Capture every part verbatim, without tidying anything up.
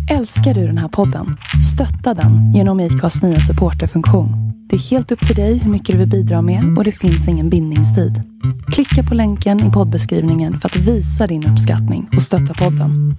Älskar du den här podden? Stötta den genom I C A:s nya supporterfunktion. Det är helt upp till dig hur mycket du vill bidra med och det finns ingen bindningstid. Klicka på länken i poddbeskrivningen för att visa din uppskattning och stötta podden.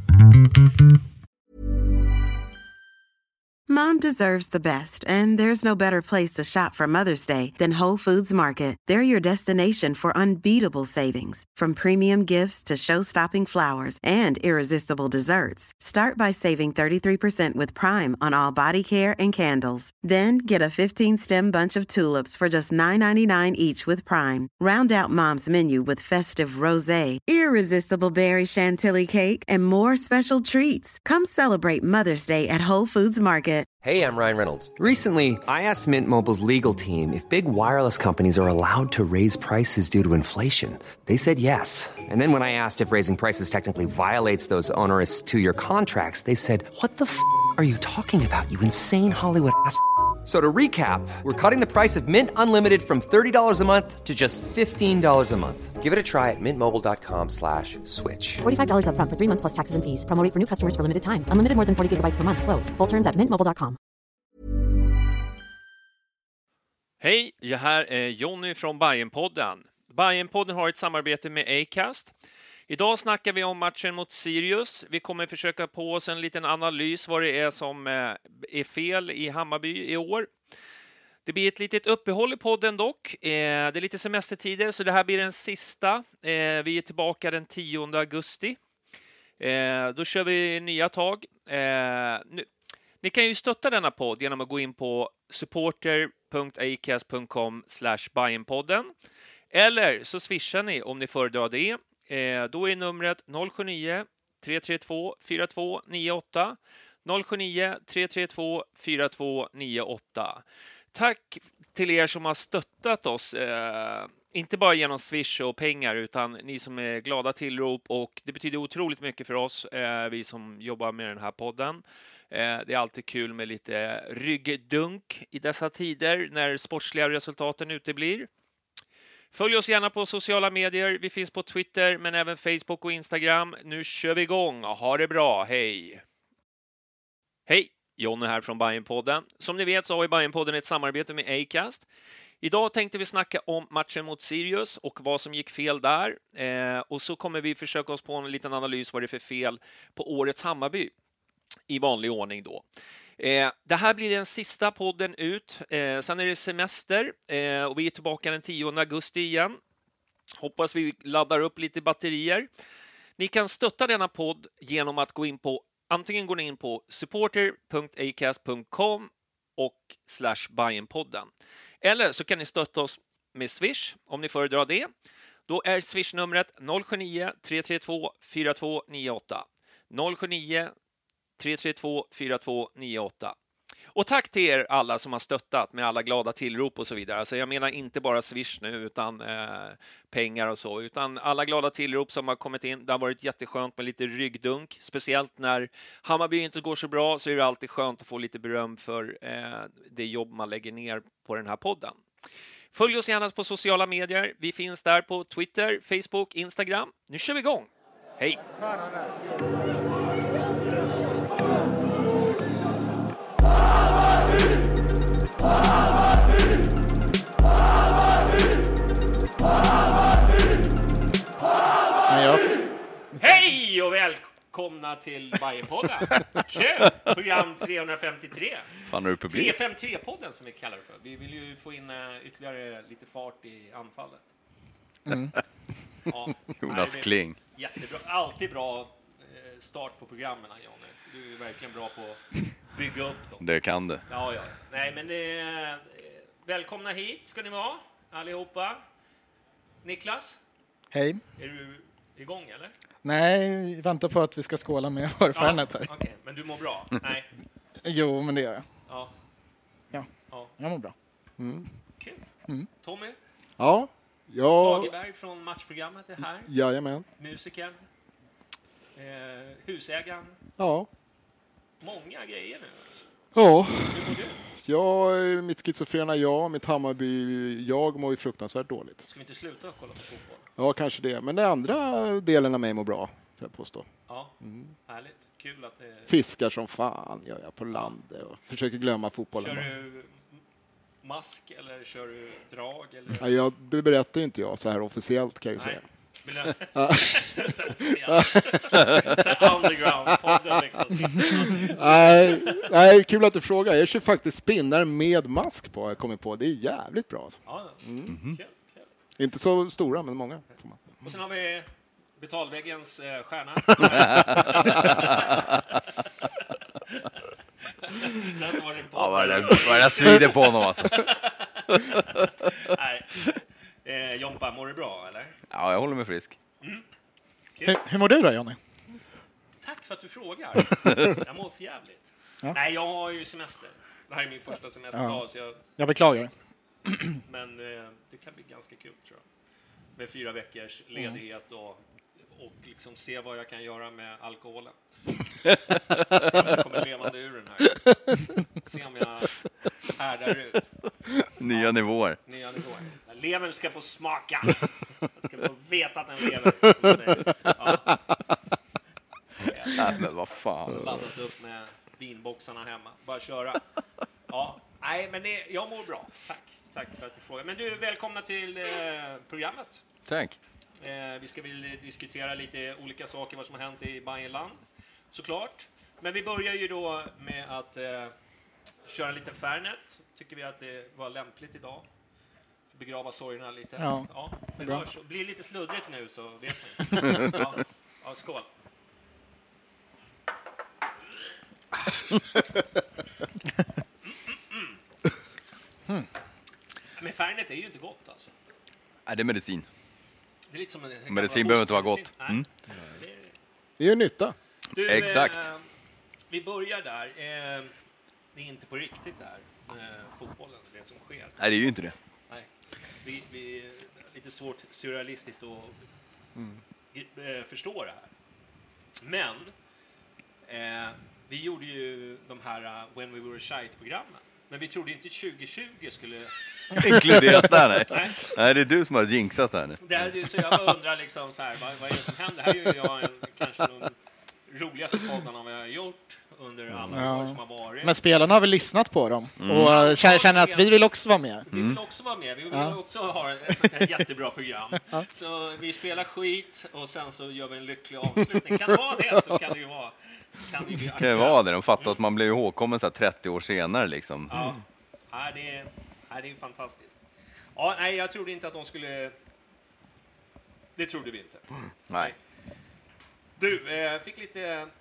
Mom deserves the best, and there's no better place to shop for Mother's Day than Whole Foods Market. They're your destination for unbeatable savings, from premium gifts to show-stopping flowers and irresistible desserts. Start by saving thirty-three percent with Prime on all body care and candles. Then get a fifteen-stem bunch of tulips for just nine ninety-nine each with Prime. Round out Mom's menu with festive rosé, irresistible berry chantilly cake, and more special treats. Come celebrate Mother's Day at Whole Foods Market. Hey, I'm Ryan Reynolds. Recently, I asked Mint Mobile's legal team if big wireless companies are allowed to raise prices due to inflation. They said yes. And then when I asked if raising prices technically violates those onerous two-year contracts, they said, what the f*** are you talking about, you insane Hollywood ass f- So to recap, we're cutting the price of Mint Unlimited from thirty dollars a month to just fifteen dollars a month. Give it a try at mintmobile.com slash switch. forty-five dollars up front for three months plus taxes and fees. Promo rate for new customers for limited time. Unlimited more than forty gigabytes per month. Slows full terms at mint mobile dot com. Hej, jag här är Jonny från Bayernpodden. Bayernpodden har ett samarbete med Acast. Idag snackar vi om matchen mot Sirius. Vi kommer försöka på oss en liten analys vad det är som är fel i Hammarby i år. Det blir ett litet uppehåll i podden dock. Det är lite semestertider så det här blir den sista. Vi är tillbaka den tionde augusti. Då kör vi nya tag. Ni kan ju stötta denna podd genom att gå in på supporter punkt acast punkt com slash Bayernpodden. Eller så swishar ni om ni föredrar det. Eh, då är numret noll sju nio tre tre två fyra två nio åtta noll sju nio tre tre två fyra två nio åtta. Tack till er som har stöttat oss, eh, inte bara genom Swish och pengar utan ni som är glada tillrop, och det betyder otroligt mycket för oss, eh, vi som jobbar med den här podden. Eh, det är alltid kul med lite ryggdunk i dessa tider när sportsliga resultaten uteblir. Följ oss gärna på sociala medier. Vi finns på Twitter men även Facebook och Instagram. Nu kör vi igång. Ha det bra. Hej! Hej! Jonny här från Bayernpodden. Som ni vet så har ju Bayernpodden ett samarbete med Acast. Idag tänkte vi snacka om matchen mot Sirius och vad som gick fel där. Eh, och så kommer vi försöka oss på en liten analys vad det är för fel på årets Hammarby. I vanlig ordning då. Eh, det här blir den sista podden ut. Eh, sen är det semester eh, och vi är tillbaka den tionde augusti igen. Hoppas vi laddar upp lite batterier. Ni kan stötta denna podd genom att gå in på, antingen går ni in på supporter punkt acast punkt com och slash Bayernpodden. Eller så kan ni stötta oss med Swish om ni föredrar det. Då är Swish-numret noll sju nio tre tre två fyra två nio åtta noll sju nio tre tre två fyra två nio åtta. Och tack till er alla som har stöttat med alla glada tillrop och så vidare. Alltså jag menar inte bara Swish nu utan eh, pengar och så, utan alla glada tillrop som har kommit in. Det har varit jätteskönt med lite ryggdunk. Speciellt när Hammarby inte går så bra så är det alltid skönt att få lite beröm för eh, det jobb man lägger ner på den här podden. Följ oss gärna på sociala medier. Vi finns där på Twitter, Facebook, Instagram. Nu kör vi igång. Hej! Hej och välkomna till Bayernpodden. Kul! Program trehundrafemtiotre. Fan, är du publik? trehundrafemtiotre-podden som vi kallar det för. Vi vill ju få in uh, ytterligare lite fart i anfallet. Mm. Ja, Jonas nej, Kling. Jättebra. Alltid bra uh, start på programmen, Jonny. Du är verkligen bra på att bygga upp dem. Det kan det. Ja, ja. Nej, men det är... Välkomna hit ska ni vara, allihopa. Niklas? Hej. Är du igång, eller? Nej, vänta på att vi ska skåla med hörfärnet här. Okej, okay. Men du mår bra? Nej. Jo, men det gör jag. Ja. Ja, ja. Jag mår bra. Mm. Kul. Mm. Tommy? Ja. Jag... Fagerberg från matchprogrammet är här. Jajamän. Musikern. Eh, husägaren. Ja. Många grejer nu. Ja. Hur mår du? Jag, mitt schizofrena jag, mitt Hammarby, jag mår ju fruktansvärt dåligt. Ska vi inte sluta kolla på fotboll? Ja, kanske det. Men den andra delen av mig mår bra, för jag påstå. Ja, mm. Härligt. kul att det... Fiskar som fan gör jag på landet och försöker glömma fotbollen. Kör du mask eller kör du drag? Eller? Ja, jag, det berättar inte jag så här officiellt kan jag ju Nej. säga. Vill jag... Underground-podden liksom. Nej, nej, kul att du frågar. Jag kör faktiskt spinnar med mask på. Jag kommer på. Det är jävligt bra. Alltså. Ja, Mm. kul, kul. Inte så stora, men många. Får man. Och sen har vi betalväggens eh, stjärna. Den var det på. Ja, vad är det, vad är det svider på honom alltså. Nej. Eh, Jompa, mår du bra eller? Ja, jag håller mig frisk. Mm. Hur, hur mår du då, Johnny? Tack för att du frågar. Jag mår för jävligt. Ja. Nej, jag har ju semester. Det här är min första semesterdag, Ja. så jag... Jag beklagar. Men eh, det kan bli ganska kul, tror jag. Med fyra veckors ledighet och, och liksom se vad jag kan göra med alkoholen. Se om jag kommer levande ur den här. Se om jag härdar ut. Nya Ja. nivåer. Nya nivåer. Levern ska få smaka. Jag ska få veta att den lever. som man säger. Ja. Nej, men vad fan. Laddat upp med vinboxarna hemma. Bara köra. Ja, nej, men det, jag mår bra. Tack. Tack för att du frågar. Men du, välkomna till eh, programmet. Tack. Eh, vi ska väl diskutera lite olika saker, vad som har hänt i Bayernland, såklart. Men vi börjar ju då med att eh, köra en liten Fernet. Tycker vi att det var lämpligt idag. Begrava sorgerna lite. Ja, ja det bra. var så. Blir lite sluddrigt nu så vet ni. Ja, ja, skål. Mm, mm, mm. Men Fernet är ju inte gott alltså. Nej, det är medicin. Det är lite som en, en Medicin behöver inte vara gott. Nej. Mm. Det är, Det gör nytta. du, Exakt. Eh, vi börjar där. Eh, det är inte på riktigt där, eh, fotbollen, det som sker. Nej, det är ju inte det. Nej. Vi, vi lite svårt surrealistiskt att Mm. eh, förstå det här. Men eh, vi gjorde ju de här uh, When We Were Shite-programmen. Men vi trodde inte tjugo tjugo skulle... Inkluderas där, nej. Nej. Nej, det är du som har jinxat här nu. Det här, är ju- så jag bara undrar liksom så här, vad, vad är det som händer? Här är ju jag en, kanske de roligaste poddarna vi har gjort under alla Ja. år som har varit. Men spelarna har väl lyssnat på dem och eh, kä- känner att vi vill också vara med. Vi vill också vara med. Vi vill Ja. också ha ett sånt här jättebra program. Så vi spelar skit och sen så gör vi en lycklig avslutning. Kan det vara det så kan det ju vara. Kan det ju bli Det kan ju vara det. De fattar att man blev ihågkommen så här trettio år senare liksom. Ja, ja det, är, ja, det är fantastiskt. Ja, nej, jag trodde inte att de skulle... Det trodde vi inte. Nej. Du, eh, fick lite...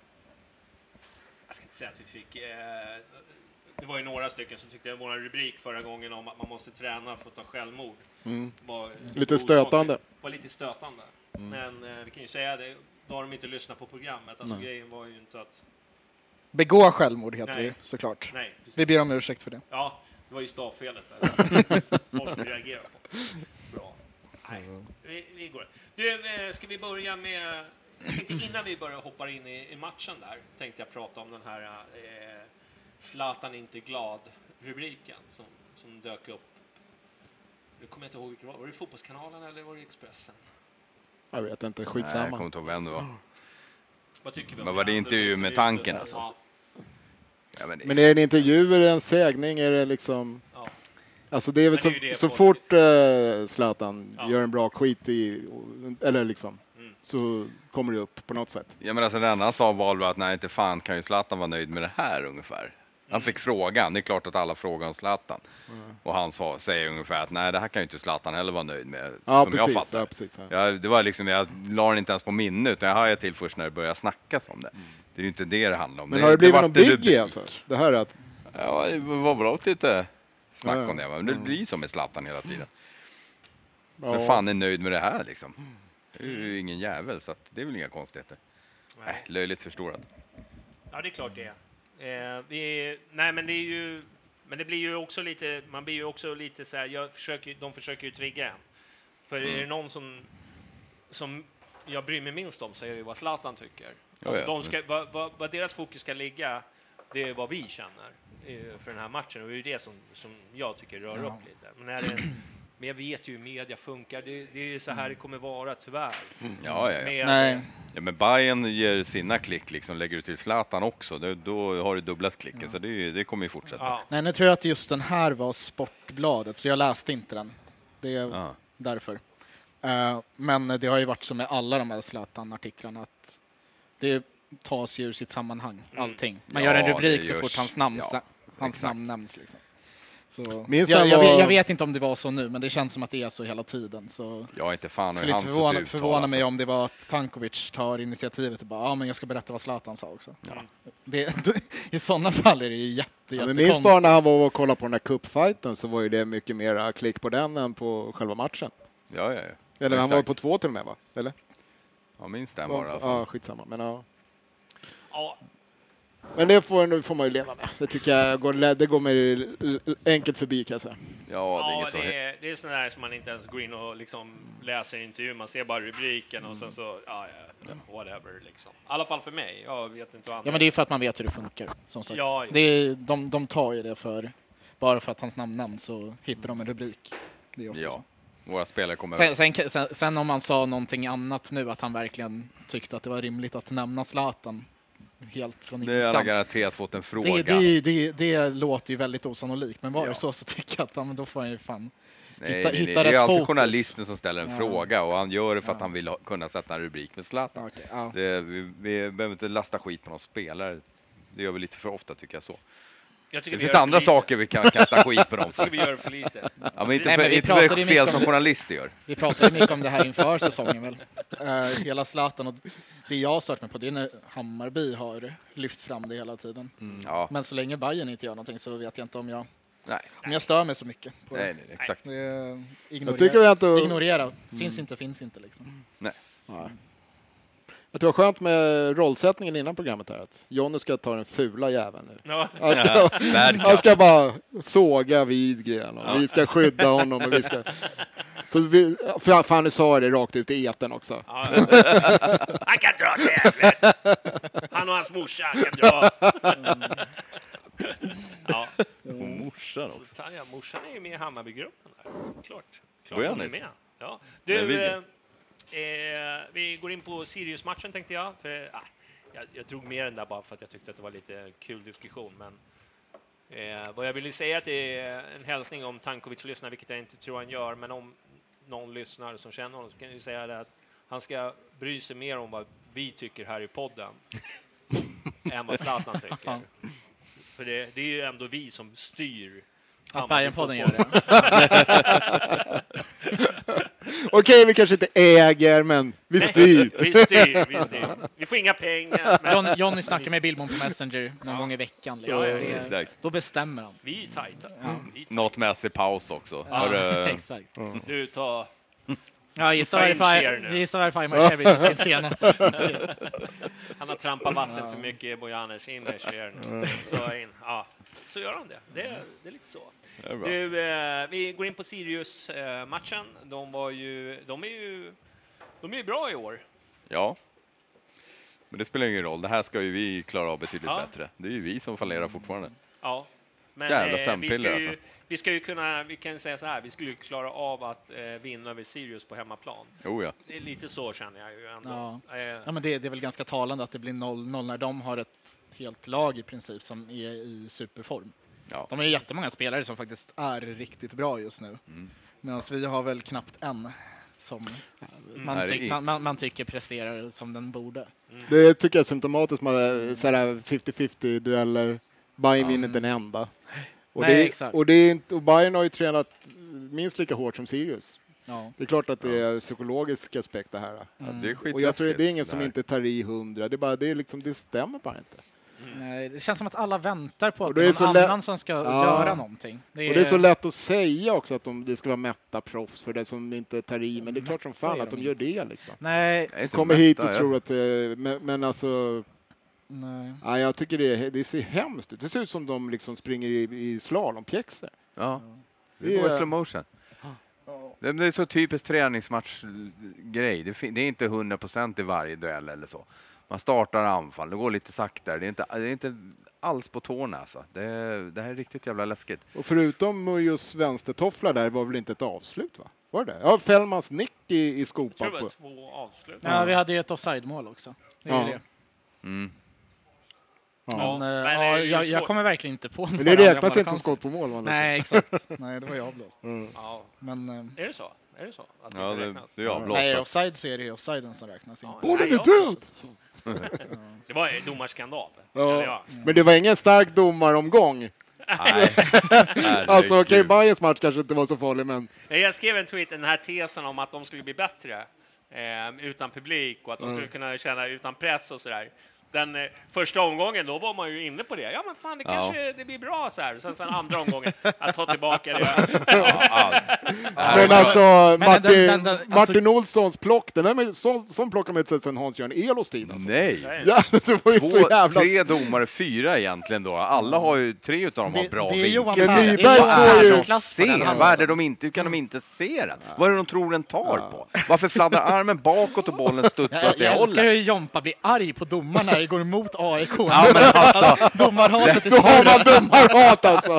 Jag ska inte säga att vi fick... Eh, det var ju några stycken som tyckte vår rubrik förra gången om att man måste träna för att ta självmord. Mm. Var Lite stötande. var lite stötande. Men eh, vi kan ju säga det, då har de inte lyssnat på programmet. Alltså Nej. grejen var ju inte att... Begå självmord heter Nej. det såklart. Nej, precis. Vi ber om ursäkt för det. Ja, det var ju stavfelet där. Folk reagerar på. Bra. Nej, vi, vi går. Du, eh, ska vi börja med... Jag tänkte innan vi börjar hoppa in i, i matchen där, tänkte jag prata om den här eh, Zlatan inte glad-rubriken som, som dök upp. Nu kommer jag inte ihåg vilken det var. Var det Fotbollskanalen eller var det Expressen? Jag vet inte, Nej, jag skitsamma. kommer inte ihåg vem det var. Vad tycker vi om Men var det det? intervju med tanken, alltså? Ja, Ja, men det... Men är det en intervju eller en sägning? Är det liksom... ja. Alltså det är väl Men det så, är ju det så folk- fort uh, Zlatan Ja. gör en bra skit i... Eller liksom... Mm. Så kommer det upp på något sätt. Ja, men alltså det enda han sa var att nej, inte fan kan ju Zlatan vara nöjd med det här ungefär. Han fick frågan. Det är klart att alla frågar om Zlatan. Och han sa, säger ungefär att nej, det här kan ju inte Zlatan heller vara nöjd med. Ja, som precis. jag fattar. Ja, precis ja. Ja, det var liksom, jag la den inte ens på minnet, utan jag hajade till först när det började snackas om det. Det är ju inte det det handlar om. Men har det blivit vart någon det biggie rubrik. alltså? Det här är att... Ja, det var bra lite snack Ja, ja. om det. Men det blir som med Zlatan hela tiden. Ja. Men fan är nöjd med det här liksom? Det är ju ingen jävel, så att det är väl inga konstigheter. Nej, Nej. löjligt förstorat. Ja, det är klart det är. Eh, vi, nej, men det är ju... Men det blir ju också lite... Man blir ju också lite så här... Jag försöker, de försöker ju trigga en. För är det någon som... Som jag bryr mig minst om så är det ju vad Zlatan tycker. Alltså, ja. de ska, vad, vad, vad deras fokus ska ligga, det är vad vi känner eh, för den här matchen. Och det är ju det som, som jag tycker rör Ja. upp lite. Men är det Men jag vet ju hur media funkar. Det, det är så här det kommer vara, tyvärr. Mm. Ja, ja, ja. Med, Nej. Ja, men Bayern ger sina klick liksom, lägger du till Zlatan också, då, då har du dubblat klicken, ja. Så det, det kommer ju fortsätta. Ja. Nej, nu tror jag att just den här var Sportbladet, så jag läste inte den. Det är Ja. därför. Uh, men det har ju varit som med alla de här Zlatan-artiklarna, att det tas ju ur sitt sammanhang, allting. Man Ja, gör en rubrik det så görs. fort hans namn, Ja, hans exakt. namn nämns. Liksom. Så Minst jag, han jag, var- vet, jag vet inte om det var så nu, men det känns som att det är så hela tiden. Så Jag är inte fan hur skulle han inte sett förvåna, ut. förvåna mig alltså. om det var att Tankovic tar initiativet och bara, ja men jag ska berätta vad Zlatan sa också. Ja. Det, I sådana fall är det ju jätte, Ja, men jättekonstigt. minst bara när han var och kollade på den här cupfighten så var ju det mycket mer klick på den än på själva matchen. Ja, ja, ja. Eller han Exakt. var på två till och med, va? Eller? Ja, minst den bara. Ja, skitsamma. Men, ja. Ja, men det får, får man ju leva med. Det tycker jag går, det går mig enkelt förbi, kan jag säga. Ja, det är ja inget det, att... är, det är sådana där som man inte ens går in och liksom läser intervju. Man ser bara rubriken och sen så, ja, ja, whatever liksom. I alla fall för mig. Jag vet inte vad andra. Ja, men det är för att man vet hur det funkar, som sagt. Ja, ja. Det är, de, de tar ju det för, bara för att hans namn nämns så hittar de en rubrik. Det är ofta Ja, så. våra spelare kommer... Sen, sen, sen, sen om man sa någonting annat nu, att han verkligen tyckte att det var rimligt att nämna Zlatan helt från Det är alla ingenstans. garanterat fått en fråga. Det, det, det, det låter ju väldigt osannolikt, men var Ja. det så så tycker jag att ja, men då får han ju fan Nej, hitta, nej, nej. hitta Det är rätt alltid fokus. journalisten som ställer en Ja. fråga och han gör det för att Ja. han vill ha, kunna sätta en rubrik med Zlatan. Okej, ja. Det, vi, vi behöver inte lasta skit på någon spelare. Det gör vi lite för ofta, tycker jag så. Jag tycker Det vi finns gör andra för lite. saker vi kan kasta skit på dem Jag tycker för. vi gör för lite. Ja, men inte Nej, för, men vi inte pratade för ju fel mycket som om- journalister gör. Vi pratade mycket om det här inför säsongen väl. Uh, hela Zlatan, och det jag har stört mig på det är när Hammarby har lyft fram det hela tiden. Ja, Men så länge Bayern inte gör någonting så vet jag inte om jag, nej. om jag stör mig så mycket på Nej, det. nej, nej, exakt. Det är, ignorera, Jag tycker vi ändå- ignorera. Syns inte, finns inte liksom. Nej. Ja. Jag tror det var skönt med rollsättningen innan programmet här. Att Jonny ska ta den fula jäveln nu. Ja. Han ska, han ska bara såga Widgren och vi ska skydda honom. Och vi ska... Så vi, för Fanny sa det rakt ut i etern också. Ja. Han kan dra till helvete. Han och hans morsa kan dra. Ja. Morsan också. Så, ja, morsan är ju med i Hammarbygruppen där. Klart. Klart Börjar hon är ni? med. Ja. Men Du, vi- eh, eh, vi går in på Sirius-matchen tänkte jag. För, ah, jag. Jag drog med den där bara för att jag tyckte att det var lite kul diskussion. Men eh, vad jag ville säga till en hälsning om Tankovic lyssnar, vilket jag inte tror han gör. Men om någon lyssnar som känner honom så kan jag säga det att han ska bry sig mer om vad vi tycker här i podden än vad Zlatan tycker. För det, det är ju ändå vi som styr Att Bayern-podden gör det. Okej, vi kanske inte äger, men vi styr. Vi styr, vi styr. Vi får inga pengar. Men John, Johnny snackar med Billborn på Messenger någon gång i veckan. Liksom. Ja, ja, Det är- exakt. då bestämmer han. vi är tajta. Vi är Något med sig paus också. Ja, Har du- exakt. tajta. Du, ta... Ja, gissa Ta in varför Cher nu. gissa varför Marshevich i sin senaste. Han har trampat vatten för mycket i Bojanic. In med Cher nu. Så, in. Ja, så gör han det. Det, det är lite så. Det är bra. Du, eh, vi går in på Sirius-matchen. De var ju... De är ju... De är ju bra i år. Ja. Men det spelar ingen roll. Det här ska ju vi klara av betydligt Ja. bättre. Det är ju vi som fallerar fortfarande. Ja. Men Jävla eh, vi, sömnpiller, ska ju, alltså. vi ska ju kunna, vi kan säga så här, vi skulle ju klara av att eh, vinna över Sirius på hemmaplan. Jo ja. Det är lite så känner jag ju ändå. Ja. Eh, Ja, men det, det är väl ganska talande att det blir noll noll när de har ett helt lag i princip som är i superform. Ja. De har ju jättemånga spelare som faktiskt är riktigt bra just nu. Mm. Medan vi har väl knappt en som man, Nej, det ty- är- man, man, man tycker presterar som den borde. Det tycker jag är symptomatiskt med sådär femtio femtio dueller. Bayern vinner inte en enda. Och, Nej, det, exakt. och, det är inte, och Bayern har ju tränat minst lika hårt som Sirius. Ja. Det är klart att det är psykologisk aspekt det här. Ja, det är Och jag tror det är ingen som skitläskigt. inte tar i hundra. Det är bara, det är liksom, det stämmer bara inte. Nej, det känns som att alla väntar på Och att det det är är någon så lä- annan som ska Ja. göra någonting. Det är, Och det är så lätt att säga också att de, det ska vara mätta proffs för det som inte tar i. Men det är klart som fan är att de de gör det liksom. Nej, Jag är inte Kommer hit mätta, och ja. tror att, eh, men, men alltså, nej. ja, jag tycker det, det ser hemskt ut. Det ser ut som de liksom springer i, i slalompjäxor. Ja. Det Det går i är- slow motion. Det det är så typiskt träningsmatchgrej. Det, fin- det är inte hundra procent i varje duell eller så. Man startar anfall, det går lite saktare. Det är inte, det är inte alls på tårna. Alltså. Det, det här är riktigt jävla läskigt. Och förutom Mujos vänstertofflar där var väl inte ett avslut, va? Var det? Ja, Fällmans nick i, i skopan. Jag tror det var två avslut. Ja, ja, vi hade ju ett offside-mål också. Det är ja. det. Mm. Ja. Men, ja, men äh, jag, jag kommer verkligen inte på. Men det räknas inte som skott på mål. Man Nej, exakt. Nej, det var ju avblåst. Mm. Ja. Men, äh, är det så? Är det så? Att det ja, inte det, räknas? det är avblåst. Nej, offside så är det ju offsiden som räknas. Ja, Bollen nej, är död! Det var domarskandal. Ja. Ja. Men det var ingen stark domaromgång. Nej. Alltså okej, okay, Bayerns match kanske inte var så farlig, men... Jag skrev en tweet, den här tesen om att de skulle bli bättre eh, utan publik och att de Mm. skulle kunna känna utan press och sådär. Den eh, första omgången, då var man ju inne på det. Ja, men fan, det Ja. kanske det blir bra så här. Sen, sen andra omgången, att ta tillbaka det. Ja, allt. Men alltså, Men Martin, den- den- den- alltså- Martin Olssons plock, den är med, så, som plockar med sig sedan Hans-Göran Elos tid. Alltså. Nej. Ja, det var ju så Två, jävla... tre domare, fyra egentligen då. Alla har ju, tre utav dem har Det- bra det är Johan vinkel. Persson. Nyberg Det är står ju- Johan de klass på den ser? halvan. Vad är det de inte, hur kan de inte se den? Vad är det de tror den tar på? Varför fladdrar armen bakåt och bollen studsar Jag, åt det jag älskar hållet? hur Jompa blir arg på domaren när det går emot A I K. Ja, men alltså, Domarhatet är Då har man större. domarhat alltså!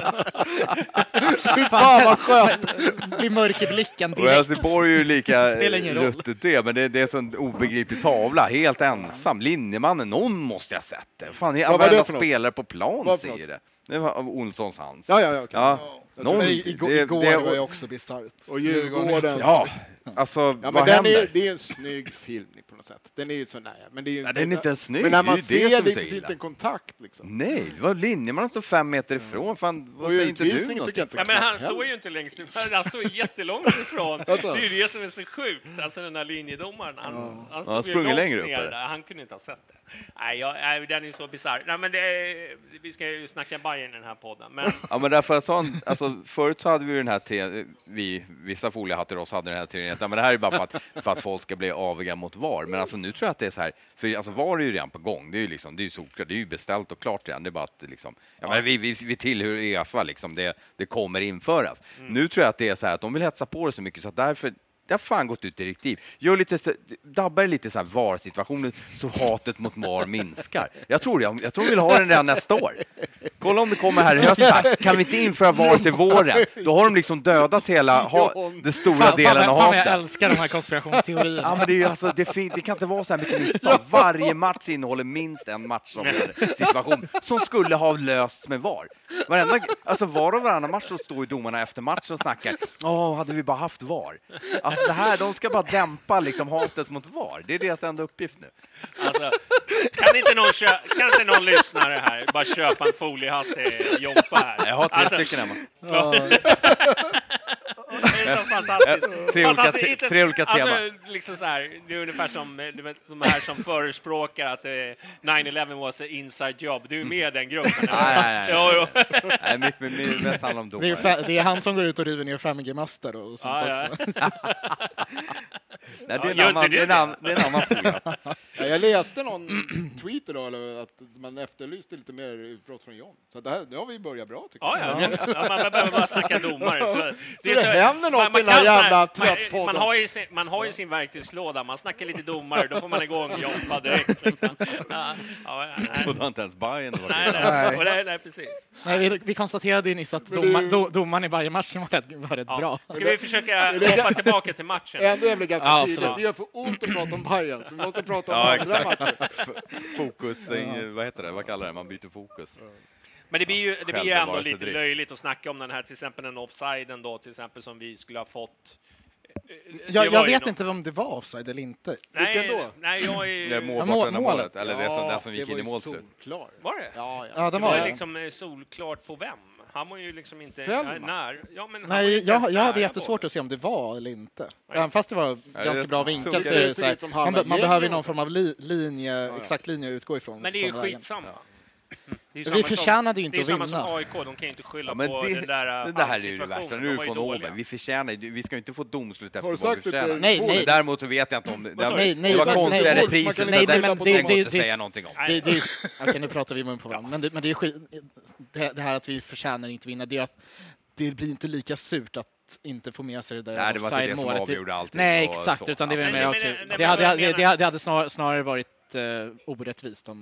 Fy fan vad skönt! Blir mörk i blicken och direkt. Helsingborg är ju lika Spelar ingen roll. ruttet det, men det, det är en sån obegriplig tavla, helt ensam. Linjemannen, någon måste jag sett det. Fan, Vad var det varenda för något? spelare på plan Vad för säger något? det. Det var av Olssons hands. Ja, ja, ja. okej. Ja. Någon, Men igår, det- igår det- var ju också bisarrt. Och Djurgården. Ja, alltså Ja, men vad den händer? är, det är en snygg film på något sätt. Den är ju så nära. Men det är ju Ja, den är inte snygg, Men när det är man ju det ser som det är så finns illa. inte en kontakt liksom. Nej, det var linjemannen står fem meter ifrån. Fan, vad Och säger inte du utvisning något? tycker jag inte Ja, men han knappt står heller. ju inte längst ifrån, han står ju jättelångt ifrån. Alltså. Det är ju det som är så sjukt. Alltså den här linjedomaren, han, han han stod ju sprungit långt längre upp, ner eller? där. Han kunde inte ha sett det. Nej, jag, nej den är så bisarr. Nej, men det är, vi ska ju snacka Bayern i den här podden. Men Ja, men därför jag sa, alltså, förut så hade vi den här te- vi, vissa foliehattar oss hade den här teorin, ja, men det här är bara för att, för att folk ska bli aviga mot V A R. Men alltså nu tror jag att det är så här, för alltså V A R är ju redan på gång, det är ju liksom, det är ju solklart, det är ju beställt och klart redan, det är bara att liksom, ja, men vi, vi, vi tillhör E F A liksom, det, det kommer införas. Mm. Nu tror jag att det är så här att de vill hetsa på det så mycket så att därför det har fan gått ut direktiv. Gör lite, dabbar lite så här V A R-situationer så hatet mot V A R minskar. Jag tror det. Jag tror vi vill ha den redan nästa år. Kolla om det kommer här i höst. Här. Kan vi inte införa V A R till våren? Då har de liksom dödat hela, ha, det stora Fan, delen fan, av fan, jag hatet. älskar de här konspirationsteorierna. Ja, men det, är ju alltså, det, fin- det kan inte vara så här mycket misstag. Varje match innehåller minst en match som situation som skulle ha lösts med V A R. Varenda, alltså var och varannan match så står ju domarna efter match och snackar. Åh, hade vi bara haft V A R. Alltså det här, de ska bara dämpa liksom hatet mot V A R. Det är deras enda uppgift nu. alltså, kan inte någon, kö- kan inte någon lyssnare här bara köpa en foliehatt till Jompa här? Jag har tre Alltså, stycken hemma. Det är så fantastiskt. Tre olika Fantastiskt. te- Inte- tre olika alltså, teman. liksom så här, det är ungefär som eh, du vet, de här som förespråkar att eh, nine eleven was an inside job. Du är med i den gruppen. eller? Nej, nej, Jo, jo. Nej, mitt, mitt, mitt mest handlar om Det är, domare. fa- det är han som går ut och river ner fem G-master och sånt Ja, ja. också. Nej, det är en Ja, gör annan, inte det är det en annan, det är en annan folie. Ja, jag läste någon tweet idag eller, att man efterlyste lite mer utbrott från John. Så det här, nu har vi börjat bra tycker Ja, jag. ja. Ja, man behöver bara snacka domare. Så, Så det händer något i den här kan- jävla man, tröttpodden. man, har ju sin, man har ju sin verktygslåda. Man snackar lite domare, då får man igång Jompa direkt. Liksom. Ja, ja, nej. Och då har inte ens Bayern varit Nej, med. nej, och det, nej, precis. Nej, vi, vi konstaterade ju nyss att Men domar, det- do, domaren i varje match var rätt, var rätt Ja. bra. Ska vi försöka hoppa tillbaka till matchen? Ändå är det ganska Ja, tydligt. absolut. Det gör för ont att prata om Bayern, så vi måste prata om Ja, andra exakt. matcher. F- Fokus, eh, vad heter det? Vad kallar det? Man byter fokus. Men det blir ju, det blir ju ändå lite Självbevarelsedrift. löjligt att snacka om den här, till exempel den offsiden då, till exempel som vi skulle ha fått. Det Jag, var jag ju vet nå- inte om det var offside eller inte. Nej, Vilken då? nej, jag Det är är... mål Ja, bort mål- den här målet. målet. Eller det som, den som gick det in i var ju målslut. solklar. Var det? Ja, ja. Ja, Det den var var ju det. liksom eh, solklart på vem? Han var ju liksom inte Fällman. ja, när. Ja, men han var ju Nej, inte ens jag, jag hade nära jättesvårt bollen. att se om det var eller inte. Även fast det var det ganska är bra så- vinkel så- så är det det så ser här, ut som man, Hanna be- man Jäger behöver ju och någon så. form av li, linje, ja. exakt linje att utgå ifrån. Men det är ju som vägen. skitsamma. Det är ju Vi samma som- förtjänade ju inte det är att samma vinna. som A I K, de kan ju inte skylla Ja, men på det, den där det, det här är ju det situationen. värsta. De Nu är var det ju från dåliga. Åberg. Vi förtjänar ju- vi ska ju inte få domslut efter Har du vad vi sagt att det förtjänar. är Nej, två- nej. Däremot så vet jag inte om det, det, Nej, nej, det var nej, konstiga nej, repriser. man kan så nej, det- men det det- går det- inte att det- säga någonting om. Det, det, okej, nu pratar vi mun på varandra. Men det, men det är skit, det, det här att vi förtjänar inte vinna, det är att det blir inte lika surt att inte få med sig det där Nej, det var inte det som offside-målet. avgjorde allting Nej, och exakt. så. Utan det, Ja. är Nej, mer, men- okej. nej, men det hade, vad jag det, menar- det, det hade snar, snarare varit uh, orättvist om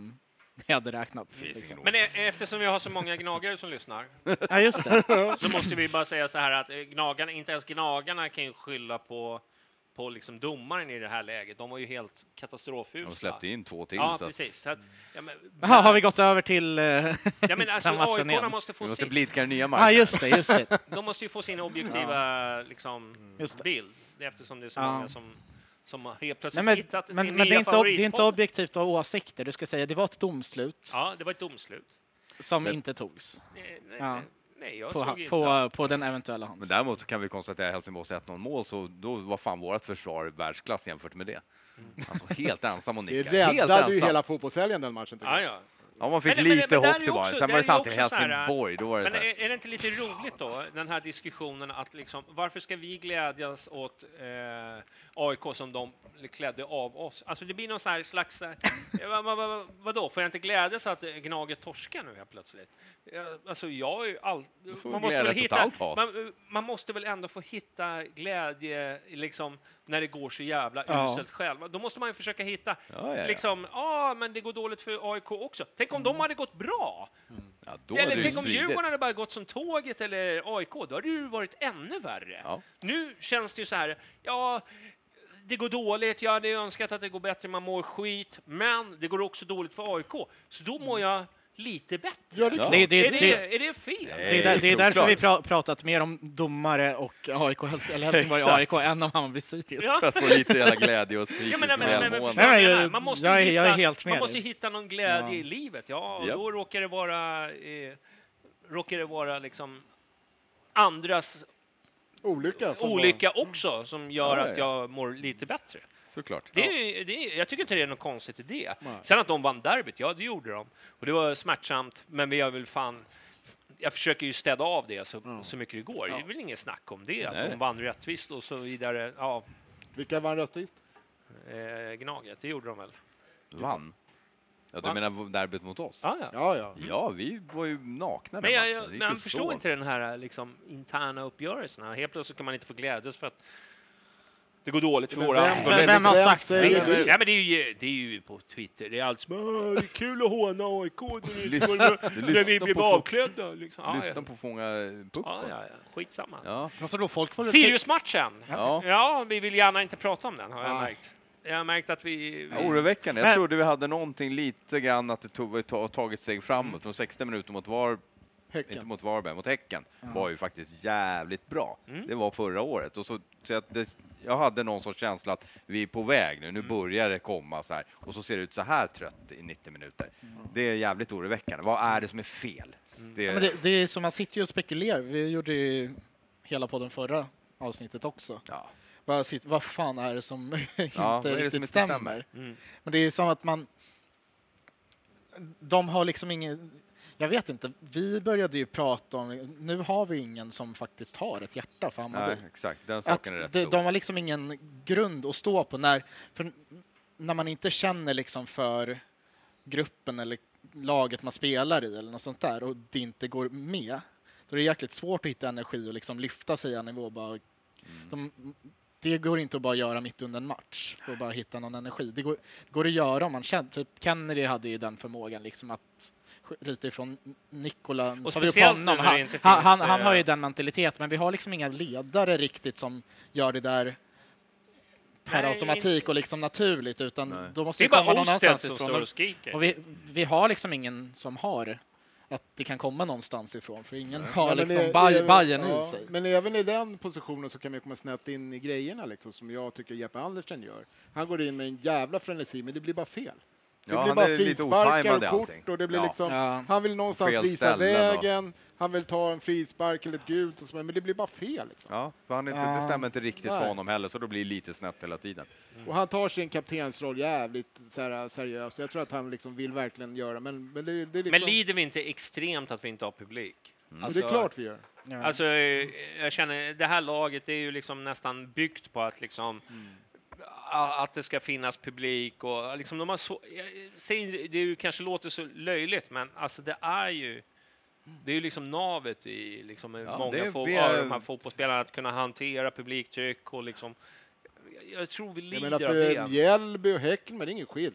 det hade räknats. Liksom. Men e- eftersom vi har så många gnagare som lyssnar Ja, just det. så måste vi bara säga så här att gnagarna, inte ens gnagarna kan ju skylla på på liksom domaren i det här läget. De var ju helt katastrofusla. De släppte in två till. Ja, så att... precis. Så att, ja, men, Aha, har vi gått över till uh, ja, men alltså, A I K måste få Vi måste sin... blidka den nya Ja, marken. ah, just det, just det. De måste ju få sin objektiva liksom, Just det. bild. Det är eftersom det är så Ja. många som, som har helt Nej, plötsligt men hittat sin men, men nya det, är inte, ob- det är inte favoritpodd. objektivt att ha åsikter. Du ska säga det var ett domslut Ja, det var ett domslut. som Men- inte togs Nej, nej, Ja. nej jag på, såg ha- inte. på, på den eventuella Men hands. däremot kan vi konstatera att Helsingborgs ett noll mål, så då var fan vårt försvar världsklass jämfört med det. Alltså helt ensam och Det nicka. Helt räddade ju ensam. hela fotbollshelgen den matchen. tycker Ja, jag. ja. Ja, man fick Men- men- lite men där hopp är tillbaka. också- Sen där var är det samtidigt också så här- Helsingborg. Då var det Men så här. är, är det inte lite roligt då, den här diskussionen att liksom, varför ska vi glädjas åt eh, A I K som de klädde av oss? Alltså det blir någon så här slags, eh, vad, vad, vad, vadå, får jag inte glädjas att Gnaget torskar nu helt plötsligt? Ja, alltså jag är ju all, får man vi måste väl glädjas åt hitta, allt hat. man, man måste väl ändå få hitta glädje liksom när det går så jävla Ja. uselt själv. Då måste man ju försöka hitta, Ja, ja, ja. liksom, ja men det går dåligt för A I K också. Tänk om de hade gått bra. Ja, då hade Eller det tänk om svidit. Djurgården hade bara gått som tåget eller A I K, då hade det ju varit ännu värre. Ja. Nu känns det ju så här, ja, det går dåligt, jag hade önskat att det går bättre, man mår skit, men det går också dåligt för A I K, så då mår jag lite bättre. Ja, det är klart. Det, det, är, det, det, är det fel? det, är, där, det är därför vi pra, pratat mer om domare och A I K, Hels- eller Helsingborg Exakt. A I K än om Hammarby Sirius. Ja. För att få lite jävla glädje och Ja, psykiskt men, men, men, men, välmående. förstår Nej, ni men det här? jag- man måste jag är- hitta, jag är helt med man måste dig. hitta någon glädje Ja. i livet. Ja, och Japp. då råkar det vara, eh, råkar det vara liksom andras Olycka. som olycka också som gör Ja, att ja. jag mår lite bättre. Såklart. Det är, ju- det är, jag tycker inte det är något konstigt i det. Nej. Sen att de vann derbyt, ja det gjorde de. Och det var smärtsamt, men vi har väl fan... Jag försöker ju städa av det så, så mycket det går. Det är väl ingen snack om det. Att Nej. de vann rättvist och så vidare. Ja, Vilka vann rättvist? eh, Gnaget, det gjorde de väl. Vann. Ja, du Va? menar derbyt mot oss? Ja, ja. Ja, ja. Ja, vi var ju nakna Men den jag, matchen. jag, Det men gick jag ju förstår så. inte den här liksom, interna uppgörelserna. Helt plötsligt kan man inte få glädjas för att det går dåligt för Men våra... vem- Men vem har vem sagt säger det? det? Ja, men det är ju, det är ju på Twitter. Det är allt som "Åh, det är kul att håna A I K när vi- Lyssna- när vi lyssna blev på- avklädda. Liksom. Ja, Lyssna ja. på Fånga puck. Ja, ja, ja. Skitsamma. Ja. Alltså då, folk får Sirius-matchen. Ja. Ja, vi vill gärna inte prata om den, har jag Ah. märkt. Jag har märkt att vi... vi... Ja, oroväckande. Jag Men- trodde vi hade någonting lite grann att det tog, vi ta- tagit steg framåt. Från sextio minuter mot var, inte Häcken. mot Varberg, mot Häcken var ju faktiskt jävligt bra. Mm. Det var förra året. Och så, så att det, jag hade någon sorts känsla att vi är på väg nu. Nu börjar det komma så här. Och så ser det ut så här trött i nittio minuter. Det är jävligt oroväckande. Vad är det som är fel? Det, Ja, men det, det är som man sitter ju och spekulerar. Vi gjorde ju hela podden förra avsnittet också. ja. Vad, sit- vad fan är det som inte vad är det riktigt som inte stämmer? stämmer? Mm. Men det är som att man... De har liksom ingen... Jag vet inte, vi började ju prata om... Nu har vi ingen som faktiskt har ett hjärta för Hammarby. Nej, exakt. Den Att saken är rätt de, stor. de har liksom ingen grund att stå på. När, för när man inte känner liksom för gruppen eller laget man spelar i eller något sånt där och det inte går med, då är det jäkligt svårt att hitta energi och liksom lyfta sig en nivå. Bara, de, det går inte att bara göra mitt under en match och bara hitta någon energi. Det går, går att göra om man känner. Typ Kennedy hade ju den förmågan liksom att ryta ifrån Nikola. Och tar vi upp speciellt honom. nu när det Han, inte han, han, finns, han har ju eh, den mentaliteten, men vi har liksom inga ledare riktigt som gör det där per Nej, automatik och liksom naturligt, utan Nej. då måste Det är det komma bara någon Osten annanstans som ifrån. står och skriker. Och vi, vi har liksom ingen som har att det kan komma någonstans ifrån, för ingen har Ja, men liksom det- Baj- även- Bajen ja, i sig. Men även i den positionen så kan man komma snett in i grejerna liksom, som jag tycker Jeppe Andersen gör. Han går in med en jävla frenesi, men det blir bara fel. Det Ja, blir han bara är lite frisparkar otajmad i och kort allting. och det blir Ja. liksom, Ja. han vill någonstans Fel visa ställen och- vägen, han vill ta en frispark eller ett gult och så, men det blir bara fel liksom. Ja, för han är inte, Ja. det stämmer inte riktigt Nej. för honom heller, så då blir det lite snett hela tiden. Och han tar sin kaptensroll jävligt så här, seriöst. Jag tror att han liksom vill verkligen göra, men, men det, det är liksom, Men lider vi inte extremt att vi inte har publik? men det är klart vi gör. Ja. Alltså, eh, jag känner, det här laget är ju liksom nästan byggt på att liksom a- att det ska finnas publik och liksom de har så, jag säger, det är ju, kanske låter så löjligt, men alltså det är ju det är ju liksom navet i liksom Ja, många det är- få, vi är- av de här fotbollsspelarna att kunna hantera publiktryck och liksom jag tror vi Jag lider menar av för det. Mjällby och Häcken, men det är ingen skillnad.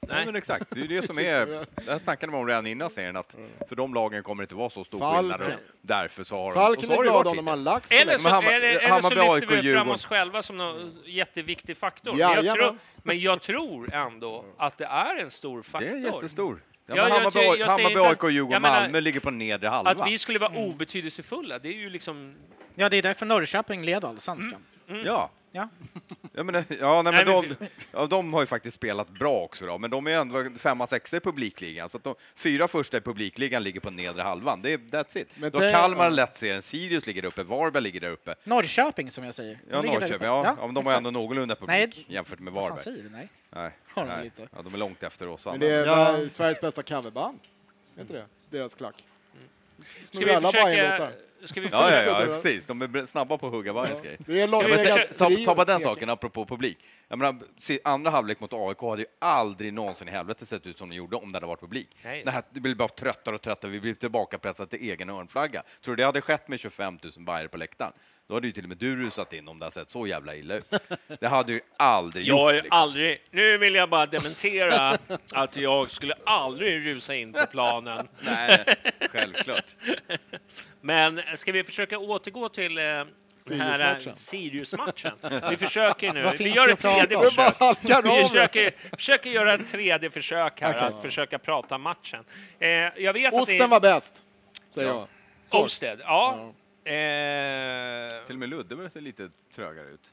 Nej, men exakt. Det är det som är... Det här snackade man om redan innan serien, att för de lagen kommer det inte vara så stor Falken. skillnad. Därför så har Falken de... är glad om de har lagt sig. Eller så, Hammar- eller, eller så Hammarby, lyfter vi A I K, fram oss själva som någon jätteviktig faktor. Ja, men, jag jajamän. tror, men jag tror ändå att det är en stor Det faktor. är jättestor. Ja, Ja, men jag- Hammarby, jag- jag säger Hammarby, inte- A I K, Djurgården, jag menar- Malmö ligger på nedre halva. Att vi skulle vara obetydelsefulla, det är ju liksom... Ja, det är därför Norrköping leder allsvenskan. Ja. Ja. Ja, men, ja, nej, Nej, men men de, ja, de har ju faktiskt spelat bra också då, men de är ändå femma, sexa i publikligan, så att de fyra första i publikligan ligger på nedre halvan. Det är, that's it. Men Då det- Kalmar lätt serien, Sirius ligger där uppe, Varberg ligger där uppe. Norrköping som jag säger. De Ja, ligger där Norrköping, uppe. ja, ja, men de har exakt. ändå någorlunda publik Nej, jämfört med Vad fan Varberg. säger du? Nej. Nej, Har de nej. lite. Ja, de är långt efter oss. Men det är Ja. väl Sveriges bästa coverband. Är inte det? Deras klack. Ska Snurrar vi alla försöka... Bajen-låtar. Ska vi Ja, försöka... ja, ja, precis. De är br- snabba på att hugga varje grej. Det är Las Ska vi Vegas försöka- Ta, trio. ta bara den saken apropå publik. Jag menar, se, andra halvlek mot A I K hade ju aldrig någonsin i helvete sett ut som de gjorde om det hade varit publik. Nej. Det, här, det blir bara tröttare och tröttare. Vi blir tillbaka pressade till egen hörnflagga. Tror du det hade skett med tjugofem tusen bajare på läktaren? Då hade ju till och med du rusat in om det hade sett så jävla illa ut. Det hade ju aldrig Jag gjort. är Liksom. aldrig... Nu vill jag bara dementera att jag skulle aldrig rusa in på planen. Nej, självklart. Men ska vi försöka återgå till eh, den här Sirius-matchen. eh, Sirius-matchen? Vi försöker nu. Vad Vi finns gör det ett att tredje prata om? försök. Bara halkar Vi av. försöker, försöker göra ett tredje försök här, Okej. att försöka prata matchen. Eh, jag vet att Osten det var bäst, säger Ja. jag. Osted, ja. Eh, Till och med Ludde börjar se lite trögare ut.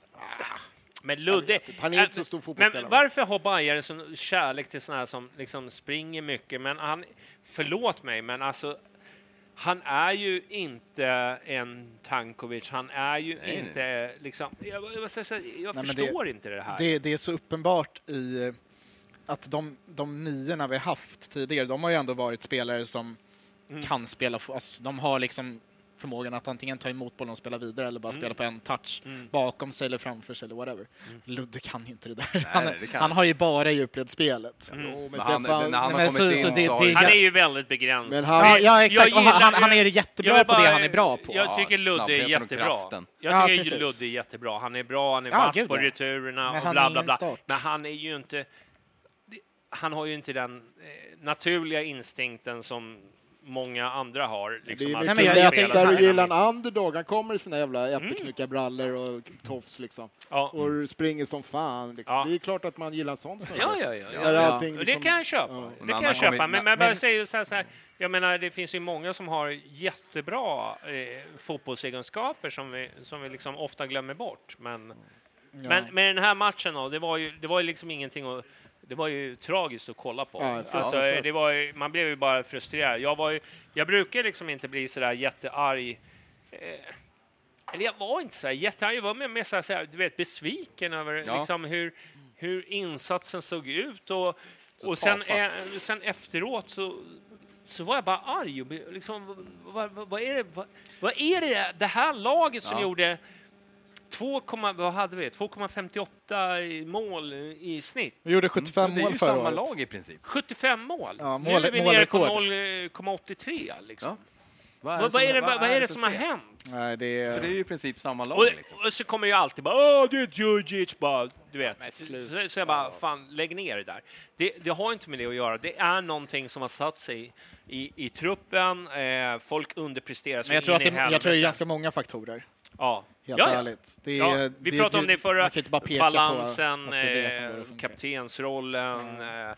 men Ludde... Han är inte så eh, stor fotbollsspelare. Men varför har Bayern sån kärlek till såna här som liksom springer mycket? Men han... Förlåt mig, men alltså... Han är ju inte en Tankovic, han är ju Nej, inte liksom... Jag, vad ska jag säga, jag Nej, men förstår inte det här. Det, det är så uppenbart i eh, att de, de niorna vi haft tidigare, de har ju ändå varit spelare som Mm. kan spela, f- alltså, de har liksom förmågan att antingen ta emot bollen och spela vidare eller bara Mm. spela på en touch Mm. bakom sig eller framför sig eller whatever. Mm. Ludde kan ju inte det där. han, det kan han har ju bara djupled-spelet. Mm. Jo, men Men han, Stefan, när han Nej, har men kommit så- in så det- så har det- ju- Han är ju väldigt begränsad. Men han- Ja, ja exakt. Jag Och han, gillar- han, han är jag- jättebra jag vill på det bara- han är bra på. Jag Ja, tycker Ludde är snabbheten och jättebra. kraften. Jag Ja, tycker precis. Ludde är jättebra. Han är bra, han är Ja, vass gud, på ja. returerna Men och han bla är bla ingen bla. start. Men han är ju inte... Han har ju inte den eh, naturliga instinkten som många andra har. det Liksom, är att mycket men jag- jag lättare tänker- att gilla en underdog. Han kommer i sina jävla Mm. äppelknyckarbrallor och tofs liksom. Ja. Och springer som fan. Liksom. Ja. Det är klart att man gillar sånt. snubbe. Ja, ja, ja. ja. Där Ja. allting Och det liksom- kan jag köpa. Ja. Det Men kan han jag köpa. kommer- Men, men men- jag bara säger så här, så här, jag menar, det finns ju många som har jättebra eh, fotbollsegenskaper som vi, som vi liksom ofta glömmer bort. Men, Ja. men, men den här matchen då, det var ju, det var ju liksom ingenting att... Det var ju tragiskt att kolla på. Ja, alltså, ja, det var ju, man blev ju bara frustrerad. Jag, var ju, jag brukar liksom inte bli sådär jättearg. Eh, eller jag var inte så här jättearg. Jag var mer, mer så här, så här, du vet, besviken över Ja. liksom, hur, hur insatsen såg ut. Och, och sen, tafatt. eh, sen efteråt så, så var jag bara arg. Och be- liksom, vad, vad, vad, är det, vad, vad är det det här laget som Ja. gjorde två, vad hade vi? två komma femtioåtta i mål i snitt? Vi gjorde sjuttiofem Men det är mål ju förra samma året. lag i princip. sjuttiofem mål. Ja, nu mål- är vi nere på målrekord. noll komma åttiotre. Liksom. Ja. Vad Vad, vad är det, vad vad, vad är det för som har fel? hänt? Nej, det är... För det är ju i princip samma lag. Och, Liksom. och så kommer ju alltid bara åh, det är Djurdjic, bara, du vet. men Så, sluta. så jag bara, fan, lägg ner det där. Det, det har inte med det att göra. Det är någonting som har satt sig i, i truppen. Eh, folk underpresterar så Men jag tror, in att i det, jag tror det är helvete. ganska många faktorer. Ja. Helt Ja, ja. ärligt. Det Ja, är, vi det, pratade om det förra, man kan inte bara peka balansen, på att det är det som eh, börjar funka. kaptensrollen. Eh,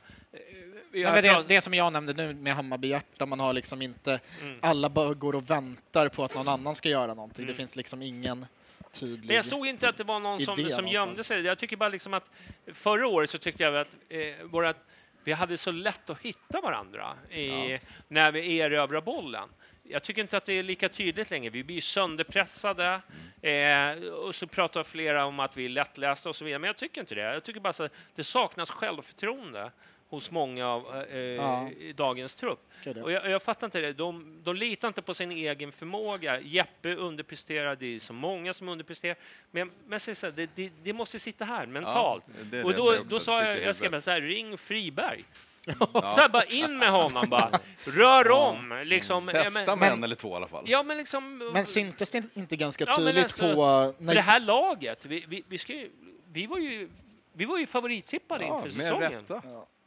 vi Nej, har men det, prat- det som jag nämnde nu med Hammarby hjärta, man har liksom inte, Mm. alla bara går och väntar på att någon annan ska göra någonting. Mm. Det finns liksom ingen tydlig... Men jag såg inte att det var någon som, idé som gömde någonstans. sig. Jag tycker bara liksom att förra året så tyckte jag att, eh, vårat, vi hade så lätt att hitta varandra i, när vi erövrar bollen. Jag tycker inte att det är lika tydligt längre. Vi blir sönderpressade eh, och så pratar flera om att vi är lättlästa och så vidare. Men jag tycker inte det. Jag tycker bara att det saknas självförtroende hos många av eh, Ja. i dagens trupp. Okej, det. Och jag, jag fattar inte det. De, de litar inte på sin egen förmåga. Jeppe underpresterar, det är så många som underpresterar. Men, men så, så, det, det, det måste sitta här mentalt. Ja, det är och det då, för också. då Det sa sitter jag, i jag skrev huvudet. så här, ring Friberg. Så här, bara in med honom bara. Rör om. Liksom, ja, Testa men, med en eller två i alla fall. ja, men liksom... Men syntes det inte ganska Ja, men tydligt alltså, på... För det här laget, vi, vi, vi, ska ju, vi, var, ju, vi var ju favorittippade Ja, inför med säsongen. rätta. Ja.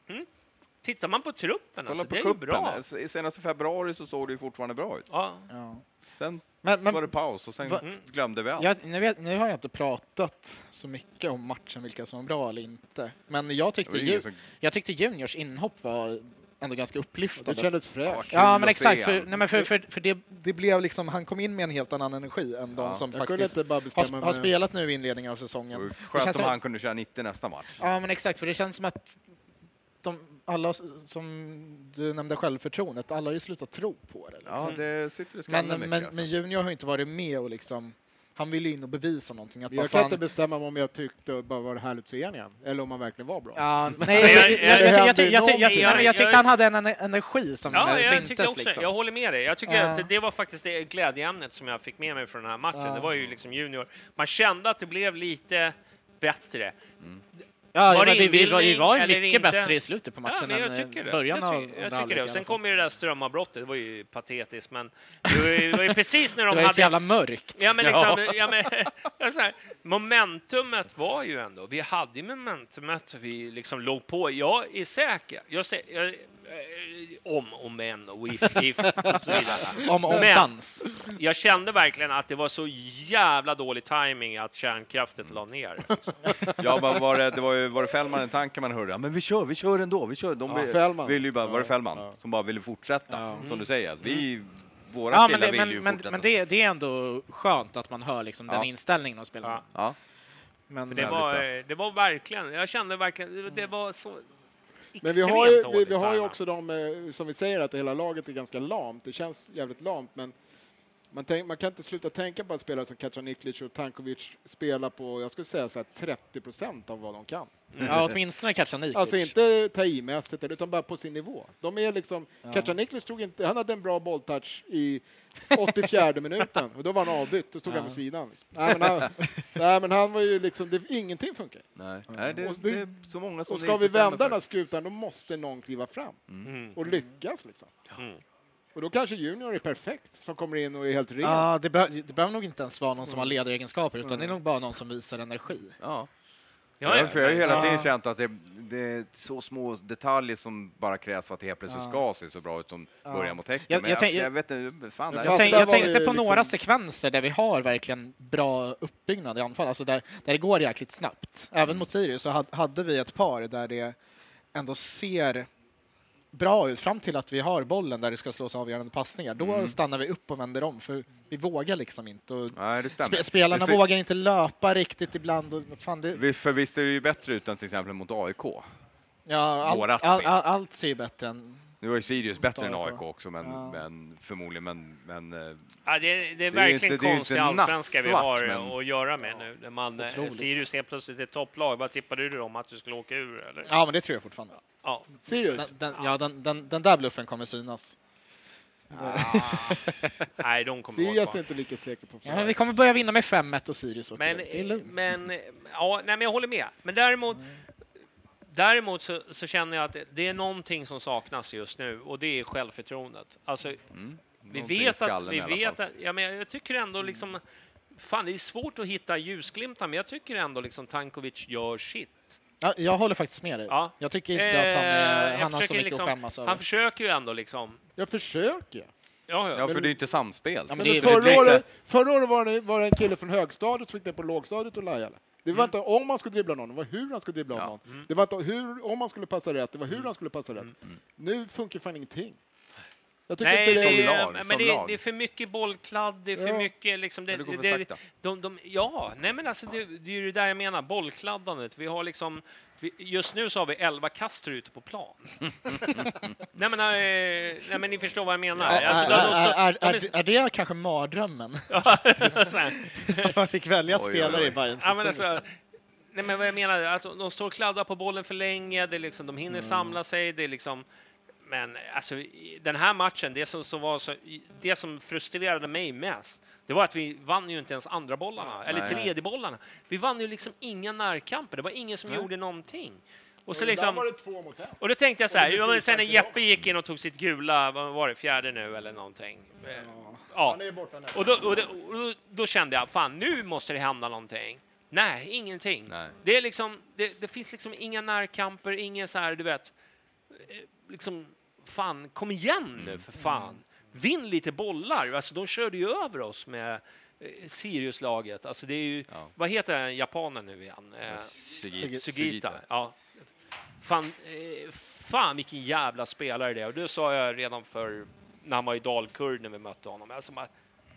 Mm. Tittar man på truppen, Kolla alltså, på det är kuppen. ju bra. I senaste februari så såg det ju fortfarande bra ut. Ja. Ja. Sen Men, men, var det paus och sen Va- glömde vi allt. jag, nu, vet, nu har jag inte pratat så mycket om matchen, vilka som var bra eller inte. Men jag Det tyckte, var ju, ingen som- jag tyckte Juniors inhopp var ändå ganska upplyftande. Det kändes fräscht. Kul Ja, men att exakt. se För, han. nej, men för, för, för det, det blev liksom, han kom in med en helt annan energi än de Ja. som Jag kunde faktiskt inte bara har, bestämma har mig. spelat nu i inledningen av säsongen. Det Det Skönt känns om som- han kunde köra nittio nästa match. Ja, men exakt. För det känns som att de, alla s- som du nämnde självförtroendet, alla har ju slutat tro på det. Liksom. Ja, det sitter i skallen men, mycket. men, alltså. men Junior har ju inte varit med och liksom, han ville in och bevisa någonting. Att bara, Jag kan fan, inte bestämma om jag tyckte det bara var härligt att se igen, eller om han verkligen var bra. Ja, nej, Men jag, jag- jag, jag- jag, jag, det jag, händer jag, jag, jag, någonting. jag, jag tyckte Jag- han hade en ener- energi som Ja, eh, jag syntes. tycker också, liksom. jag håller med dig. Jag tycker Ja. att det var faktiskt det glädjeämnet som jag fick med mig från den här matchen. Ja. Det var ju liksom Junior. Man kände att det blev lite bättre. Ja, Var men det vi, vi, var, vi var ju inbildning mycket eller inte? bättre i slutet på matchen Ja, men jag än tycker eh, det. början jag av tycker, jag andra tycker det. Och halvlek i sen alla fall. kommer ju det där strömavbrottet. Det var ju patetiskt, men det var ju, det var ju precis när de Det var ju så hade... jävla mörkt. Ja, men liksom, ja, men, ja, så här, momentumet var ju ändå, vi hade ju momentumet, så vi liksom låg på. Jag är säker, jag säger, jag, eh, om och men och if, if och så vidare. Om, om Men- sans. Jag kände verkligen att det var så jävla dålig timing att kärnkraftet la ner. Ja, men var det, det var ju var det Fällman en tanke man hörde. Ja, men vi kör, vi kör ändå. Vi kör. De Ja, vill, Fällman. vill ju bara, var det Ja, Fällman ja. som bara ville fortsätta, Ja. som du säger. Vi, våra Ja, killar men, det, vill men, ju men, fortsätta. men det, det är ändå skönt att man hör liksom den Ja. inställningen av spelarna. Ja. Ja. Men, För det, Jävligt var, bra. det var verkligen, jag kände verkligen, det- det var så Men vi extremt har ju, vi, dåligt vi har ju tajmat. också de, eh, som vi säger, att hela laget är ganska lamt. Det känns jävligt lamt, men man, tänk, man kan inte sluta tänka på att spelare som Kacaniklic och Tankovic spelar på, jag skulle säga så här, trettio procent av vad de kan. ja, åtminstone Kacaniklic. Alltså inte ta i-mässigt, utan bara på sin nivå. De är liksom, Ja. Kacaniklic tog inte, han hade en bra bolltouch i åttiofjärde minuten och då var han avbytt, då stod Ja. han vid sidan. Nej men han, nej, men han var ju liksom, det, ingenting funkar. Nej, Nej det, Och det, det- är så många som Och det ska inte vi stämmer vända för. den här skutan, då måste någon kliva fram Mm. och lyckas liksom. Mm. Och då kanske Junior är perfekt, som kommer in och är helt ren. Ja, det, be- det behöver nog inte ens vara någon som har ledaregenskaper, utan det är nog bara någon som visar energi. Ja. Ja, Ja, ja, för jag har ju hela Ja. tiden känt att det, det är så små detaljer som bara krävs för att det helt plötsligt Ja. ska se så bra ut som Ja. början mot Häcken. Jag- Men jag jag, tänk- jag, vet inte, fan. Jag det- Jag, Fast tänk, där jag var tänkte det på liksom- några sekvenser där vi har verkligen bra uppbyggnad i anfall, alltså där, där det går jäkligt snabbt. Även mot Sirius så had, hade vi ett par där det ändå ser bra ut fram till att vi har bollen där det ska slås avgörande passningar. Då Mm. stannar vi upp och vänder om, för vi vågar liksom inte. Och Nej, det stämmer. spe, spelarna Det ser- vågar inte löpa riktigt ibland. Och, fan, det, Vi- För visst är det ju bättre ut än till exempel mot A I K. ja, allt, vårat all, spel. all, allt ser ju bättre än... Nu var ju Sirius bättre än A I A K. I K också, men, Ja. men förmodligen. Men, men, eh, Ja, det, är, det är Det är verkligen inte- det är ju konstig inte allsvenska vi nattsvart, har men- att göra med nu. När man, eh, Otroligt. Sirius är plötsligt ett topplag. Vad tippade du om att du skulle åka ur? Eller? Ja, men det tror jag fortfarande. Ja. Sirius? Den, den, ja, den, den, den där bluffen kommer synas. Nej, de kommer vara Sirius är kvar. inte lika säker på Ja, men vi kommer börja vinna med fem ett och Sirius åker Men, ut. Det är lugnt. men, ja, nej, men jag håller med. Men däremot, däremot så, så känner jag att det, det är någonting som saknas just nu, och det är självförtroendet. Alltså, mm, vi någonting i vet att, skallen vi i alla vet fall. att, ja, men jag tycker ändå liksom, fan det är svårt att hitta ljusglimtar, men jag tycker ändå liksom Tankovic gör shit. Ja, jag håller faktiskt med dig. Ja. Jag tycker inte att han, är, Eh, jag han har så försöker mycket liksom- att skämmas över. Han försöker ju ändå liksom, Jag försöker. ja, ja. Ja, för det är ju inte samspel. Ja, men Men det är- förra, det är- året, förra året var det, var det en kille från högstadiet som gick ner på lågstadiet och lajade. Det var inte om man skulle dribbla någon, det var hur han skulle dribbla Ja. någon. Det var inte hur, om man skulle passa rätt, det var hur han skulle passa rätt. Nu funkar fan ingenting. Jag tycker Nej, inte det som det, är... lag, men som det, lag. det är för mycket bollkladd, det är för Ja. mycket liksom... Det, Ja, det går för det, sakta. de, de, ja, nej men alltså det, det är ju det där jag menar, bollkladdandet. Vi har liksom... Vi, just nu så har vi elva kaster ute på plan. nej, men, eh, nej men ni förstår vad jag menar. Är, Alltså, är, de- de- är, de- är, de- är det kanske mardrömmen? så här. Att man fick välja Oj, oj, spelare oj. i Bayerns Ja, men historia. alltså, nej men vad jag menar, alltså, de står och kladdar på bollen för länge, det är liksom, de hinner samla sig, det är liksom... Men alltså, i den här matchen, det som, så var så, det som frustrerade mig mest, det var att vi vann ju inte ens andra bollarna, eller Nej. tredje bollarna. Vi vann ju liksom inga närkamper, det var ingen som gjorde någonting. Och så Ibland liksom... var det två mot en. Och då tänkte jag så Och här, det ja, blir men sen när fyrfart Jeppe gick in och tog sitt gula, vad var det, fjärde nu eller någonting? Eh, Ja. Han är borta nu. Och, då, och, det, och då, då kände jag, fan nu måste det hända någonting. Nej, ingenting. Nej. Det är liksom, det, det finns liksom inga närkamper, ingen så här, du vet. liksom, fan, kom igen nu för fan. Vinn lite bollar. Alltså, de körde ju över oss med eh, Sirius-laget. Alltså, det är ju, Ja. vad heter japanen nu igen? Eh, Sugita. Sugita. Ja. Fan, eh, fan vilken jävla spelare det är. Och det sa jag redan för när han var i Dalkurd när vi mötte honom. Alltså, man,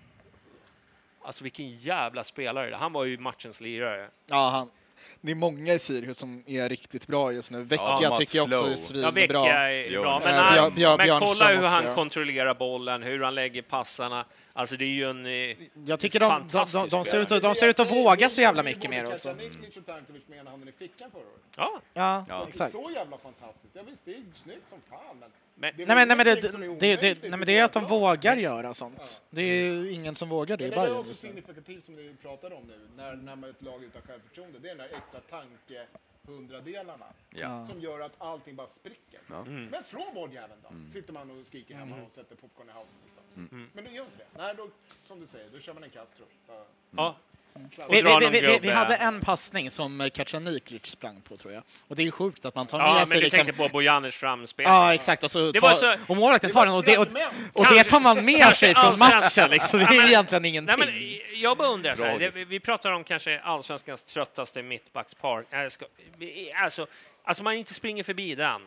alltså vilken jävla spelare det är. Han var ju matchens lirare. Ja, han, det är många i Sirius som är riktigt bra just nu. Vecka Ja, tycker jag också flow. är svinbra. Ja, Vecchia är Jo. bra. Men, Eh, han, Björn- Björn- men Björnsson kolla hur han också. kontrollerar bollen, hur han lägger passarna. Alltså det är ju en eh, Jag tycker de, de, de, fantastisk de, ser ut spelare. att, de ser ut att våga så jävla mycket mer också. Niklic och Tankovic med ena handen i fickan förra året. Ja, Ja, Ja. exakt. Så jävla fantastiskt. Ja, visst, det är snyggt som fan, men... men, det är Nej men, nej, men, det, ingenting som är det, det, omöjligt, nej, men det det är att de bra. vågar göra sånt. Det är ju ingen som vågar det i Men det är Bayern också just nu. signifikativt som ni pratar om nu, när, när man är ett lag utan självförtroende. Det är den där extra tanke hundradelarna Ja. som gör att allting bara spricker. Ja. Men slå bolljäveln då, sitter man och skriker hemma och sätter popcorn i halsen. Liksom. Men du gör inte det. Nej, då, som du säger, då kör man en Castro. Bara ja. klart. Vi, drar vi, någon vi, vi, vi gubbe. hade en passning som Kacaniklic sprang på, tror jag. Och det är ju sjukt att man tar Ja, med men sig du liksom... tänkte på Bojanic framspel. Ja, exakt. Och, så Det tar, var så- och målvakten tar den och det, och, fragment. och det tar man med sig från allsvenskan. matchen. Liksom. Det Ja, är men- egentligen Nej, ingenting. men jag bara undrar så här, det, Tragiskt. vi, vi pratar om kanske allsvenskans tröttaste mittbackspar. Jag ska, vi- alltså, alltså man inte springer förbi den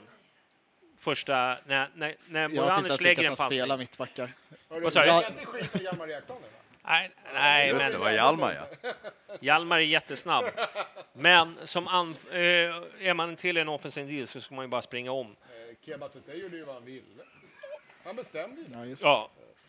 första, när, när, när Jag vet inte Bojanic ens lägger vilka en som passning. spelar mittbackar. Hörru, Vad sa du? jag kan inte skita i Hjalmar Ekdal nu, va? Nej, nej Just men det, var Hjalmar, ja. Hjalmar är jättesnabb. Men som an, eh, är man till en offensiv deal så ska man ju bara springa om. Eh, Keba Ceesay gjorde ju vad han ville. Han bestämde ju. Ja, just. Ja,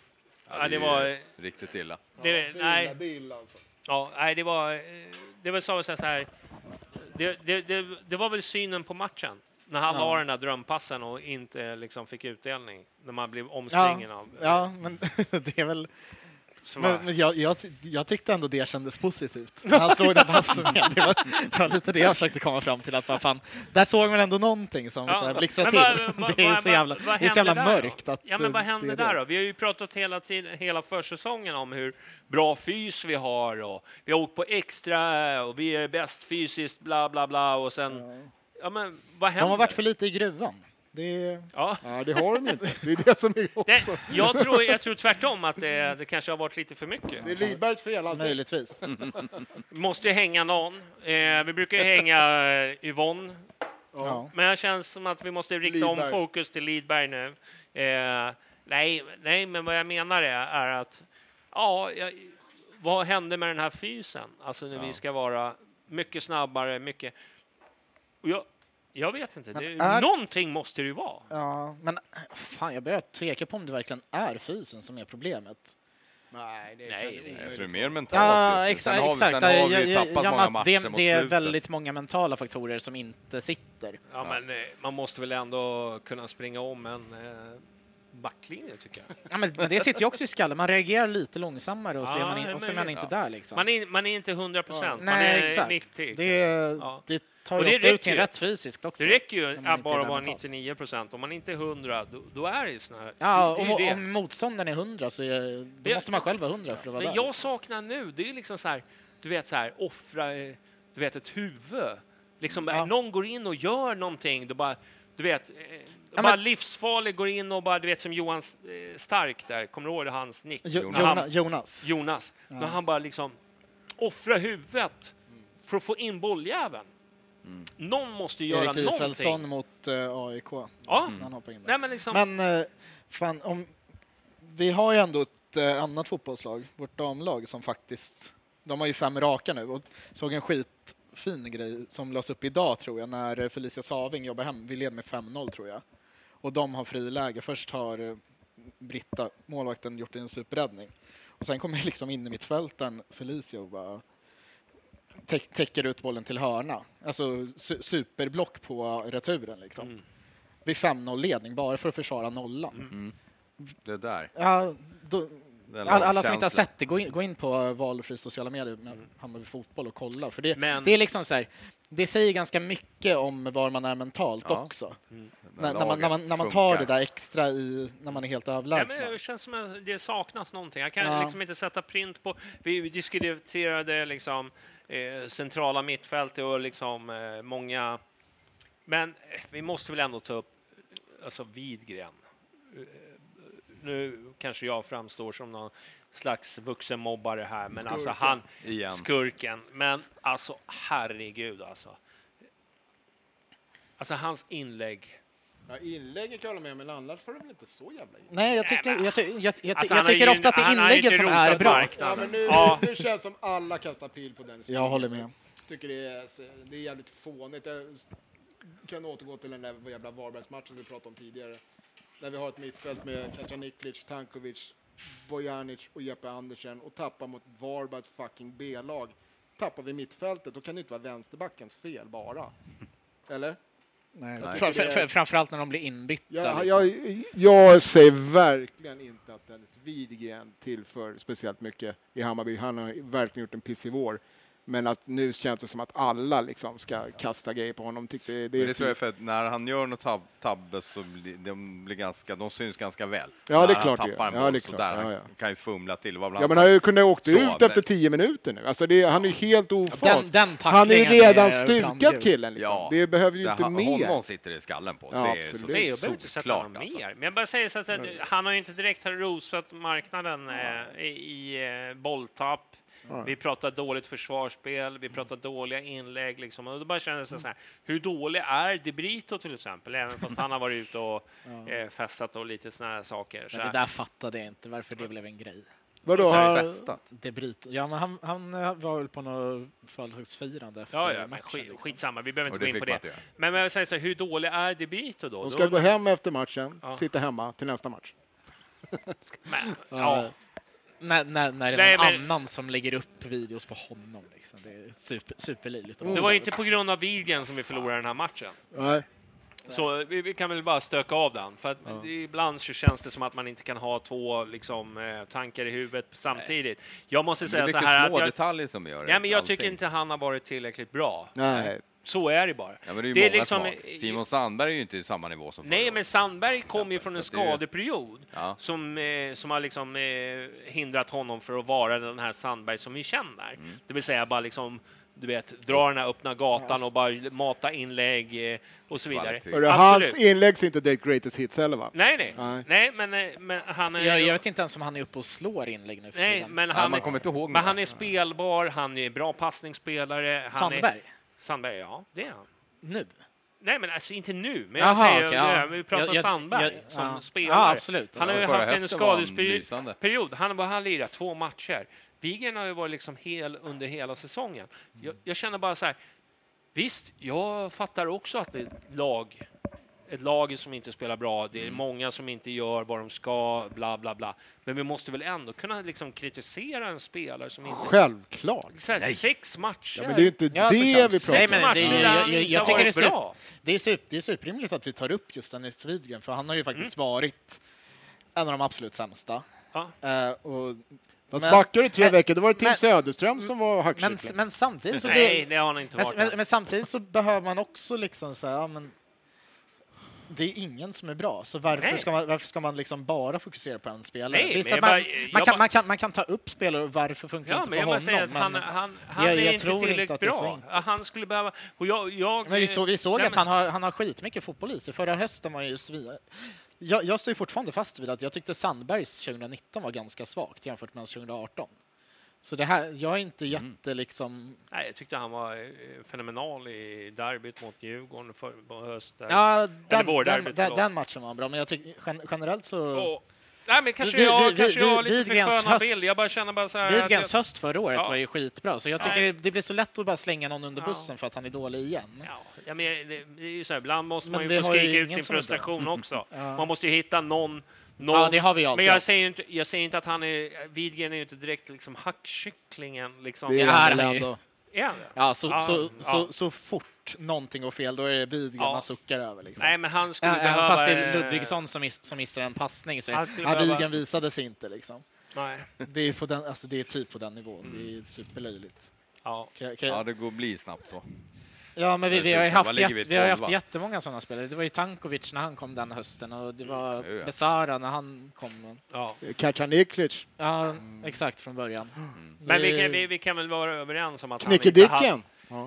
Ja, det är var- ju riktigt illa. det, Det är illa, nej, det är illa alltså. ja, nej, det var, eh, det var så, så här, det, det, det, det var väl synen på matchen. När han Ja. var den där drömpassen och inte liksom fick utdelning. När man blev omspringen Ja, av... ja, men det är väl... så var- Men, men jag, jag, jag tyckte ändå det kändes positivt. När han slog den passningen. Det var, det var lite det jag försökte komma fram till. Att, vad fan, där såg man ändå någonting som Ja, så här blixtrade men till. vad- vad- Det är vad- så jävla, vad- vad det är så jävla hände där då? mörkt. Att, Ja, men vad eh, hände det är där det. då? Vi har ju pratat hela tiden, hela försäsongen om hur bra fys vi har och vi har åkt på extra och vi är bäst fysiskt, bla bla bla och sen... Ja, men vad händer? De har varit för lite i gruvan. Det är, Ja. Ja, det har de inte. Det är det som är också. Det, jag, tror, jag tror tvärtom att det, det kanske har varit lite för mycket. Det är Lidbergs fel alltid. möjligtvis. Vi måste ju hänga någon. Eh, vi brukar ju hänga eh, Yvonne. Ja. Men det känns som att vi måste rikta om Lidberg. fokus till Lidberg nu. Eh, nej, nej, men vad jag menar är, är att ja, jag, vad hände med den här fysen? Alltså när vi ska vara mycket snabbare, mycket... Och jag, jag vet inte, det, Men är- någonting måste det ju vara. Ja, men fan, jag börjar tveka på om det verkligen är fysen som är problemet. Nej, det är Nej, kanske det är- Jag omöjligt. tror mer mentalt Ja, just nu. Sen exakt. har vi, exakt. sen har vi ju Jag- tappat jag- många att det, matcher mot det är slutet. väldigt många mentala faktorer som inte sitter. Ja, men eh, man måste väl ändå kunna springa om en eh, backlinje, tycker jag. Ja, men men det sitter ju också i skallen. Man reagerar lite långsammare och så är Ja, man, in, det är och så är man möjligt. inte där liksom. Man är, man är inte hundra procent, man Nej, är exakt. nittio. Det, Ja. det tar Och ju det ofta ut räcker sin ju. rätt fysiskt också. Det räcker ju när man att inte är bara där vara mentalt. nittionio procent. Om man inte är hundra, då, då är det ju såna här... Ja, det, det är om, ju det. om motståndaren är hundra så är, då Det- måste man själv vara hundra för att vara Men där. jag saknar nu, det är ju liksom så här, du vet så här, offra, eh, du vet ett huvud. Liksom, Ja. någon går in och gör någonting, då bara, du vet, eh, Ja, bara men- livsfarlig går in och bara, du vet som Johan eh, Stark där, kommer du ihåg det, hans nick? Jo, När han- Jonas. Jonas. Jonas, när han bara liksom offrar huvudet för att få in bolljäveln. Någon måste göra Erik någonting. Israelsson mot uh, A I K. Ja, när Han hoppar in där. nej men liksom, Men eh, fan, om, vi har ju ändå ett eh, annat fotbollslag, vårt damlag, som faktiskt, de har ju fem raka nu och såg en skitfin grej som lades upp idag tror jag, när Felicia Saving jobbar hem. Vi led med fem noll tror jag. Och de har friläge. Först har eh, Britta, målvakten, gjort en superräddning. Och sen kommer liksom in i mittfälten Felicia och bara täck, täcker ut bollen till hörna. Alltså su- superblock på returen liksom. Mm. Vid fem noll ledning bara för att försvara nollan. Mm. Det där. Ja, då, Den all, alla som inte har lagkänslan. sett det, gå in, gå in på valfri sociala medier med Hammarby Fotboll och kolla. För det, Men- det är liksom så här, det säger ganska mycket om var man är mentalt Ja. också. När När, när, man, när, man, när man tar det där extra i, när man är helt ja, överlägsna. men det känns som att det saknas någonting. Jag kan Ja. liksom inte sätta print på, vi vi diskuterade liksom eh, centrala mittfält och liksom eh, många, men eh, vi måste väl ändå ta upp alltså Widgren. Nu kanske jag framstår som någon slags vuxenmobbare här, men skurken. Alltså han Igen. skurken. Men alltså herregud alltså. Alltså hans inlägg. Ja, inlägget kan jag hålla med, men annars får det väl inte så jävla in. Nej, jag tycker, jag, ty, jag, jag, alltså, jag tycker ofta att det är inlägget som är bra. Ja, men nu, ja. nu känns det som alla kastar pil på den. Jag håller med. Tycker det är, det är jävligt fånigt. Jag kan återgå till den där jävla Varbergsmatchen vi pratade om tidigare. Där vi har ett mittfält med Kacaniklic, Tankovic, Bojanic och Jeppe Andersen och tappar mot Varbergs fucking B-lag. Tappar vi mittfältet, då kan det inte vara vänsterbackens fel bara. Eller? Nej, Nej. Fram, fram, framförallt när de blir inbytta. Ja, liksom. jag, jag säger verkligen inte att Dennis Widgren tillför speciellt mycket i Hammarby. Han har verkligen gjort en pissig vår. Men att nu känns det som att alla liksom ska kasta grejer på honom. Tyckte det, det, det tror jag för att när han gör något tab tabbe så blir de, blir ganska, de syns ganska väl. Ja, det är när klart. Han tappar en ja, det är klart. Där. Ja, ja. Han kan ju fumla till. Var ja, men han kunde åkt ut men... efter tio minuter nu. Alltså det, han är ju helt ofas. Den, den han är ju redan är stukad killen. Liksom. Ja, det behöver ju det, inte han, mer. Honom sitter i skallen på. Ja, det är så Nej, jag behöver inte sätta honom alltså. mer. Men jag bara säger så att mm. han har ju inte direkt rosat marknaden eh, i eh, bolltapp. Mm. Vi pratar dåligt försvarsspel, vi pratar dåliga inlägg liksom. Och då bara känner sig så här, hur dålig är De Brito till exempel, även fast han har varit ute och eh, festat och lite såna här saker. Så men det där fattade jag inte, varför det blev en grej. Vadå har han festat? De Brito. Ja, men han, han var väl på något födelsedagsfirande efter ja, ja, matchen. Skit, liksom. Skitsamma, vi behöver inte och gå in på det. det. Men jag säger så här, hur dålig är De Brito då? De ska då, gå hem efter matchen, ja. sitta hemma till nästa match. Men, ja. När, när, när det är Nej, någon men... annan som lägger upp videos på honom. Liksom. Det är super, superlöjligt. Det var ju inte på grund av Widgren som vi förlorade den här matchen. Nej. Så vi, vi kan väl bara stöka av den. För att ja. ibland så känns det som att man inte kan ha två liksom, eh, tankar i huvudet samtidigt. Jag måste säga så här... Det är små att jag, detaljer som gör det. Ja, men jag allting. tycker inte han har varit tillräckligt bra. Nej. Så är det bara. Ja, men det är, det är liksom, liksom, Simon Sandberg är ju inte i samma nivå som Nej, men Sandberg kom ju från en skadeperiod ja. som, eh, som har liksom, eh, hindrat honom för att vara den här Sandberg som vi känner. Mm. Det vill säga bara liksom, du vet, dra den här öppna gatan yes. och bara mata inlägg eh, och så vidare. Hörru, hans inlägg är inte det greatest hits heller, va? Nej, nej. nej. nej men, men han är... Jag, jag vet inte ens om han är uppe och slår inlägg nu. Nej, men han, ja, man kommer inte ihåg men han är spelbar, han är bra passningsspelare. Han Sandberg? Är, Sandberg, ja, det är han. Nu? Nej, men alltså inte nu. Men Jaha, jag säger, okay, ja. vi pratar jag, jag, Sandberg jag, som ja. spelare. Ja, absolut. Han har ju haft en skadesperiod. Han har bara lirat två matcher. Widgren har ju varit liksom hel under hela säsongen. Mm. Jag, jag känner bara så här, visst, jag fattar också att det är ett lag, ett lag som inte spelar bra. Det är mm. många som inte gör vad de ska, bla bla bla. Men vi måste väl ändå kunna liksom kritisera en spelare som inte... Självklart. Så här, sex matcher. Ja, men det är ju inte ja, det vi pratar om. Sex matcher. Det, jag, jag, jag tycker det är, bra. Det, är super, det är superrimligt att vi tar upp just Dennis Widgren, för han har ju faktiskt mm. varit en av de absolut sämsta. Ja. Uh, och Fast backar i tre men, veckor, då var det Tim men, Söderström som var hackkyckling. Men, men samtidigt så... Nej, det har han inte varit. Men, men, men samtidigt så behöver man också liksom säga, ja, men det är ingen som är bra, så varför ska man, varför ska man liksom bara fokusera på en spelare? Nej, man, bara, man, kan, man, kan, man kan ta upp spelare och varför funkar ja, inte men för honom? Säga att han, men han, han jag, är jag inte tror tillräckligt inte att bra. Han skulle behöva... Och jag, jag, men vi, så, vi såg nej, att han har, han har skitmycket fotboll i sig. Förra hösten var ju svi... Jag, jag står fortfarande fast vid att jag tyckte Sandbergs tjugonitton var ganska svagt jämfört med tjugoarton. Så det här, jag är inte jätte mm. liksom... Nej, jag tyckte han var fenomenal i derbyt mot Djurgården för, på hösten. Ja, den, derbyt, den, den matchen var bra, men jag tycker generellt så... Oh. Nej, men kanske vi, jag, vi, kanske vi, jag har lite för sköna höst, bild. Jag bara känner bara så här... Widgrens jag... höst förra året ja. var ju skitbra, så jag tycker Nej. det blir så lätt att bara slänga någon under bussen ja. för att han är dålig igen. Ja, ja men det, det är ju så här, ibland måste men man ju få skrika ut sin frustration också. ja. Man måste ju hitta någon... Någon, ja, det har vi alltid. Men jag säger, inte, jag säger inte att han är... Widgren är ju inte direkt liksom hackkycklingen. Liksom. Det är han ändå. Ja, ja, så, ja, så, ja. Så, så fort någonting går fel, då är det Widgren ja. man suckar över. Liksom. Nej, men han skulle ja, behöva... Fast det är Ludvigsson som, miss, som missar en passning, så ja, behöva... Widgren visade sig inte. Liksom. Nej. Det, är på den, alltså, det är typ på den nivån. Mm. Det är superlöjligt. Ja. Okay, okay. ja, det går att bli snabbt så. Ja, men vi, vi har ju haft, jätt, vi, vi har haft jättemånga sådana spelare. Det var ju Tankovic när han kom den hösten, och det var mm. ja. Besara när han kom. Ja. Kacaniklic. Ja, mm. exakt från början. Mm. Men vi kan, vi, vi kan väl vara överens om att Knickedicken. han inte ja.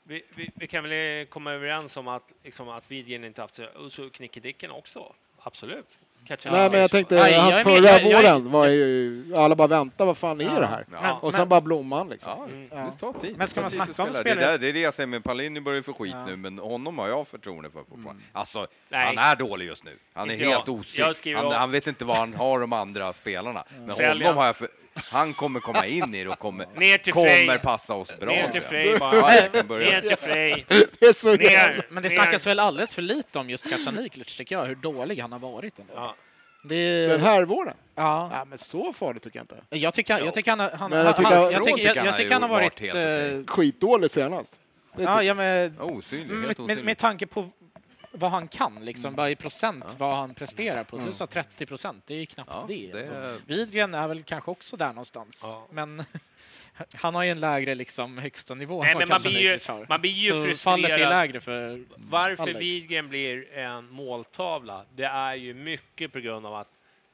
Vi, vi, vi kan väl komma överens om att, liksom, att Widgren inte haft och så Knickedicken också. Absolut. Catch Nej, men jag tänkte, Nej, hans jag är förra med, jag- jag- våren var ju, alla bara vänta, vad fan är Ja. det här? Ja. Och sen Men- bara blomman liksom. Ja, Mm. Ja. det tar tid. Men ska Det man tar tid för snacka om spelare. Det, spelare- där, det är det jag säger med Palini börjar få skit Ja. nu, men honom har jag förtroende för fortfarande. Mm. Alltså, Nej. han är dålig just nu. Han är Inte helt jag. osynlig. Jag skriver Han, av- han vet inte vad han har de andra spelarna. Men Sälja. honom har jag för, han kommer komma in i det och kommer, Ner till Frej. kommer passa oss bra. Ner till tror Frej jag. bara. Ja, jag kan börja. Ner till Frej. Det är så Ner. Men det ner. snackas väl alldeles för lite om just Kacaniklic, tycker jag, hur dålig han har varit ändå. Ja. Det är, Den här våren? ja. Ja, men så farligt tycker jag inte. Jag tycker, jag tycker han, har- han, Men jag han, tycker- han, jag Från tycker, tycker jag, han jag har tycker han har ju varit... varit helt eh, Skitdålig senast. Det ja, tycker- ja, men, Osynlig, med, helt med, osynlig. med tanke på vad han kan, liksom, bara i procent vad han presterar på. Du sa trettio procent, det är ju knappt Ja, det. det Alltså. är- Widgren är väl kanske också där någonstans. Ja. Men han har ju en lägre liksom, högsta nivå. Nej, än vad men man blir ju, Kacaniklic har. man blir ju Så fallet är frustrerad. lägre för Varför Alex. Widgren blir en måltavla, det är ju mycket på grund av att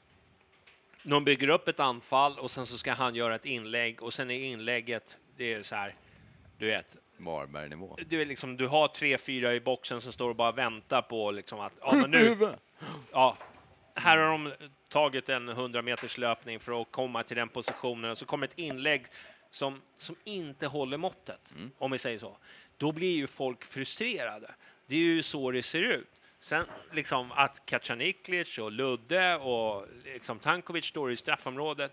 någon bygger upp ett anfall och sen så ska han göra ett inlägg och sen är inlägget, det är så här, du vet, Varbergnivå. du, är liksom, du har tre, fyra i boxen som står och bara väntar på liksom att, ja men nu, ja, här har de tagit en hundra meters löpning för att komma till den positionen och så kommer ett inlägg som, som inte håller måttet, Mm. om vi säger så. Då blir ju folk frustrerade. Det är ju så det ser ut. Sen liksom att Kacaniklic och Ludde och liksom Tankovic står i straffområdet,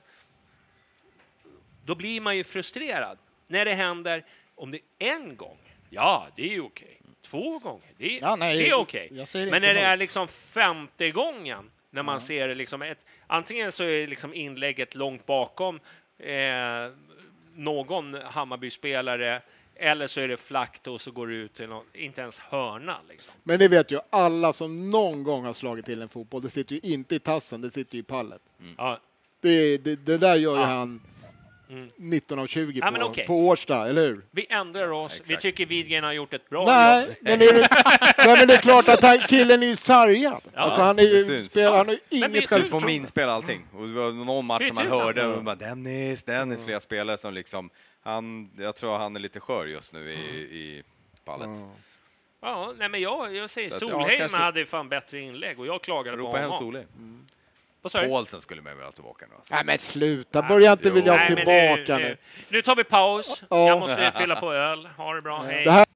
då blir man ju frustrerad. När det händer, om det är en gång, ja det är ju okej. Två gånger, det är, Ja, nej, det är okej. jag säger Men inte när det är emot. liksom femte gången, när man ser det liksom ett, antingen så är liksom inlägget långt bakom eh, någon Hammarby-spelare, eller så är det flackt och så går det ut till någon, inte ens hörna liksom. Men det vet ju alla som någon gång har slagit till en fotboll. Det sitter ju inte i tassen, det sitter ju i pallet. Ja. Det, det, det där gör ju Ja. han Mm. nitton av tjugo Ja, men på, okej. på Årsta, eller hur? Vi ändrar oss. Vi Exakt. tycker Widgren har gjort ett bra jobb. Nej, men det är, nej, men det är klart att han, killen är ju sargad. Ja, alltså, han, är det ju, syns. spel, han har ju Men inget byt ut På självförtroende. min spel allting. Och det var någon match Byt som man ut honom. hörde och bara Dennis, Dennis, flera spelare som liksom, han, jag tror han är lite skör just nu i, i pallet. Ja, nej men jag, jag säger Så att, ja, Solheim kanske- hade fan bättre inlägg och jag klagade på Ropa hem honom. Solheim. Vad sa du? Paulsen skulle man vilja ha tillbaka nu. Alltså. Nej men sluta, börja inte Jo. vilja ha Nej, men tillbaka nu, nu. nu. Nu tar vi paus. Ja. Jag måste fylla på öl. Ha det bra. Hej. Det här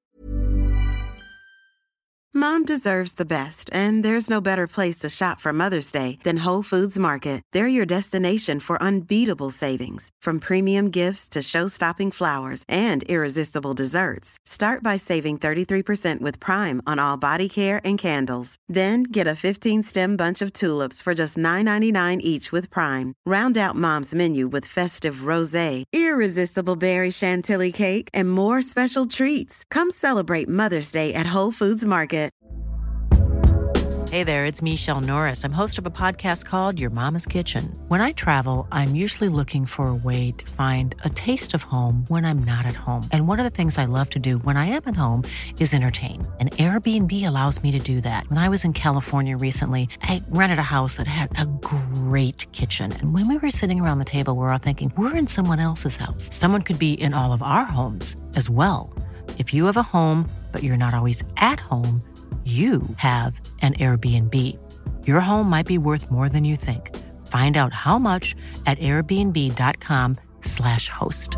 Mom deserves the best, and there's no better place to shop for Mother's Day than Whole Foods Market. They're your destination for unbeatable savings, from premium gifts to show-stopping flowers and irresistible desserts. Start by saving thirty-three percent with Prime on all body care and candles. Then get a fifteen-stem bunch of tulips for just nine ninety-nine each with Prime. Round out Mom's menu with festive rosé, irresistible berry chantilly cake, and more special treats. Come celebrate Mother's Day at Whole Foods Market. Hey there, it's Michelle Norris. I'm host of a podcast called Your Mama's Kitchen. When I travel, I'm usually looking for a way to find a taste of home when I'm not at home. And one of the things I love to do when I am at home is entertain. And Airbnb allows me to do that. When I was in California recently, I rented a house that had a great kitchen. And when we were sitting around the table, we were all thinking, we're in someone else's house. Someone could be in all of our homes as well. If you have a home, but you're not always at home, you have an Airbnb. Your home might be worth more than you think. Find out how much at airbnb.com slash host.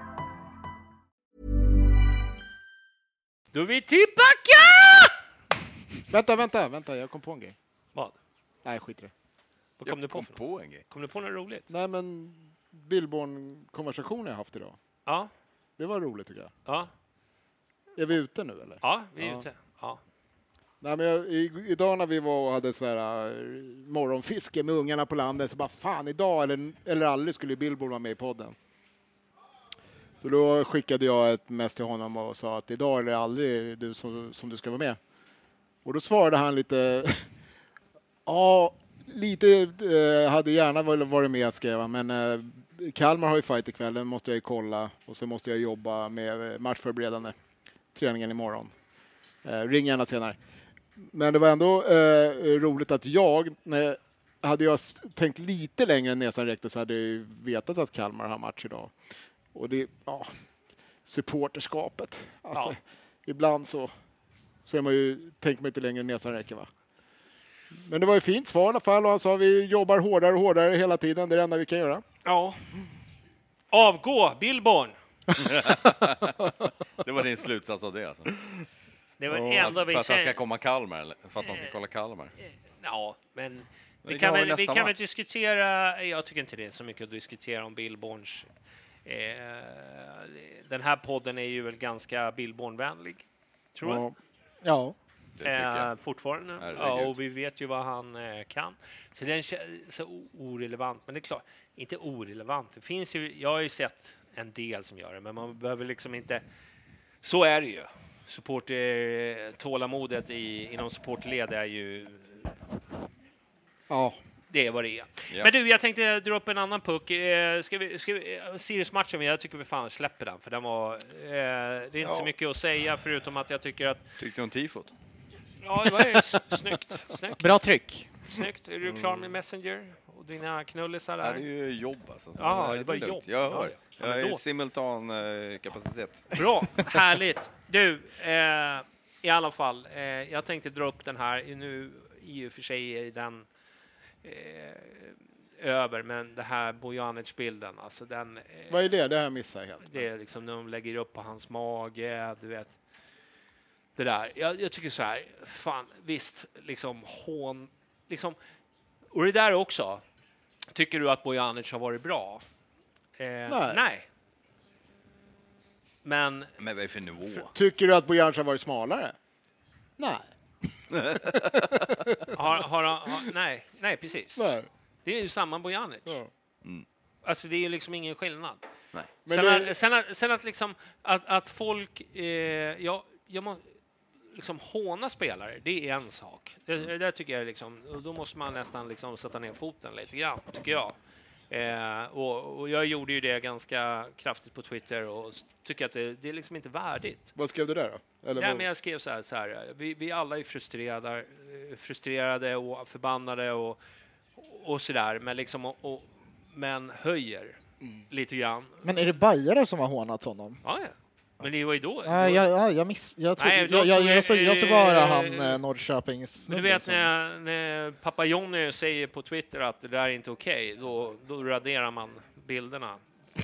Då är vi tillbaka! Vänta, vänta, vänta, jag kom på en grej. Vad? Nej, skit i det. Vad kom du på? Kom för något? på en grej. Kom du på något roligt? Nej, men Billborn-konversationen jag haft idag. Ja. Det var roligt tycker jag. Ja. Är vi ute nu eller? Ja, vi är Ja. ute. Ja. Nej, men jag, i, idag när vi var och hade så här, uh, morgonfiske med ungarna på landet så bara fan idag eller, eller aldrig skulle Billborn vara med i podden. Så då skickade jag ett mess till honom och sa att idag är det aldrig du som, som du ska vara med. Och då svarade han lite ja, lite eh, hade gärna varit med skrev han, men eh, Kalmar har ju fight ikväll, den måste jag ju kolla och så måste jag jobba med matchförberedande träningen imorgon. Eh, ring gärna senare. Men det var ändå eh, roligt att jag, när, hade jag tänkt lite längre än näsan räckte så hade jag ju vetat att Kalmar har match idag. Och det, ja, supporterskapet. Alltså, Ja. ibland så, så är man ju, tänker man inte längre näsan räcker, va? Men det var ju fint svar i alla fall och han sa vi jobbar hårdare och hårdare hela tiden. Det är det enda vi kan göra. Ja. Avgå, Billborn! Det var din slutsats av det alltså? Det var oh, ändå alltså, vi för att han känner... ska komma Kalmar, eller för att de ska kolla Kalmar? Ja, men vi vi kan, väl, väl, vi kan väl match. diskutera, jag tycker inte det är så mycket att diskutera om Billborns. Eh, den här podden är ju väl ganska Billborn-vänlig, tror jag. Ja. Det tycker jag. Eh, fortfarande. Herregud. Ja, och vi vet ju vad han eh, kan. Så den är så orelevant, men det är klart, inte orelevant. Det finns ju, jag har ju sett en del som gör det, men man behöver liksom inte, så är det ju. Support, eh, tålamodet i, inom supportled är ju, ja. Det är vad det är. Ja. Men du, jag tänkte dra upp en annan puck. Eh, ska vi, ska vi, Sirius-matchen, men jag tycker vi fan släpper den, för den var, eh, det är inte Ja. så mycket att säga, förutom att jag tycker att, Tyckte du om tifot? ja, det var ju s- snyggt, snyggt. Bra tryck. Snyggt. Är du klar med Messenger och dina knullisar Det där? är ju jobb alltså. Ja, det var lugnt. jobb. Jag Ja. hör. Ja, Jag men är då- simultan eh, kapacitet. Bra, härligt. Du, eh, i alla fall, eh, jag tänkte dra upp den här. Nu i och för sig är den eh, över, men det här Bojanic-bilden, alltså den... Eh, Vad är det? Det här missar jag helt. det är liksom när de lägger upp på hans mage, du vet. Det där. Jag, jag tycker så här, fan, visst, liksom hån, liksom, och det där också. Tycker du att Bojanic har varit bra? Eh, nej. nej. Men Men vad är det för nivå? Tycker du att Bojanic har varit smalare? Nej. har, har, har, nej, nej, precis. Nej. Det är ju samma Bojanic. Ja. Mm. Alltså det är ju liksom ingen skillnad. Nej. Men Sen, det- att, sen, att, sen att liksom att, att folk, eh, ja, jag må, liksom håna spelare, det är en sak. Det, det där tycker jag liksom, och då måste man nästan liksom sätta ner foten lite grann, tycker jag. Eh, och, och jag gjorde ju det ganska kraftigt på Twitter och s- tycker att det, det är liksom inte värdigt. Vad skrev du där då? Eller Nej, vad? men jag skrev så här, så här vi, vi alla är frustrerade, eh, frustrerade och förbannade och, och sådär, men liksom och, och, men höjer lite grann. Men är det bajare som har hånat honom? Ja, ja. Men det var ju då. Ja, jag, ja, jag, miss, jag, tror, Nej, då jag, jag, tog jag, jag- såg, jag såg bara han eh, Norrköpings Men du vet när, när pappa Jonny säger på Twitter att det där är inte okej, då, då raderar man bilderna.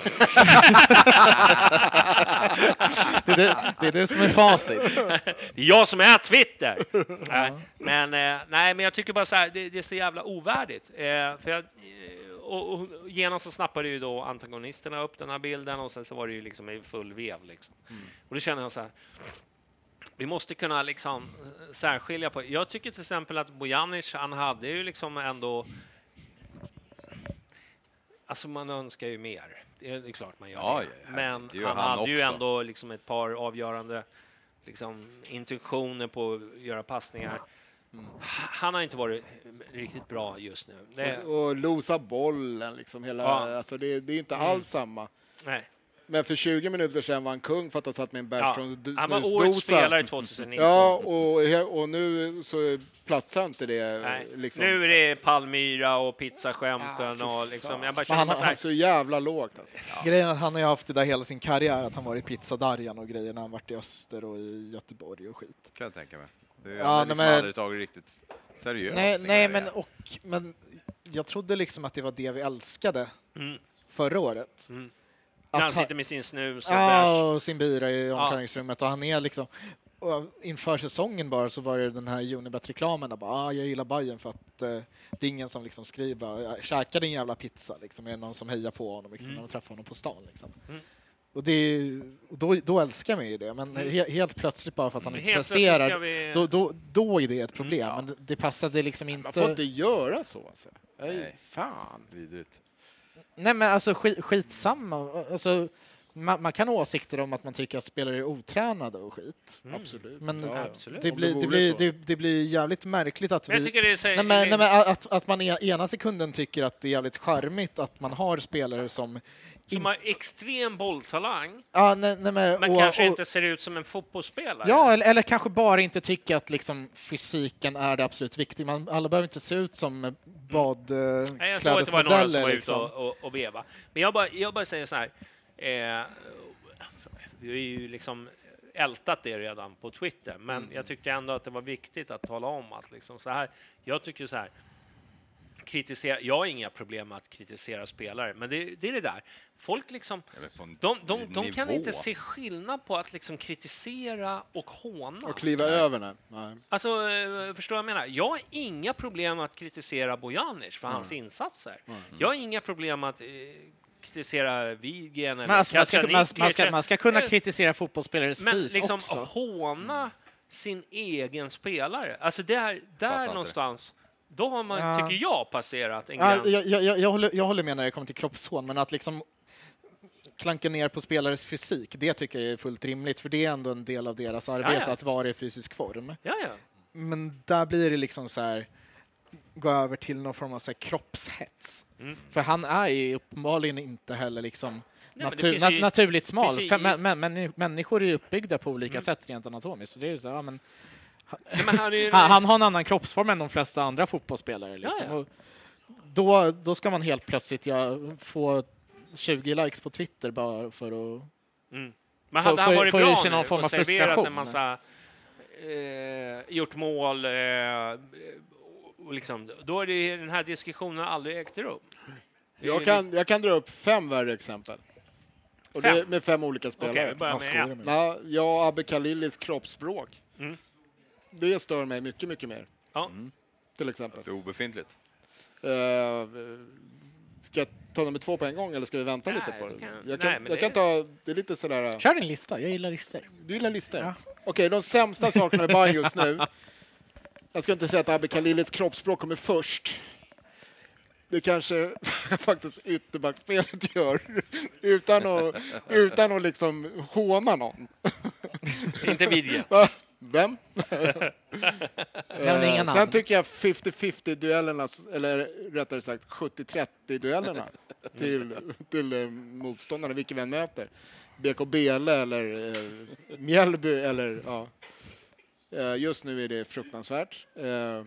det, är det, det är det som är facit. Det är jag som är Twitter! Nej, men, eh, nej, men jag tycker bara så här, det, det är så jävla ovärdigt. Eh, för jag, eh, och, och genast så snappade ju då antagonisterna upp den här bilden och sen så var det ju liksom i full vev. Liksom. Mm. Och då känner jag så här, vi måste kunna liksom särskilja på. Jag tycker till exempel att Bojanic, han hade ju liksom ändå, alltså man önskar ju mer. Det är, det är klart man gör Ja, det. ja, Men det gör han, han hade ju också. ändå liksom ett par avgörande liksom, intentioner på att göra passningar. Han har inte varit riktigt bra just nu. Det, Och, och losa bollen, liksom hela, Ja. alltså det, det är inte Mm. alls samma. nej. Men för tjugo minuter sedan var han kung för att ha satt med en Ja. Bergström Han var årets spelare tjugonitton. Ja, och, he- och nu så platsar inte det. Nej. Liksom. Nu är det Palmyra och pizzaskämten Ja, och liksom, jag bara Men känner han- bara så Han här, är så jävla lågt alltså. Grejen är att han har ju haft det där hela sin karriär, att han varit i pizzadarjan och grejer när han varit i Öster och i Göteborg och skit. Kan jag tänka mig. Det är Ja, ja, liksom nej, men- aldrig tagit riktigt seriöst. Nej, sin nej karriär. men, och, men jag trodde liksom att det var det vi älskade Mm. förra året. Mm. Att han han- sitter med sin snus och bärs. Ja, och sin bira i omklädningsrummet och han är liksom, och inför säsongen bara så var det den här Unibet-reklamen där bara, ah, jag gillar Bayern för att eh, det är ingen som liksom skriver, käka din jävla pizza liksom, är det någon som hejar på honom liksom, Mm. när de träffar honom på stan liksom. Mm. Och, det är, och då, då älskar man ju det, men Mm. he, helt plötsligt bara för att han Men inte helt plötsligt presterar, ska vi- då, då, då är det ett problem, Mm, ja. men det, det passade liksom Man inte. får inte göra så alltså. Nej, Nej. fan. Vidrigt. Nej men alltså skit, skitsamma, alltså, man, man kan ha åsikter om att man tycker att spelare är otränade och skit. Mm. Absolut. Men Ja, ja. absolut. det, Om blir, det det, vore blir, så. det, det blir jävligt märkligt att Men jag vi... tycker det är så, Nej, men, nej, men att, att man i ena sekunden tycker att det är jävligt charmigt att man har spelare som... som har extrem bolltalang, Ja, nej, nej, men, men och, kanske och, inte ser ut som en fotbollsspelare. Ja, eller, eller kanske bara inte tycker att liksom, fysiken är det absolut viktiga. Man, alla behöver inte se ut som badklädesmodeller. Nej, jag såg att det var några som var ute liksom. och, och, och veva. Men jag bara, jag bara säger så här. Eh, vi är ju liksom ältat det redan på Twitter, men Mm. jag tyckte ändå att det var viktigt att tala om att liksom så här, jag tycker så här, kritisera, jag har inga problem med att kritisera spelare, men det, det är det där. Folk liksom, de, de, de kan inte se skillnad på att liksom kritisera och håna. Och kliva Nej. över den. Nej. Alltså, förstår jag menar? Jag har inga problem med att kritisera Bojanic för mm. hans insatser. Mm. Jag har inga problem med att eh, kritisera Wiggen eller alltså, man, ska, man, man, ska, man ska kunna kritisera fotbollsspelares men fys liksom också. håna mm. sin egen spelare. Alltså där, där någonstans... Då har man, ja. tycker jag, passerat en ja, gräns. Jag, jag, jag, håller, jag håller med när det kommer till kroppshån, men att liksom klanka ner på spelares fysik, det tycker jag är fullt rimligt, för det är ändå en del av deras arbete, ja, ja. att vara i fysisk form. Ja, ja. Men där blir det liksom så här, gå över till någon form av så här kroppshets. Mm. För han är ju uppenbarligen inte heller liksom Nej, natur, nat- ju, naturligt smal. För, men, men, men, människor är ju uppbyggda på olika mm. sätt rent anatomiskt. Så det är så, ja, men Nej, men han, är, han, han har en annan kroppsform än de flesta andra fotbollsspelare. Liksom. Ja, ja. Och då, då ska man helt plötsligt ja, få tjugo likes på Twitter bara för att... Mm. Men hade han varit bra nu och serverat en massa eh, gjort mål eh, och liksom, då är det den här diskussionen aldrig ägt rum. Jag kan, jag kan dra upp fem värre exempel. Och fem? Det med fem olika spelare. Okej, vi börjar med ja, jag och Abbe Khalilis kroppsspråk. Mm. Det stör mig mycket, mycket mer. Ja. Mm. Till exempel. Det är obefintligt. Uh, ska jag ta nummer två på en gång eller ska vi vänta nej, lite på det? Kan, jag kan, nej, jag det... kan ta, det är lite sådär... Kör din lista, jag gillar listor. Du gillar listor? Ja. Okej, okay, de sämsta sakerna med Bayern just nu. Jag ska inte säga att Abbe Khalilis kroppsspråk kommer först. Det kanske faktiskt ytterbackspelet gör. utan att, utan att liksom håna någon. Inte Widje. Vem? uh, sen tycker jag femtio femtio duellerna, eller rättare sagt sjuttio trettio duellerna till, till uh, motståndarna, vilka vi än möter. B K Bele eller uh, Mjällby eller ja. Uh, just nu är det fruktansvärt. Uh,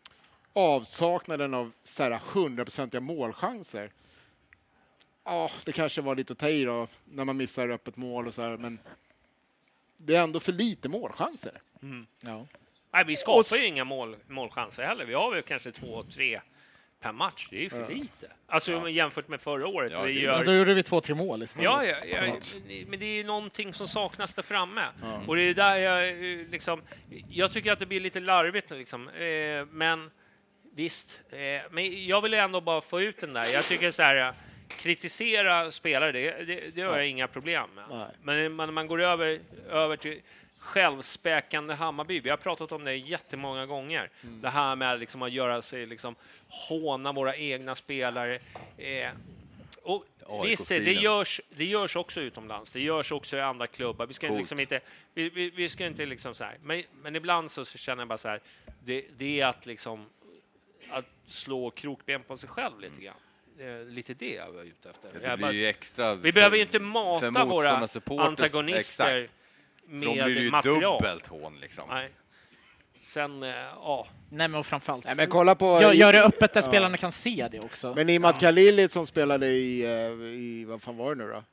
avsaknaden av så här hundraprocentiga målchanser. Ja, uh, det kanske var lite att ta i då, när man missar öppet mål och så här, men det är ändå för lite målchanser. Mm. Ja. Nej, vi skapar ju inga mål, målchanser heller. Vi har väl kanske två, tre per match. Det är ju för ja. lite. Alltså ja. jämfört med förra året. Ja, vi gör... ja, då gjorde vi två, tre mål istället. Ja, ja, ja, men det är ju någonting som saknas där framme. Ja. Och det är där jag liksom... Jag tycker att det blir lite larvigt liksom. Eh, men visst. Eh, men jag vill ändå bara få ut den där. Jag tycker så här... Kritisera spelare, det, det, det har jag ja. inga problem med. Nej. Men när man går över, över till självspäkande Hammarby, vi har pratat om det jättemånga gånger. Mm. Det här med liksom att göra sig, liksom, håna våra egna spelare. Eh, och oh, visst, det, det, görs, det görs också utomlands. Det görs också i andra klubbar. Vi ska Coolt. liksom inte, vi, vi, vi ska inte liksom så här. Men, men ibland så känner jag bara så här, det, det är att liksom att slå krokben på sig själv lite grann. Eh, lite det jag var ute efter. Ja, det blir ju extra vi för, behöver ju inte mata våra antagonister exakt. med de blir ju material. Dubbelt hån liksom. Nej. Sen, eh, ja. Nej, men framförallt. Nej, men kolla på... Gör, gör det öppet där ja. spelarna kan se det också. Men Imad ja. Khalili som spelade i, i... Vad fan var det nu då?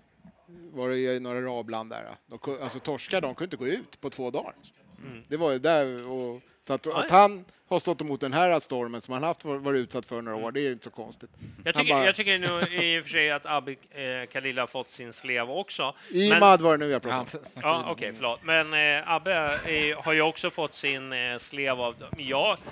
Var det i några arabland där? De, alltså torskar, de kunde inte gå ut på två dagar. Mm. Det var ju där och... Så att, att han har stått emot den här stormen som han haft varit utsatt för några år, det är ju inte så konstigt. Jag tycker, bara... jag tycker nu i och för sig att Abbe eh, Khalili har fått sin slev också. Imad var det nu jag pratade om. Ja, okej, okay, förlåt. Men eh, Abbe eh, har ju också fått sin eh, slev av... Jag eh,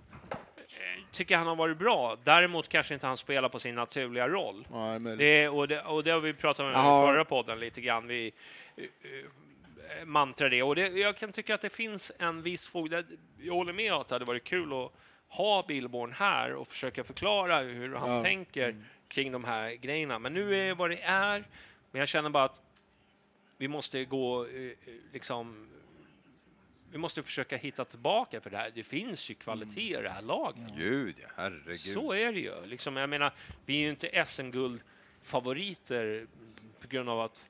tycker han har varit bra. Däremot kanske inte han spelar på sin naturliga roll. Ja, det, och, det, och det har vi pratat om i förra podden lite grann. Vi... Uh, mantra det. Och det, jag kan tycka att det finns en viss fog. Jag håller med att det hade varit kul att ha Billborn här och försöka förklara hur han ja. tänker mm. kring de här grejerna. Men nu är det vad det är. Men jag känner bara att vi måste gå liksom vi måste försöka hitta tillbaka för det här. Det finns ju kvalitet i det här laget. Gud, ja, herregud. Så är det ju. Liksom, jag menar, vi är ju inte S M-guldfavoriter på grund av att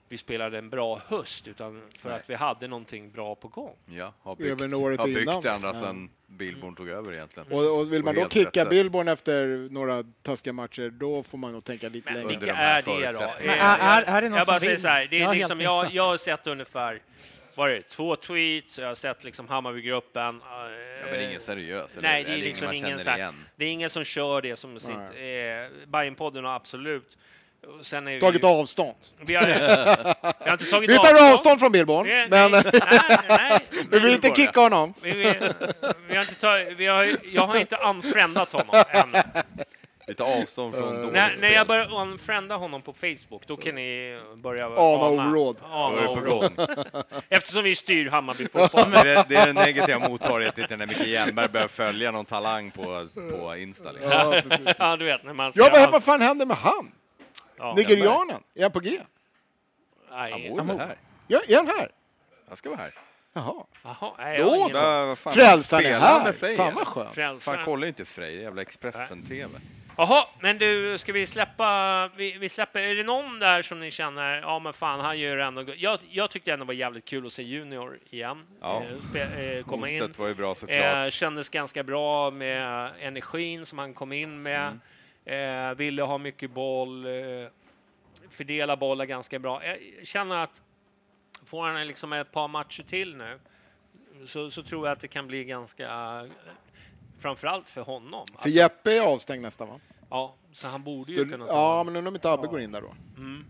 vi spelade en bra höst, utan för Nej. att vi hade någonting bra på gång. Ja, har byggt, Även året har byggt innan. det ända Ja. sedan Billborn tog över egentligen. Och, och vill man På då helt kicka rätt sätt. Billborn efter några taskiga matcher, då får man nog tänka lite Men längre. Under vilka de här är det då? förutsättningarna. Eh, Men är- är- är det någon jag som bara säger vill? så här, det Jag är har liksom, helt jag, missat. jag har sett ungefär vad är det, två tweets, jag har sett liksom Hammarbygruppen. Ja, men ingen seriös. Eller, Nej, det är eller liksom man ingen känner så här, igen. det är ingen som kör det som sitt. Eh, Bajenpodden har absolut. Och sen är Tagit vi, avstånd. vi, har, vi har inte tagit Vi tar avstånd från Billborn, Vi- men nej, nej, nej, vi vill inte kicka honom. Vi, vi, vi har inte tagit, vi har, jag har inte unfriendat honom än. Vi tar avstånd från dåligt När, när spel. jag börjar unfrienda honom på Facebook, då kan ni börja Ana ana- oråd. ana Då är det på oråd. Eftersom vi styr Hammarby fotboll. Men det, det är den negativa motsvarigheten till när Micke Hjelmberg börjar följa någon talang på, på Insta. Liksom. Ja, precis. Ja, du vet när man ser Ja, vad, allt- vad fan händer med han? ja, Nigerianen? Är han på G? Han nej. bor väl här? Ja, är han här? Han ska vara här. Jaha. Jaha, nej, jag har Då ingen så. Ja, vad fan, Frälsaren är spelar han här. med Frej, Fan eller? vad skönt. frälsare. Fan, kollar inte Frej, jävla Expressen-T V. Jaha, men du, ska vi släppa, vi, vi släpper, är det någon där som ni känner, ja men fan, han gör ändå, jag, jag tyckte ändå var jävligt kul att se Junior igen, Ja. eh, spe, eh, komma in. Mostedt var ju bra Eh, såklart. kändes ganska bra med energin som han kom in med. Mm. Eh, ville ha mycket boll, eh, fördela bollar ganska bra. Jag känner att får han liksom ett par matcher till nu så, så tror jag att det kan bli ganska, eh, framförallt för honom. För Alltså, Jeppe är avstängd nästa, va? ja, så han borde ju Du, kunna ta ja, honom. men undrar om inte Abbe går in där då. Mm,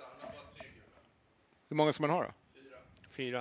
Hur många ska man ha då? fyra.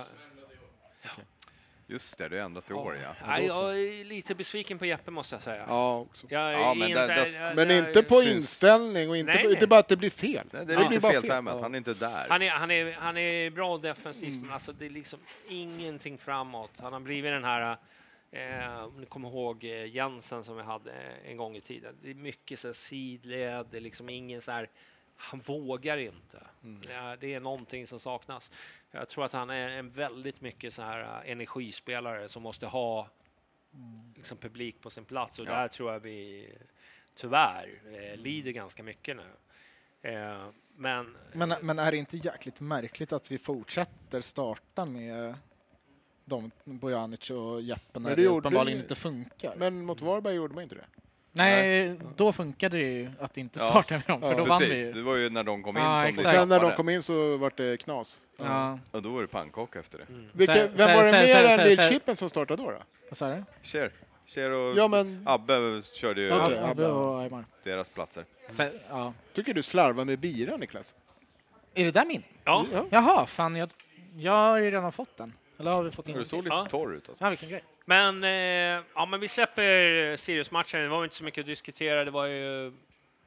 Just det, det är ändrat i år, ja. Nej, jag är lite besviken på Jeppe måste jag säga. Ja, också. Jag är Ja, men inte, där- där- jag- Men jag- inte på syns- inställning och inte, Nej, på, nej. inte bara att det blir fel. Det, det blir är lite bara feltajmat, Ja. han är inte där. Han är, han, är, han är bra defensivt, men alltså det är liksom ingenting framåt. Han har blivit den här, eh, om ni kommer ihåg eh, Jensen som vi hade eh, en gång i tiden. Det är mycket så här sidled, det är liksom ingen så här, han vågar inte. Ja, det är någonting som saknas. Jag tror att han är en väldigt mycket så här eh, energispelare som måste ha liksom publik på sin plats. Och Ja. där tror jag vi tyvärr eh, lider ganska mycket nu. Eh, men Men, men är det inte jäkligt märkligt att vi fortsätter starta med de Bojanic och Jeppe när Men det det, gjorde uppenbarligen ju- inte funkar? Men mot Varberg gjorde man inte det. Nej, då funkade det ju att inte Ja. starta med dem, för Ja, då vann vi Precis, ju. det var ju när de kom in Ja, som exakt. det Sen när de klaffade. kom in så var det knas. Ja. Och då var det pannkaka efter det. Vilka, Sen- vem var det sen- mer sen- än sen- Lil sen- Chippen som startade då? då? Vad sa du? Cher. Cher och Ja, men Abbe körde ju Okej. Abbe och Aymar. deras platser. Sen, ja. tycker du slarvar med bira, Niklas? Är det där min? ja, Ja. Jaha, fan, jag, jag har ju redan fått den. Eller har vi fått in Du den? såg lite Ja. torr ut alltså. Ja, vilken grej. Men, eh, ja, men vi släpper Sirius-matchen. Det var inte så mycket att diskutera. Det var ju mm,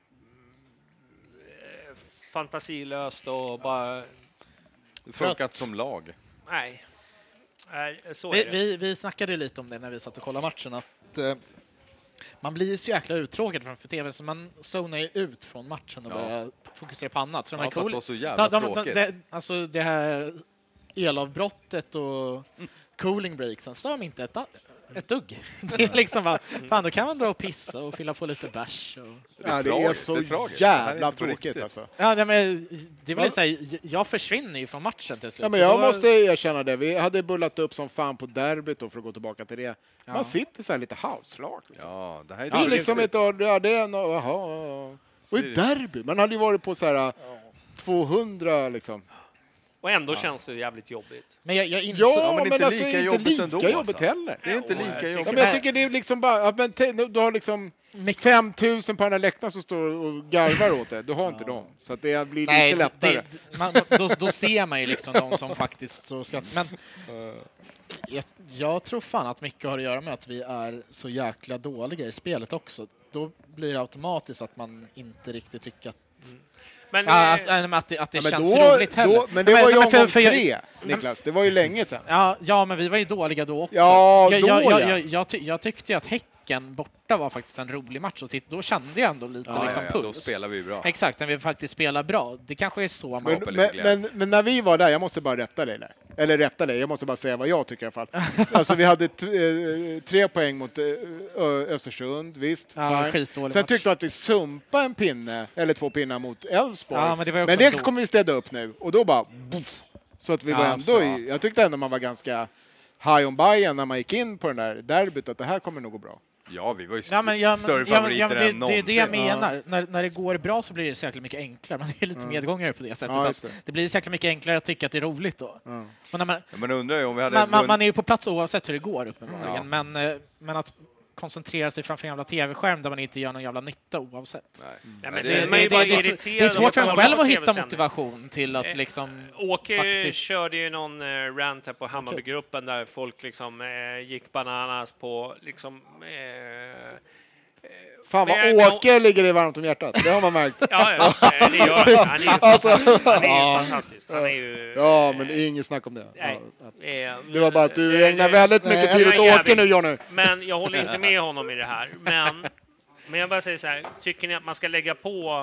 eh, fantasilöst och bara... Det funkat som lag. Nej. Nej, så Vi, är det. vi, vi snackade lite om det när vi satt och kollade matchen, att eh, man blir ju så jäkla uttråkad framför tv, så man zonar ju ut från matchen och Ja. börjar fokusera på annat. Så de Ja, här för att cool, det var så jävla de, de, de, tråkigt. det, alltså det här elavbrottet och cooling breaksen stör mig inte ett, ett dugg. Det är liksom bara, fan, då kan man dra och pissa och fylla på lite bärs. Och... Ja, det är tragiskt, så det är tragiskt. Det här är jävla inte på tråkigt riktigt. alltså. Ja, nej, men det vill Va? säga, jag försvinner ju från matchen till slut. Ja, men så jag då- måste erkänna det. Vi hade bullat upp som fan på derbyt då, för att gå tillbaka till det. Man Ja. sitter så här lite house-lag. Liksom. Ja, det här är Det är dåligt. liksom ett... Ja, det är no, jaha. Och ett derby. Man hade ju varit på så här tvåhundra liksom. Och ändå känns det jävligt jobbigt. Men jag, jag insåg... Ja, men men, inte alltså lika inte jobbigt lika ändå, jobbigt alltså. heller. Det är inte Ja, lika jag jobbigt. Ja, men jag tycker det är liksom bara... Ja, men te, du har liksom fem tusen på den här läktaren som står och garvar åt det. Du har inte dem. Så att det blir Nej, lite lättare. det, man, då, då ser man ju liksom de som faktiskt så skrattar. Men jag, jag tror fan att mycket har att göra med att vi är så jäkla dåliga i spelet också. Då blir det automatiskt att man inte riktigt tycker att, Men, ja, eh, att, äh, att det, att det Ja, men känns då, roligt heller. då, men det Ja, var ju men om för- om för jag- tre, Niklas. Det var ju länge sedan. Ja, ja, men vi var ju dåliga då också. Ja, jag, då, jag, jag, ja. jag, jag, ty, jag tyckte ju att Häcken borta var faktiskt en rolig match och titt, då kände jag ändå lite Ja, liksom ja, ja, då puls. spelar vi bra. Exakt, när vi faktiskt spelar bra. Det kanske är så man... Men, Skapar lite men, glädje. men, men när vi var där, jag måste bara rätta dig där. Eller rätta dig, jag måste bara säga vad jag tycker i alla fall. Alltså vi hade t- eh, tre poäng mot eh, Östersund, visst. Ja, Sen match. tyckte jag att vi sumpade en pinne, eller två pinnar mot Elfsborg. Ja, men det, var men det då. kommer vi städa upp nu. Och då bara... Buff, så att vi Ja, var ändå i, så. jag tyckte ändå man var ganska high on Bayern när man gick in på den där derbyt, att det här kommer nog gå bra. Ja, vi var ju Ja, men, ja, men, större ja, favoriter ja, men det, än det, det är det jag någonsin. menar. Ja. När, när det går bra så blir det så jäkla mycket enklare. Man är lite Mm. medgångare på det sättet. Ja, att just det. det blir så jäkla mycket enklare att tycka att det är roligt då. Mm. Men när man, Ja, men undrar ju om vi hade... man, man, man är ju på plats oavsett hur det går uppenbarligen. Ja. Men, eh, men att koncentrera sig framför en jävla tv-skärm där man inte gör någon jävla nytta oavsett. Nej. Ja, men Det- det, Det, man är det, ju bara det, det, är så- irriterad det är svårt för av en att själv kolla att hitta TV-sändning. motivation till att Eh, liksom... Åke faktiskt- körde ju någon uh, rant här på Hammarbygruppen där folk liksom eh, gick bananas på liksom... Eh, Fan vad Men- men- Åke ligger det varmt om hjärtat, det har man märkt. ja, ja, eh, det gör han. Han är ju Alltså, fantastisk. Han är ju ja. fantastisk. Han är ju... Ja, men inget snack om det. Nej. Ja. eh, Det var bara att du eh, ägnar eh, väldigt mycket tid eh, åt jävligt. Åke nu, Johnny. Men jag håller inte med honom i det här. Men, men jag bara säger så här, tycker ni att man ska lägga på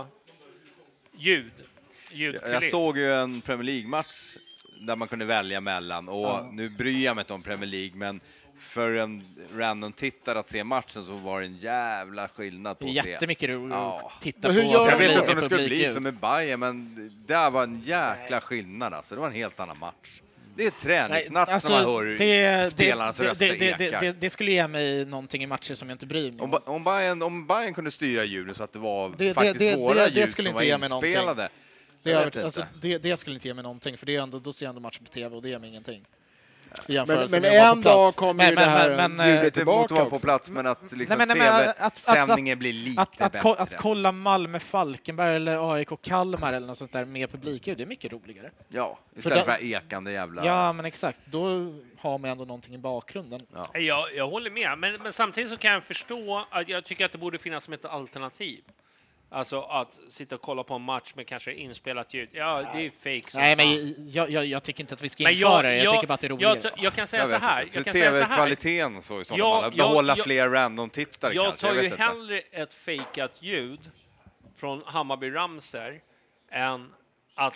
ljud? Ljudkuliss? Jag såg ju en Premier League-match där man kunde välja mellan, och Ja. nu bryr jag mig inte om Premier League, men för en random tittare att se matchen så var det en jävla skillnad på att se. Jättemycket roligt Ja. att titta Men hur på. gör Jag de vet då? inte om det skulle bli publikljud. som med Bayern, men det där var en jäkla skillnad alltså. Det var en helt annan match. Det är träningsnatt alltså, när man hör det, spelarnas det, röster det, det, ekar. det, det skulle ge mig någonting i matcher som jag inte bryr mig Om, om. Ba- om, Bayern, om Bayern kunde styra ljudet så att det var Det- det- faktiskt det- våra det- det ljud skulle som inte ge var mig någonting. inspelade. Det, Jag är, vet alltså, inte. det, det skulle inte ge mig någonting, för det är ändå, då ser jag ändå matchen på tv och det ger mig ingenting. I Men, jämförelse men med att vara en på plats. dag kommer ju Men- det här men- men, ljudet Inte emot att tillbaka vara på också. plats, men att liksom Nej, men- nej, men att- att- tv-sändningen blir lite Att, att, bättre. ko- att kolla Malmö, Falkenberg eller A I K Kalmar eller något sånt där med publikljud, det är mycket roligare. Ja, istället För för, ekande jävla... Ja, men exakt. Då har man ändå någonting i bakgrunden. Ja. Jag, jag håller med, men, men samtidigt så kan jag förstå att jag tycker att det borde finnas som ett alternativ. Alltså att sitta och kolla på en match med kanske inspelat ljud. Ja, det är fake. som Nej, fan. men jag, jag, jag tycker inte att vi ska Men införa det. Jag tycker bara att det är roligare. Jag, jag kan säga Jag så vet här. inte. Jag För kan säga så här. tv-kvaliteten så i sådana Ja, fall. Att ja, behålla ja. fler random-tittare Jag kanske. tar Jag ju vet inte. hellre ett fejkat ljud från Hammarby Ramser än att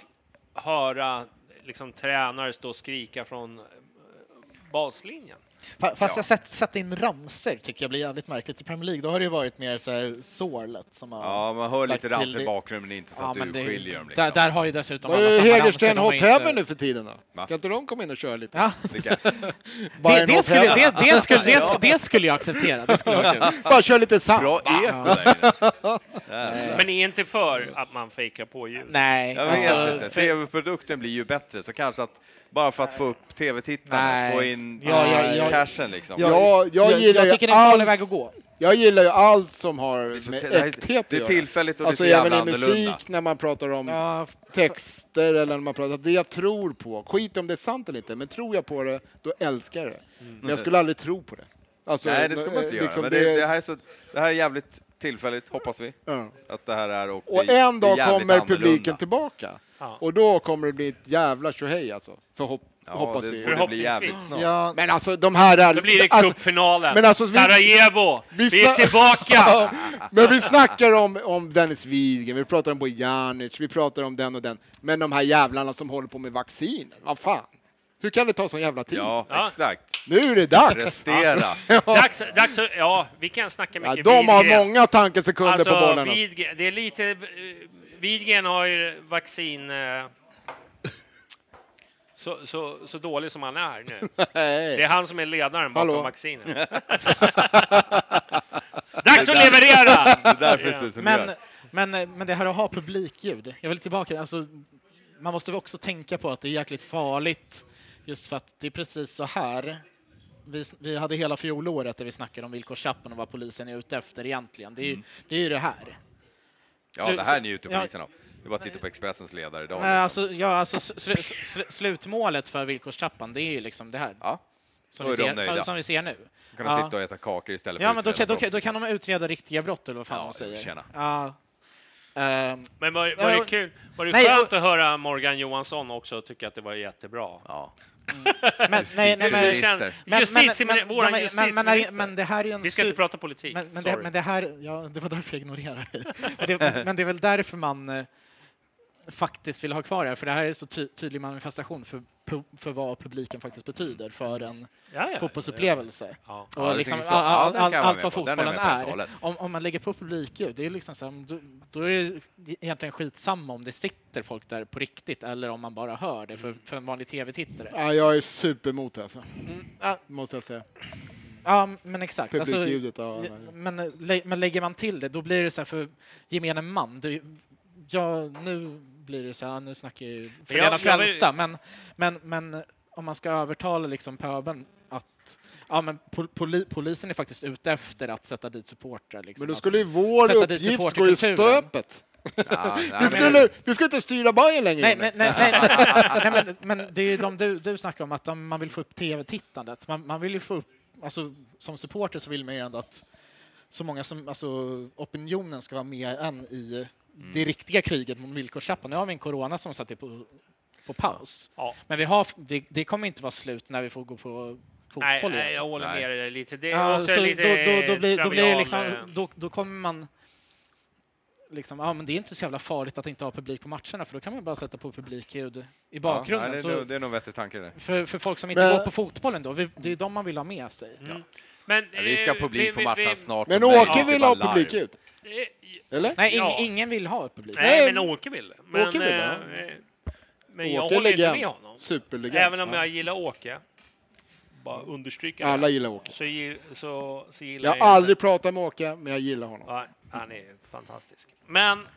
höra liksom, tränare stå och skrika från eh, baslinjen. Fa- Fast jag sätt, sätta in ramser tycker jag blir jävligt märkligt. I Premier League då har det ju varit mer så här sorlet som har... Ja, man hör lite lagt till ramsor det. i bakgrunden, men inte så att men du det- skiljer dem. Liksom. Där, där har ju dessutom Vad alla är samma Hägersten ramsor, de Hot har ju Heaven inte- nu för tiden då? Va? Kan inte de komma in och köra lite? Ja. Vilka? Det, Bayern det, Hot skulle, Heaven. det, det, skulle, det, skulle, det skulle jag acceptera. Det skulle jag acceptera. Bara kör lite samba. Bra eko där inne. Men ni är inte för att man fejkar på ljud? Nej. Jag vet alltså, inte. för- Tv-produkten blir ju bättre, så kanske att bara för att få upp tv-tittarna, Nej. få in Ja, ja, ja. cashen liksom. Ja, jag, jag gillar jag ju tycker det är en farlig allt, väg att gå. jag gillar ju allt som har Det är så- med det här är- äkthet att det är göra. tillfälligt och Alltså det är så även jävla i musik annorlunda. när man pratar om Ja, texter eller när man pratar, det jag tror på. Skit om det är sant eller inte, men tror jag på det, då älskar jag det. Men jag skulle aldrig tro på det. Alltså, Nej, det ska man inte eh, liksom göra. Men det, det, här är så, det här är jävligt tillfälligt, hoppas vi. Ja. Att det här är och, Och det, en det är dag jävligt kommer annorlunda. publiken tillbaka. Ja. Och då kommer det bli ett jävla tjohej alltså. Förhopp, Ja, hoppas det vi. får det bli jävligt snart. Ja, Men alltså de här är... Då blir det alltså, cupfinalen. men alltså, vi- Sarajevo! Vi, vi är sna- tillbaka! Men vi snackar om, om Dennis Widgren, vi pratar om Bojanic, vi pratar om den och den. Men de här jävlarna som håller på med vaccin, vad fan? Hur kan det ta sån jävla tid? Ja, Ja. exakt. Nu är det dags! Prestera. dags, dags att, ja, vi kan snacka Ja, mycket de har Widgren. många tankesekunder Alltså, på bollen. Alltså. Widgren, det är lite... eh, Widgren har ju vaccin... eh, Så, så, så dålig som han är nu. Det Nej. är han som är ledaren bakom Hallå? vaccinet. Dags att leverera! Det är därför det ser ut som det men, gör. men, men det här att ha publikljud, jag vill tillbaka, alltså, man måste också tänka på att det är jäkligt farligt just för att det är precis så här. Vi, vi hade hela fjolåret där vi snackade om villkorstrappan och vad polisen är ute efter egentligen. Det är ju, Mm. det, är ju det här. Ja, Slu- det här njuter ja. polisen av. Det är bara att titta på Expressens ledare idag. Nej, liksom. alltså, ja, alltså, sl, sl, slutmålet för villkorstrappan, det är ju liksom det här. Ja, Som då vi, är de ser, nöjda. som, som vi ser nu. Då kan de Ja. sitta och äta kakor istället för Ja, att men då utreda kan, då, kan, brott. då kan de utreda riktiga brott eller vad fan Ja, de säger. tjena. Ja. Ehm, Men var, var Ja, det kul? Var det nej, skönt att höra Morgan Johansson också tycka att det var jättebra? Ja. men, nej, nej, men, Justitieminister. men, Justitieminister, men, våran men, men, men, justitieminister. men det här är ju en Vi ska inte su- prata politik. men, men, det, Sorry. men det här, ja, det var därför jag ignorerar dig. men, det, men det är väl därför man, eh, faktiskt vill ha kvar det här, för det här är så ty- tydlig manifestation för, pu- för vad publiken faktiskt betyder för en Ja, ja. fotbollsupplevelse. Ja. Ja, Och det liksom, finns så. all, Ja, all, den kan all, jag vara allt med vad på. Den är fotbollen med på helt och är, hållet. om, om man lägger på publikljud, det är liksom så här, då, då är det egentligen skitsamma om det sitter folk där på riktigt eller om man bara hör det för, för en vanlig tv-tittare. Ja, jag är superemot alltså. Mm, ja, Måste jag säga. ja, men exakt. Alltså, Publikljudet, ja. men, lä- men lägger man till det, då blir det så här för gemene man. Det, ja, nu blir det så här, nu snackar jag ju för Jag- rena jag frälsta, men, men, men om man ska övertala liksom pöbeln att ja, men pol- poli- polisen är faktiskt ute efter att sätta dit supportrar. Liksom, Men då att skulle ju vår sätta dit uppgift gå i supporterkulturen. stöpet. Ja, Vi nej, skulle, vi ska inte styra Bayern längre. Nej, nej, nej, nej, nej, nej men, men det är ju de du, du snackar om, att de, man vill få upp tv-tittandet. Man, man vill ju få upp, alltså, som supporter så vill man ju ändå att så många som, alltså opinionen ska vara med än i Mm. det riktiga kriget mot villkorstrappan. Nu har vi en corona som satt på, på paus. Ja. Men vi har, det, det kommer inte vara slut när vi får gå på fotboll Nej, igen. nej, jag håller Nej. med dig lite. Det är Ja, också så lite då, då, då, blir, då blir det travial, liksom, eh, då, då kommer man liksom, ja men det är inte så jävla farligt att inte ha publik på matcherna, för då kan man bara sätta på publikljud i bakgrunden. Ja, nej, det, så, är nog- det är nog en vettig tanke det. för, för folk som inte Men- går på fotbollen då, vi, det är de man vill ha med sig. Mm. Men, Ja, vi ska ha eh, publik vi- på vi- matchen vi- snart. Men som det är. Åke Ja, vill det är ha bara live. publikljud. eh, Eller? Nej, ing, Ja. ingen vill ha publik. Nej, Nej, men Åke vill. Men, Åke vill, eh, ja. eh, men jag Åke håller inte legend. med honom. Superlegend. Även om Ja. jag gillar Åke. Bara understryka Alla det. gillar Åke. Så, gi- så, så gillar Jag har inte- aldrig pratat med Åke, men jag gillar honom. Ja, han är fantastisk. Men eh,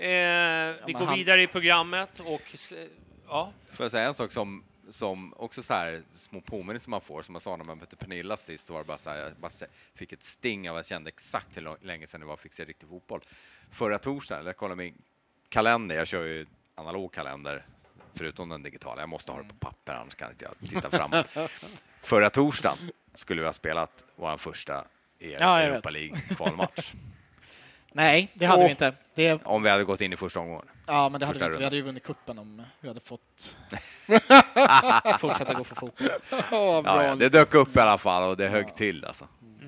vi men går han- vidare i programmet och s- ja, Får jag säga en sak som, som också så här små påminnelser man får, som jag sa när man mötte Pernilla sist, så var det bara så här, jag bara fick ett sting av att jag kände exakt hur lång- länge sedan det var att fixa riktig fotboll. Förra torsdagen, jag kollade min kalender, jag kör ju analog kalender förutom den digitala, jag måste ha det på papper annars kan inte jag titta framåt. Förra torsdagen skulle vi ha spelat vår första E- Ja, jag Europa vet. League-kvalmatch. Nej, det hade Åh. vi inte. Det, Om vi hade gått in i första omgången. ja, men det hade Första vi inte. Vi rundan. hade ju vunnit kuppen om vi hade fått fortsätta gå för fotboll. Ja, Ja, bra. ja, det dök upp i alla fall och det högg till alltså.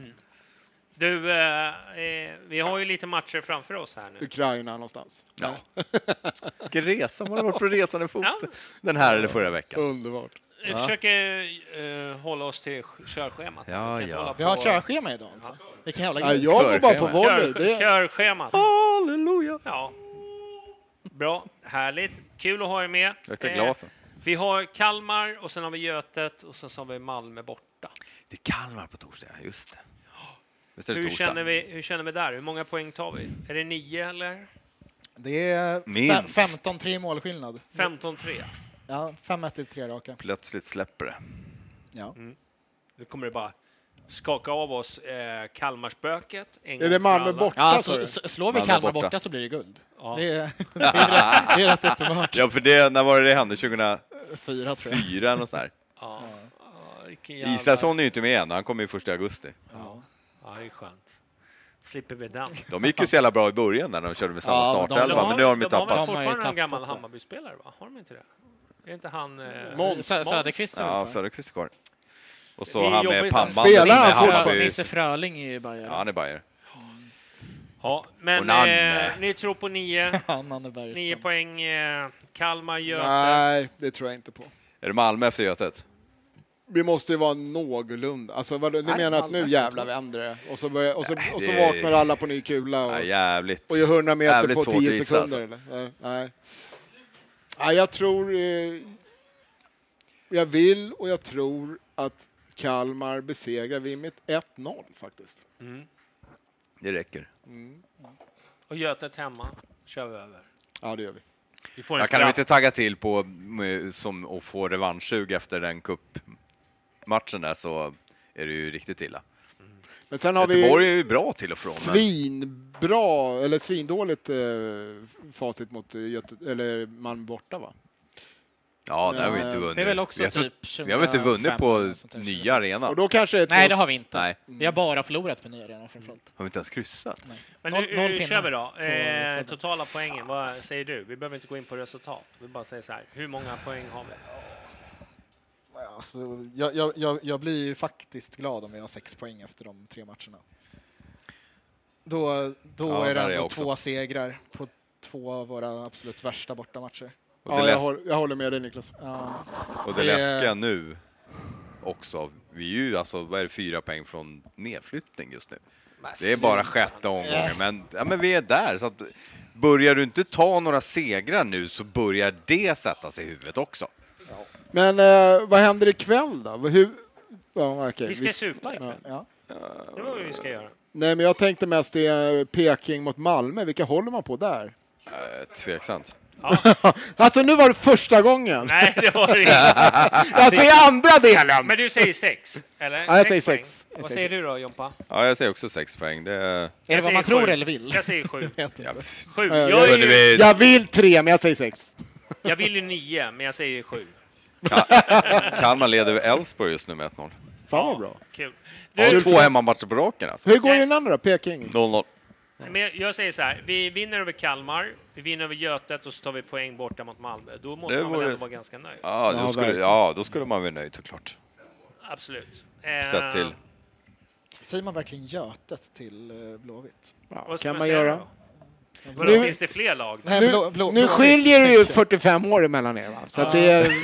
du, eh, eh, vi har ju lite matcher framför oss här nu. Ukraina någonstans. Ja. Vilken resa, man har varit på resande fot Ja. den här eller förra veckan. Underbart. Vi försöker eh, hålla oss till körschemat. Ja, Vi kan inte ja. hålla Vi har ett på- körschema idag alltså. Vilken jävla Ja, grej. jag går bara på Körschema. volley. Kör, Det, körschemat. Halleluja! Ja. Bra, härligt. Kul att ha er med. Luktar Eh, glasen. Vi har Kalmar och sen har vi Götet och sen så har vi Malmö borta. Det är Kalmar på torsdag, just det. Visst är det Hur torsdag? känner, vi, hur känner vi där? Hur många poäng tar vi? Är det nio eller? Det är Minst. fe- femton tre målskillnad. femton tre. Ja, fem ett i tre raka. Plötsligt släpper det. Ja. Nu kommer det bara skaka av oss eh, Kalmarspöket. En är gång det för Malmö alla. borta? Ja, sa du? så, s- slår vi Malmö Kalmar borta. borta. så blir det guld. Ja. Det, är, det, är rätt, det är rätt uppenbart. Ja, för det, när var det det hände? tjugohundrafyra Fyra tror jag. eller något så här. Ja. Ja, vilken jävla- Israelsson är ju inte med än, han kommer ju första augusti. Ja. Ja, det är skönt. Slipper vi den. De gick ju så jävla bra i början när de körde med samma Ja, de- startelva, de men det har de ju de har väl tappat. De har ju fortfarande en tappat gammal det. Hammarby-spelare, va? Har de inte det? Är inte han... Eh, Måns. Sö- Söderqvist är Ja, ja, Söderqvist är kvar. Och Det så är han med jobbigt. pannbandet Spelar med han Nisse, Hammarby. Nisse Fröling är ju bara... Ja, han är Bayer. ja, men Och Nanne. eh, ni tror på nio, Ja, Nanne Bergström. nio poäng. Eh, Kalmar, Göte. Nej, det tror jag inte på. Är det Malmö efter Götet? Vi måste ju vara någorlunda. Alltså, vad, ni Nej, menar att nu Malmö. jävlar vänder det. Och så, börjar, och så, och så det- vaknar alla på ny kula och, Ja, jävligt. och gör hundra meter jävligt på svårt att tio gissa, sekunder. alltså. Eller? Nej. Nej. Nej, jag tror... Eh, jag vill och jag tror att Kalmar besegrar vi med ett noll faktiskt. Mm. Det räcker. Mm. Och Götet hemma kör vi över. Ja, det gör vi. Vi får en Jag kan de straff. inte tagga till på med, som att få revanschsug efter den cupmatchen där, så är det ju riktigt illa. Men sen har Göteborg vi är ju bra till och från. Men svinbra, eller svindåligt eh, facit mot Göte, eller Malmö borta, va? ja, där har vi inte Det är vunnit. Det är väl också jag tror- typ vi har väl inte vunnit tjugofem på eller sånt där, nya tjugosex. arenan. Och då kanske ett Nej, det har vi inte. Nej, Vi har bara förlorat på nya arenan framförallt. har vi inte ens kryssat? Men Noll- nu, noll hur pinnar kör vi då? på Eh, Sweden. totala poängen, vad säger du? Vi behöver inte gå in på resultat. Vi bara säger så här, hur många poäng har vi? Alltså, jag, jag, jag, jag blir ju faktiskt glad om vi har sex poäng efter de tre matcherna. Då, då Ja, är det där är jag ändå också. två segrar på två av våra absolut värsta bortamatcher. Och Ja, det jag, läs- håller, jag håller med dig, Niklas. Ja. Och det Det- läskiga nu också, vi är ju alltså, vad är det, fyra poäng från nedflyttning just nu. Det är bara sjätte omgången, men, ja, men vi är där. Så att, börjar du inte ta några segrar nu så börjar det sätta sig i huvudet också. Men eh, vad händer ikväll då? Hur... Ja, okay. Vi ska supa ikväll. Ja. Det är vad vi ska göra. Nej, men jag tänkte mest det är Peking mot Malmö. Vilka håller man på där? Eh, tveksamt. Alltså nu var det första gången. Nej, det var det inte. Alltså i andra delen. Men du säger sex, eller? Ja, jag säger poäng. sex. Jag Vad säger säger du då, Jompa? Ja, jag säger också sex poäng. Det är... Är det Jag vad man säger tror sju. eller vill? Jag säger sju. Vet inte. Ja, Sju. Ja, Jag, jag- är ju, Jag vill tre, men jag säger sex. jag vill ju nio, men jag säger sju. Kalmar leder över Elfsborg just nu med ett noll. Fan vad bra. Kul. Ja, Du, två hemmamatcher på raken alltså. Hur går det innan då, Peking? noll noll. men jag säger så här, vi vinner över Kalmar, vi vinner över Götet och så tar vi poäng borta mot Malmö. Då måste Det man väl vore- ändå vara ganska nöjd. Ja, Ja, då skulle, verkligen. ja, då skulle man vara nöjd såklart. Absolut. Eh, Sett till. Säger man verkligen Götet till eh, Blåvitt? Ja, vad ska kan man säga göra. då? Vadå, Nu- finns det fler lag? Nej, Nu, blå, blå, nu Blåvitt. skiljer det ju fyrtiofem år emellan er, va? Så att det är...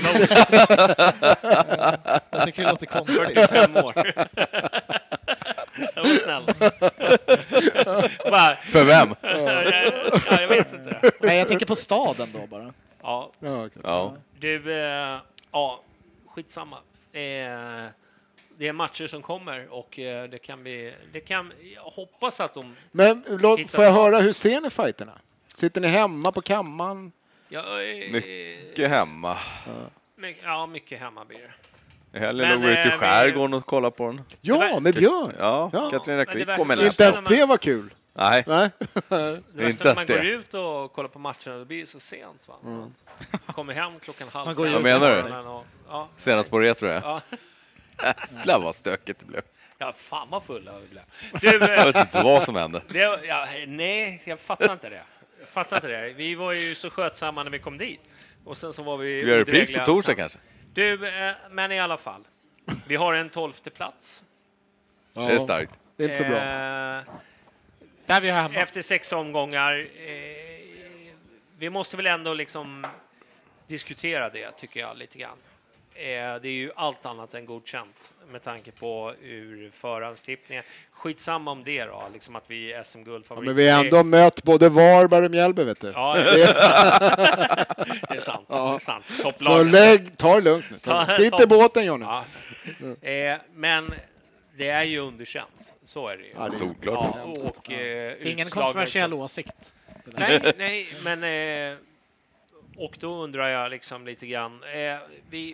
Jag tycker det låter konstigt. fyrtiofem år. Det var snällt. Bara, För vem? ja, jag vet inte. Nej, jag tänker på staden då bara. Ja, Ja, okej. Ja. du, eh, ja, skitsamma. Eh, det är matcher som kommer och eh, det kan bli, det kan, jag hoppas att de, Men låt, Hitta får jag på. höra, hur ser ni fighterna? Sitter ni hemma på kammaren? ja, eh, Mycket hemma. mycket, ja, mycket hemma blir det. Hellre Men, nog gå ut i eh, vi- skärgården och kolla på den. Ja, med Björn. Ja, Ja. Katarina Men det Kvick verkar- kommer Inte Inte lätt. ens när man- det var kul. Nej, Nej. Det Inte värsta när man ens går det. ut och kollar på matcherna, det blir så sent. Va? Man kommer hem klockan halv Man går fem ut- på Vad menar du? morgonen och- Ja, senast på retro jag. ja. Jävlar vad stökigt det blev. Ja, fan vad fulla vi blev. Du, Jag eh, vet inte vad som hände. det, ja, nej, jag fattar inte det. Jag fattar inte det. Vi var ju så skötsamma när vi kom dit. Och sen så var vi... Vi gör repris på odrägliga torsdag sen. kanske. Du, eh, men i alla fall. Vi har en tolfte plats. Ja, Det är starkt. det är inte så bra. Eh, Där vi har hemma. efter sex omgångar. Eh, vi måste väl ändå liksom diskutera det, tycker jag, lite grann. Eh, det är ju allt annat än godkänt med tanke på ur förhandstippningen. Skitsamma om det då, liksom att vi är S M-guldfavorit. Men vi har ändå mött både Varberg och Mjällby, vet du. Ja, det är sant. Det är sant. Ja. Det är sant. Så Topplagen. lägg, ta det lugnt nu. Ta- Sitt ta- i båten, Johnny. Ja. Eh, men det är ju underkänt. Så är det ju. Ja, det är- Solklart. Ja, och, eh, Det är ingen utslagen- kontroversiell åsikt. Nej, nej, men... Eh, och då undrar jag liksom lite grann. Eh, vi,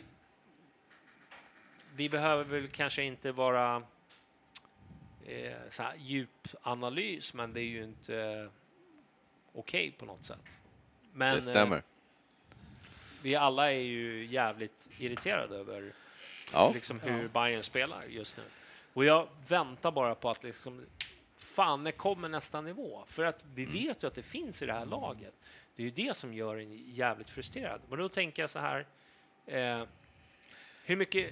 vi behöver väl kanske inte vara eh, så här djup analys, men det är ju inte eh, okej på något sätt. Men, Det stämmer. Eh, vi alla är ju jävligt irriterade över Ja. liksom hur Bayern spelar just nu. Och jag väntar bara på att liksom, fan, när kommer nästa nivå? För att vi vet ju att det finns i det här laget. Det är ju det som gör en jävligt frustrerad. Men då tänker jag så här, eh, hur mycket...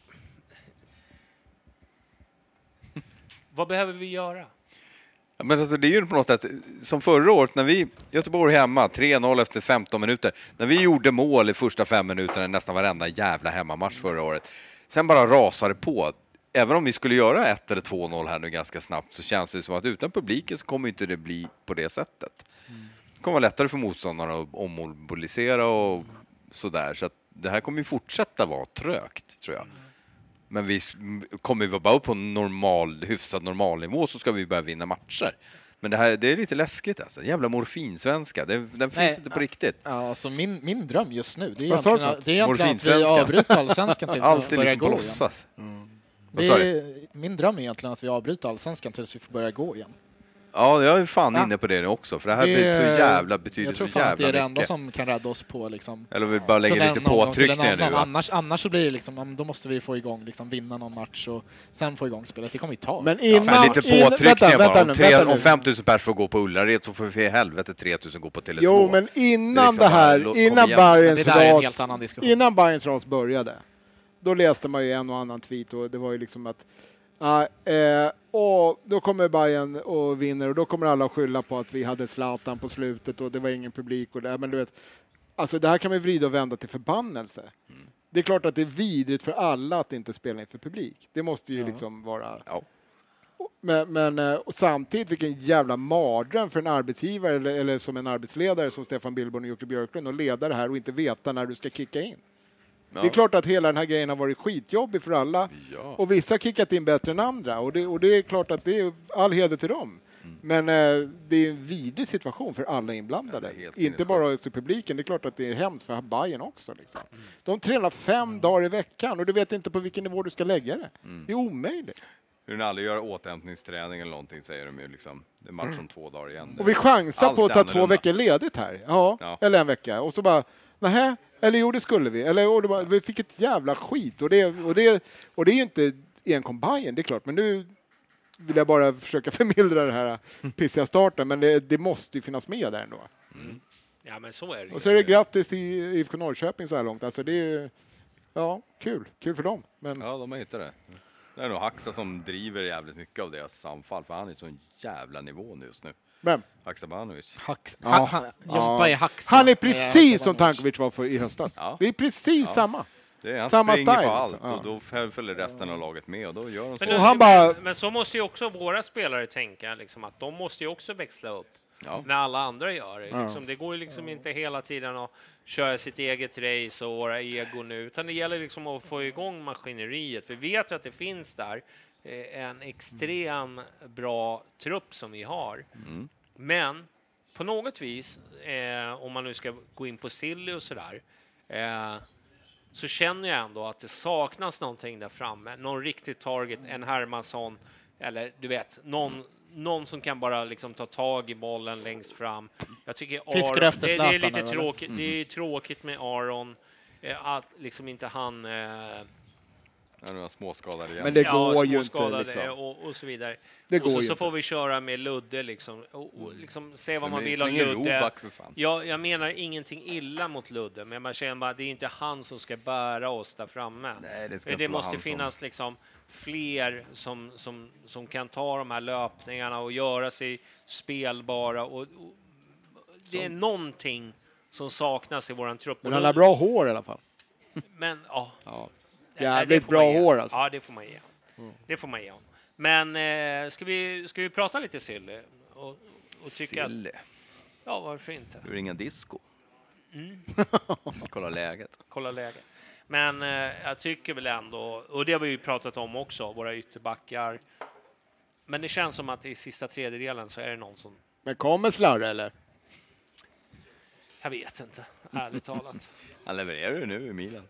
Vad behöver vi göra? Ja, men alltså, det är ju på något sätt som förra året när vi, Göteborg hemma, tre noll efter femton minuter. När vi gjorde mål i första fem minuterna i nästan varenda jävla hemmamatch förra året. Sen bara rasade på. Även om vi skulle göra ett eller två noll här nu ganska snabbt, så känns det som att utan publiken så kommer inte det bli på det sättet. Det kommer vara lättare för motståndarna att ommobilisera och sådär. Så att det här kommer ju fortsätta vara trögt, tror jag. Men vi s- kommer vi bara upp på en normal, hyfsad normalnivå, så ska vi börja vinna matcher. Men det här, det är lite läskigt alltså. Jävla morfinsvenska. Det, den finns Nej, inte på riktigt. Ja, alltså min, min dröm just nu, det är Vad sa du egentligen, för det är egentligen att vi Morfinsvenska. avbryter allsvenskan tills vi Alltid börjar liksom gå igen. låtsas. Vad Det sa du? är, min dröm är egentligen att vi avbryter allsvenskan tills vi får börja gå igen. Ja, jag är fan Ja. inne på det nu också. För det här Det- blir så jävla, betyder Jag tror så fan att det jävla är det enda mycket. som kan rädda oss på liksom. Eller vi bara lägger från lite en omgång till en påtryckningar nu. annan. Att, Annars, annars så blir det liksom, ja, men då måste vi få igång, liksom, vinna någon match och sen få igång spelet. Det kommer vi ta. Men ja, innan... men lite innan- påtryckningar vänta, bara. Om, nu, tre, vänta nu. om fem tusen pers får gå på Ullared så får vi i helvete tre tusen gå på Tele två. Jo, men Det är innan liksom det här, bara, låt- innan kom igen. Men Bayerns det där är en ras, helt annan diskussion. innan Bayerns ras började, då läste man ju en och annan tweet och det var ju liksom att Ja, eh, och då kommer Bayern och vinner och då kommer alla skylla på att vi hade Zlatan på slutet och det var ingen publik och det. Men du vet, alltså det här kan vi vrida och vända till förbannelse. Mm. Det är klart att det är vidrigt för alla att inte spela inför publik. Det måste ju ja. liksom vara... Ja. Men, men och samtidigt vilken jävla mardröm för en arbetsgivare eller, eller som en arbetsledare som Stefan Billborn och Jocke Björklund och leda det här och inte veta när du ska kicka in. Ja. Det är klart att hela den här grejen har varit skitjobbig för alla ja. och vissa har kickat in bättre än andra och det, och det är klart att det är all heder till dem. Mm. Men eh, det är en vidrig situation för alla inblandade. Ja, inte bara till publiken, det är klart att det är hemskt för Bayern också. Liksom. Mm. De tränar fem mm. dagar i veckan och du vet inte på vilken nivå du ska lägga det. Mm. Det är omöjligt. Hur ni aldrig gör återhämtningsträning eller någonting säger de ju liksom. Det är match om mm. två dagar igen. Och vi chansar på att ta två veckor ledigt här. Ja, ja, eller en vecka. Och så bara, nähä, eller jo det skulle vi. Eller och det bara, vi fick ett jävla skit. Och det, och det, och det är ju inte enkom Bayern, det är klart. Men nu vill jag bara försöka förmildra det här pissiga starten. Men det, det måste ju finnas med där ändå. Mm. Ja, men så är det. Och så är det grattis till I F K Norrköping så här långt. Alltså det är ja, kul. Kul för dem. Men... Ja, de har hittat det. Det är nog Haxa som driver jävligt mycket av deras samfall. För han är så en jävla nivå nu just nu. Vem? Haksabanovic. Hax. Ja. Han, han, ja. Haxa. han är precis som Tankovic var för i höstas. Ja. Det är precis ja. samma. Det är, han samma springer style. på allt ja. och då följer resten av laget med och då gör de så. Men, och han bara... men så måste ju också våra spelare tänka liksom, att de måste ju också växla upp ja. när alla andra gör det. Ja. Liksom, det går ju liksom inte hela tiden att köra sitt eget race och våra egon nu, utan det gäller liksom att få igång maskineriet. Vi vet ju att det finns där en extrem bra trupp som vi har. Mm. Men på något vis, eh, om man nu ska gå in på Silly och sådär, eh, så känner jag ändå att det saknas någonting där framme. Någon riktig target, en Hermansson, eller du vet, någon, någon som kan bara liksom ta tag i bollen längst fram. Jag tycker Aron, det, det är lite eller? tråkigt, mm. det är tråkigt med Aron, eh, att liksom inte han... Eh, Ja, nu är småskadade igen. Men det går ja, ju inte liksom. och, och så vidare. Det och går så, så inte. får vi köra med Ludde liksom och, och liksom se så vad man vill om Ludde. Ja, jag menar ingenting illa mot Ludde, men man känner bara att det är inte han som ska bära oss där framme. Nej, det, det måste finnas som... liksom fler som, som, som kan ta de här löpningarna och göra sig spelbara och, och det är någonting som saknas i våran trupp. Men han har bra hår i alla fall. Men ja. ja. Jävligt bra hår alltså. Ja, det får man ge. Mm. Det får man ge. Men eh, ska vi ska vi prata lite Silly och, och tycka Silly. Att, ja, varför inte? Du ringer disco. Mm. Kolla läget. Kolla läget. Men eh, jag tycker väl ändå, och det har vi ju pratat om också, våra ytterbackar. Men det känns som att i sista tredjedelen så är det någon som... Men kommer Slarre eller? Jag vet inte, ärligt talat. Han levererar ju nu i Milan.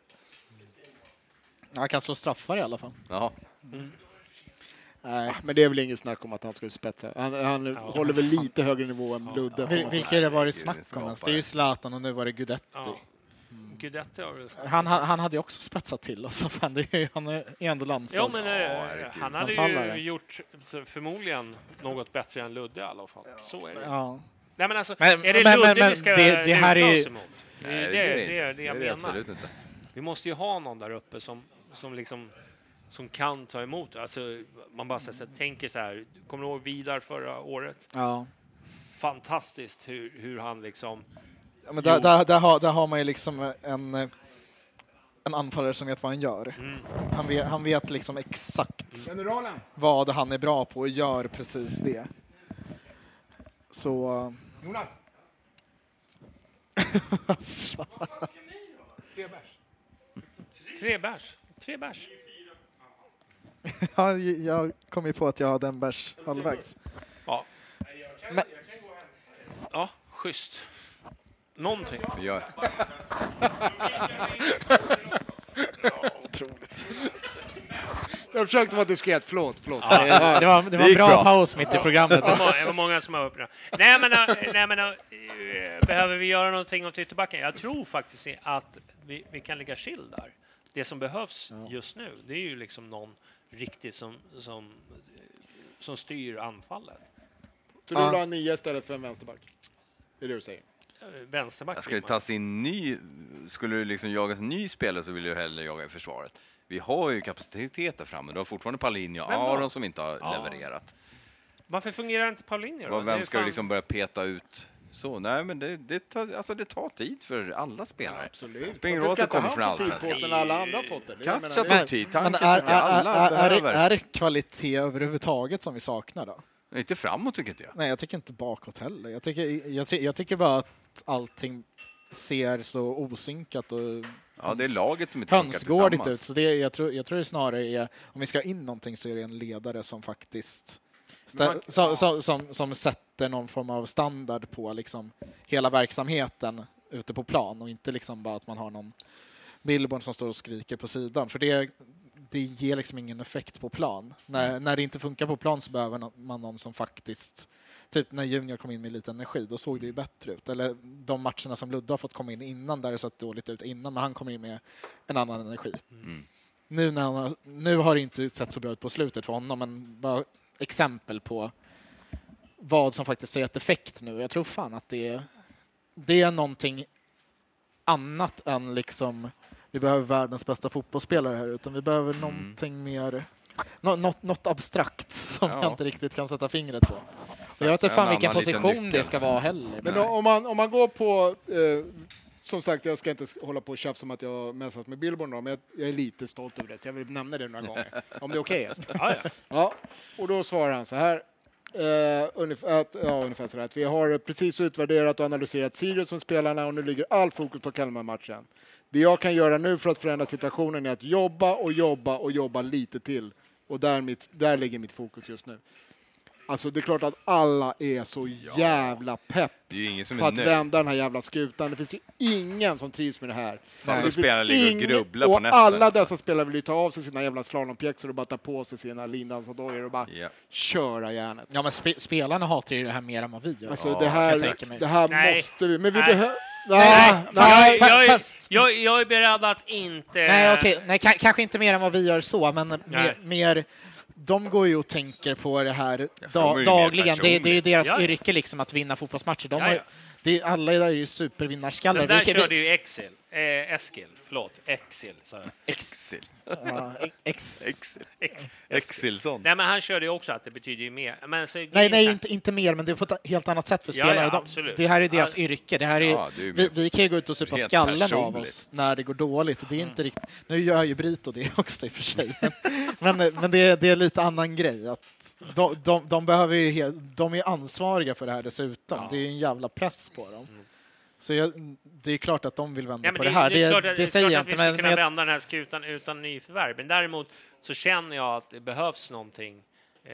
Han kan slå straffar i alla fall. Ja. Mm. Nej, men det är väl inget snack om att han skulle spetsa. Han, han ja. håller väl lite högre nivå än Ludde. Vil- vilka är det varit snack om ens? Det är ju Zlatan och nu var det Gudetti. Ja. Mm. Gudetti har väl han, han, han hade ju också spetsat till oss. Fan, det är, han är ändå landslags. Ja, men äh, han hade ju gjort förmodligen något bättre än Ludde i alla fall. Ja. Så är det. Ja. Nej, men alltså, men, är det men, Ludde men, vi ska det, det här är emot? Det är det, det, det, det jag menar. Absolut inte. Vi måste ju ha någon där uppe som, som liksom som kan ta emot. Alltså, man bara så här, tänker så här, kommer du ihåg Vidar förra året? Ja. Fantastiskt hur, hur han liksom... Ja, men där, där, där, har, där har man ju liksom en, en anfallare som vet vad han gör. Mm. Han, vet, han vet liksom exakt mm. vad han är bra på och gör precis det. Så... Jonas! Tre bärs. Tre bärs. Tre bärs. Ja, jag kom ju på att jag hade en bärs halvvägs. Ja. Men, ja, schysst. Någonting. Ja. Ja, otroligt. Jag försökte vara diskret. Förlåt, förlåt. Ja, det, det var, det var en bra, bra paus mitt i programmet. Det var, det var många som var uppe. Nej, men, nej, men behöver vi göra någonting åt ytterbacken? Jag tror faktiskt att vi, vi kan ligga chill där. Det som behövs ja. just nu, det är ju liksom någon riktigt som, som, som styr anfallet. Så du vill ha en nio istället för en vänsterback? Det är det du säger? Vänsterback. Jag skulle ta sin ny, skulle du liksom jaga en ny spelare så vill du hellre jaga i försvaret. vi har ju kapacitet där framme. Du har fortfarande Paulinho och Aron som inte har ja. levererat. Varför fungerar inte Paulinho då? Vem ska fan... du liksom börja peta ut så? Nej, men det, det, tar, alltså det tar tid för alla spelare. Ja, absolut. Spelar råd att komma från allsvenskan. Tid på alla andra har fått det. Kanske att det tid. Men är, är, är, är, är det kvalitet överhuvudtaget som vi saknar då? Inte framåt tycker inte jag. Nej, jag tycker inte bakåt heller. Jag tycker, jag, ty, jag tycker bara att allting ser så osynkat och ja, det är laget som inte funkar tillsammans. Ut. Så det, jag, tror, jag tror det snarare är, om vi ska in någonting så är det en ledare som faktiskt stä, man, så, ja. som, som, som sätter någon form av standard på liksom hela verksamheten ute på plan och inte liksom bara att man har någon billboard som står och skriker på sidan. För det det ger liksom ingen effekt på plan. När, mm. när det inte funkar på plan så behöver man någon som faktiskt, typ när Junior kom in med lite energi, då såg det ju bättre ut. Eller de matcherna som Ludde har fått komma in innan, där det sett dåligt ut innan, men han kommer in med en annan energi. Mm. Nu, när han, nu har det inte sett så bra ut på slutet för honom, men bara exempel på vad som faktiskt har gett effekt nu. Jag tror fan att det är, det är någonting annat än liksom vi behöver världens bästa fotbollsspelare här, utan vi behöver mm. någonting mer, no, något, något abstrakt som ja. jag inte riktigt kan sätta fingret på. Så jag vet inte fan vilken position det ska vara heller. Men om man, om man går på, eh, som sagt, jag ska inte hålla på och tjafsa om att jag har messat med Billboard, men jag, jag är lite stolt över det, så jag vill nämna det några gånger. Om det är okej. Okay, alltså. ja, ja. ja, och då svarar han så här. Uh, ungefär, att, ja, ungefär så att vi har precis utvärderat och analyserat Sirius som spelarna och nu ligger all fokus på Kalmar-matchen. Det jag kan göra nu för att förändra situationen är att jobba och jobba och jobba lite till. Och där, mitt, där ligger mitt fokus just nu. Alltså det är klart att alla är så ja. jävla pepp det är ingen som på är att nöjd. vända den här jävla skutan. Det finns ju ingen som trivs med det här. Nej. Det spelar ligger och grubblar och på nästan. alla dessa spelare vill ju ta av sig sina jävla slalompjäxor och bara ta på sig sina lindans och dojor och bara ja. köra järnet. Ja, men spe- spelarna hatar ju det här mer än vad vi gör. Alltså ja, det här, det här måste vi, men vi Nej. behöver... Nej, nej. Jag, jag, jag, jag är beredd att inte... Nej, okej. Nej, k- kanske inte mer än vad vi gör så, men mer, mer... De går ju och tänker på det här da- dagligen. Det, det är ju deras ja. yrke liksom att vinna fotbollsmatcher. De ja, ja. Har, det är, alla där är ju supervinnarskallar. Men där vi, körde vi, ju Exil. Eh, Eskil, förlåt. Exil. Så. Exil. Ja, ex, Exil. Ex, Exilson. Nej, men han körde ju också att det betyder ju mer. Men så, nej, nej, inte, inte mer, men det är på ett helt annat sätt för spelare. Ja, ja, de, det här är deras ja. yrke. Det här är, ja, det är vi, vi kan ju gå ut och supa skallen personligt. Av oss när det går dåligt. Det är mm. inte riktigt, nu gör ju Brito det också i och för sig. men men det, är, det är lite annan grej. Att de, de, de, behöver ju, de är ansvariga för det här dessutom. Ja. Det är ju en jävla press på dem. Mm. Så jag, det är klart att de vill vända ja, på det, det här. Det, det, det, det säger jag inte. Vi ska kunna vända den här skutan utan nyförvärv. Men däremot så känner jag att det behövs någonting eh,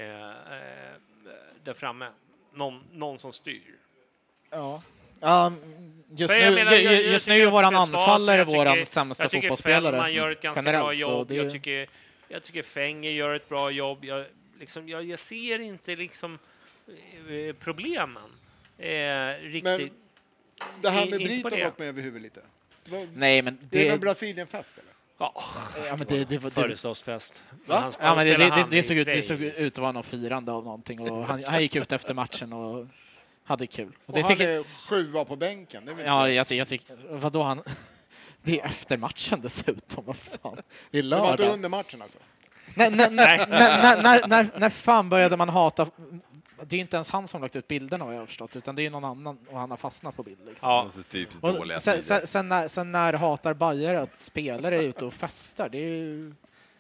där framme. Någon, någon som styr. Ja. Um, just nu, menar, jag, jag, just jag nu är våran anfallare våran sämsta fotbollsspelare. Man gör ett ganska generellt, bra jobb. Det... Jag, tycker, jag tycker Fänger gör ett bra jobb. Jag, liksom, jag, jag ser inte liksom eh, problemen eh, riktigt. Men det här med Brito har gått med över huvudet lite. Vad, nej, men det, det är en Brasilienfest eller? Ja, ja men det det var födelsedagsfest. Ja, ja men det det, det, det såg ut det såg ut att vara något firande av någonting och han, han gick ut efter matchen och hade kul. Och, och det han tycker är sjua på bänken. Det ja, jag, jag tycker vad då han det är efter matchen dessutom, vad fan. Det är lördag. Det var inte under matchen alltså. när, när, när, när, när, när, när fan började man hata? Det är inte ens han som lagt ut bilderna vad jag har förstått, utan det är någon annan och han har fastnat på bild. Liksom. Ja, alltså typ dåliga sen, sen, sen, när, sen när hatar Bayer att spelare är ute och festar, det är ju...